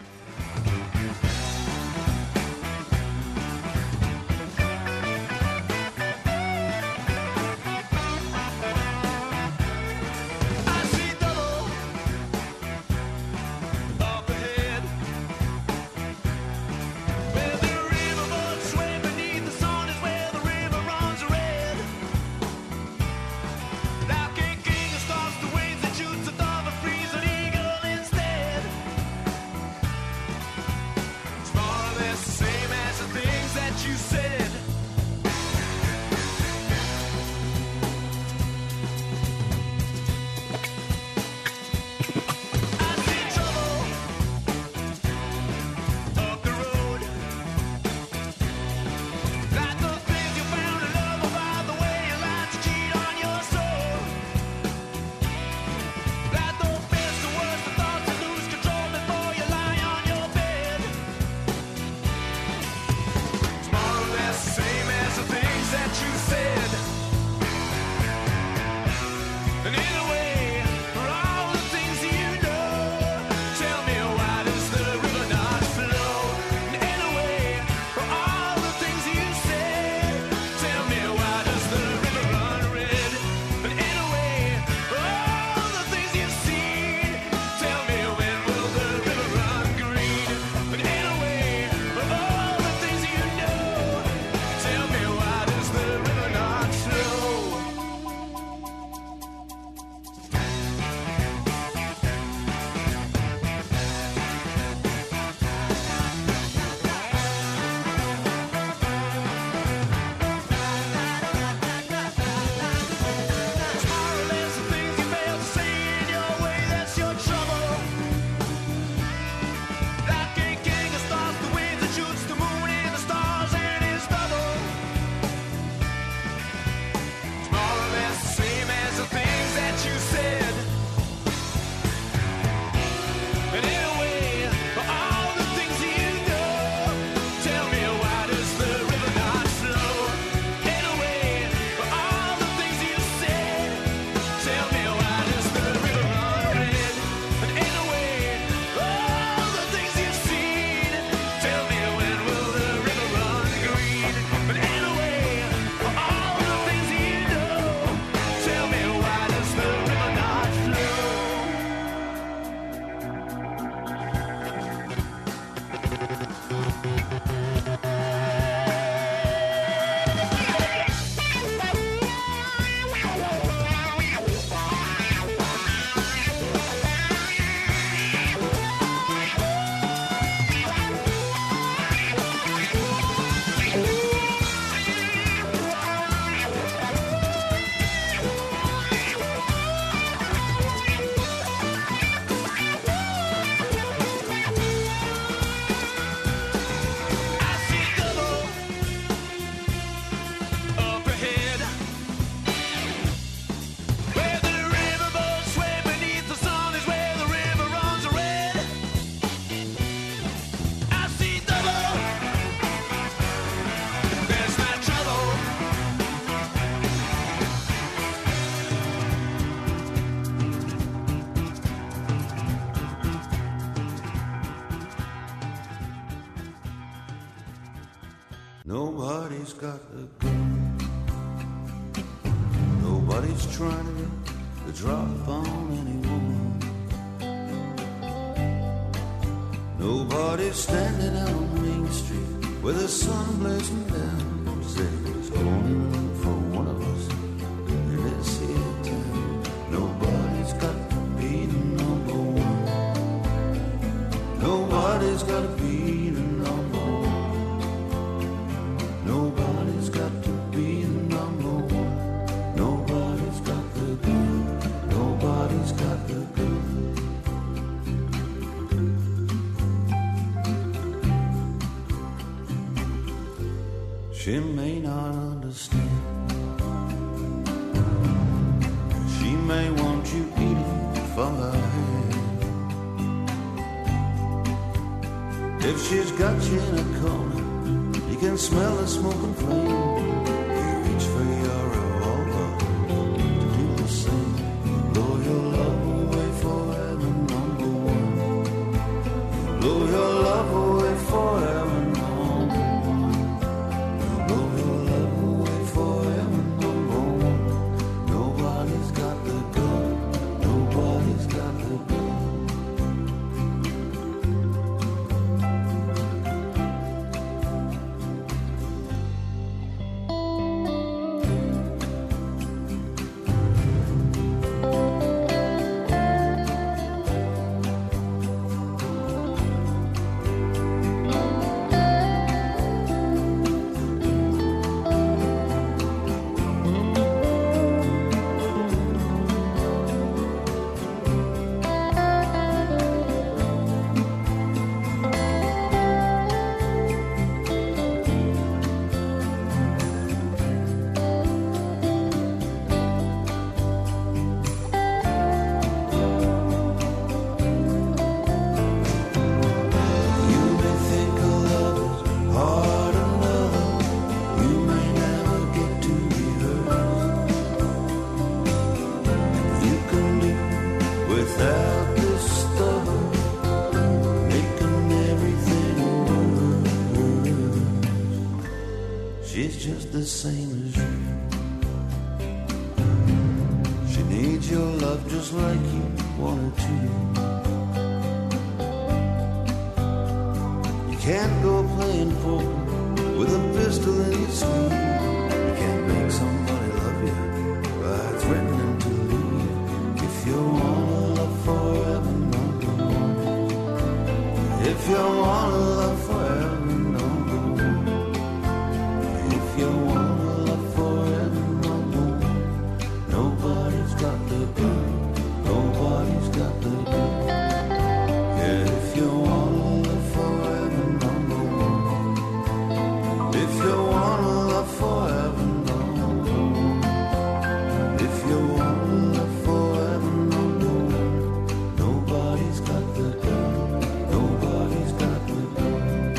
Nobody's got a gun. Nobody's trying to drop on any woman. Nobody's standing out with the sun blazing down. Said it was only for one of us in this here town. Nobody's got to be the number one. Nobody's got to be the number one. Nobody's got to be the number one. Nobody's got the good. Nobody's got the good. She may not understand. She may want you eating from her hand. If she's got you in a corner, you can smell the smoking flame. You reach for your revolver to do the same. Blow your love away forever, number one. Blow your love away forever, number one. Blow your love away forever, number one. Nobody's got the gun. Nobody's got the gun. She's just the same as you. She needs your love just like you wanted to. You can't go playing poker with a pistol in your sleeve. You can't make somebody love you by threatening to leave. If you wanna love forever, number one. If you wanna love forever, number one. If you wanna love forever, number one. Nobody's got the gun. Nobody's got the gun. Yeah, if you wanna love forever, number one. If you wanna love forever, number one. If you wanna love forever, number one. Nobody's got the gun. Nobody's got the gun.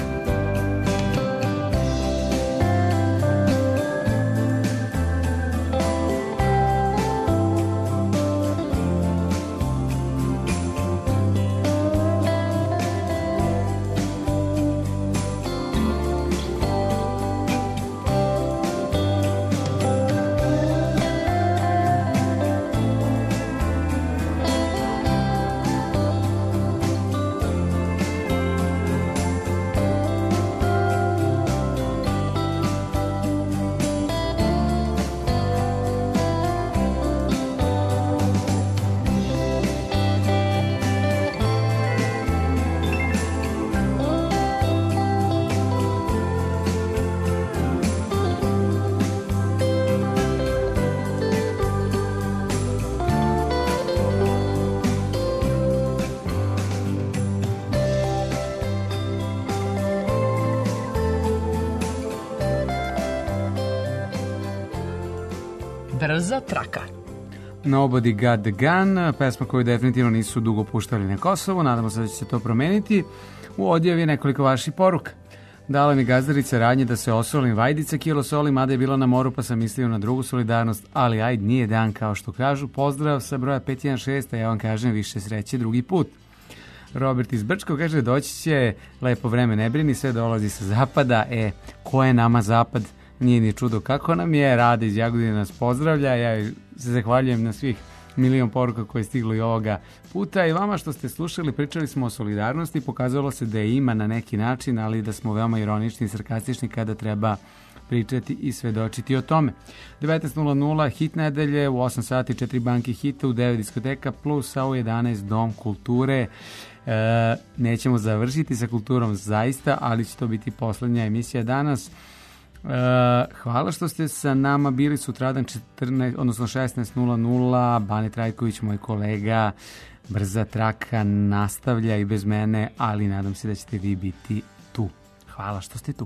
Brza traka. Nobody Got the Gun, pesma koju definitivno nisu dugo puštali na Kosovu, nadamo se da će se to promeniti. U odjavi nekoliko vaših poruka. Dala mi gazdarica radnje da se osolim vajdica kilo soli, mada je bila na moru pa sam mislio na drugu solidarnost, ali ajd nije dan kao što kažu. Pozdrav sa broja pet jedan šest, a ja vam kažem više sreće drugi put. Robert iz Brčkog kaže doći će lepo vreme, ne brini, sve dolazi sa zapada. E, ko je nama zapad? Nije ni čudo kako nam je. Rada iz Jagodine nas pozdravlja, ja se zahvaljujem na svih milion poruka koje je stiglo i ovoga puta. I vama što ste slušali, pričali smo o solidarnosti, pokazalo se da je ima na neki način, ali da smo veoma ironični i sarkastični kada treba pričati i svedočiti o tome. devetnaest nula nula hit nedelje, u osam sati četiri banki hita, u devet diskoteka plus, a u jedanaest Dom kulture. E, nećemo završiti sa kulturom zaista, ali će to biti poslednja emisija danas. E, hvala što ste sa nama bili sutradan četrnaest, odnosno šesnaest nula nula. Bane Trajković, moj kolega, brza traka nastavlja i bez mene, ali nadam se da ćete vi biti tu. Hvala što ste tu.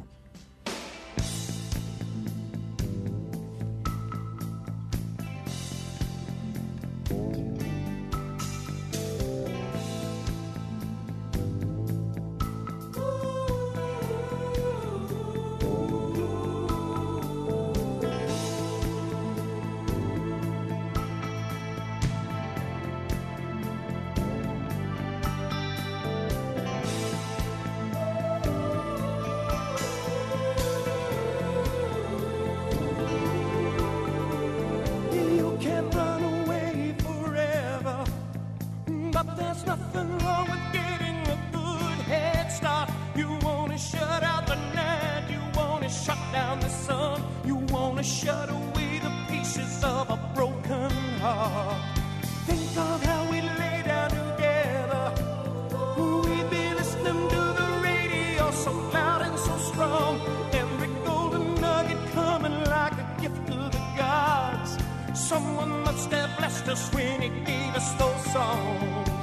You can't run away forever, but there's nothing wrong with getting a good head start. You wanna shut out the night, you wanna shut down the sun, you wanna shut away the pieces of a broken heart. Think of how we lay down together, we'd be listening to the radio so loud and so strong, every golden nugget coming like a gift to the gods. Someone must have blessed us when he gave us those songs.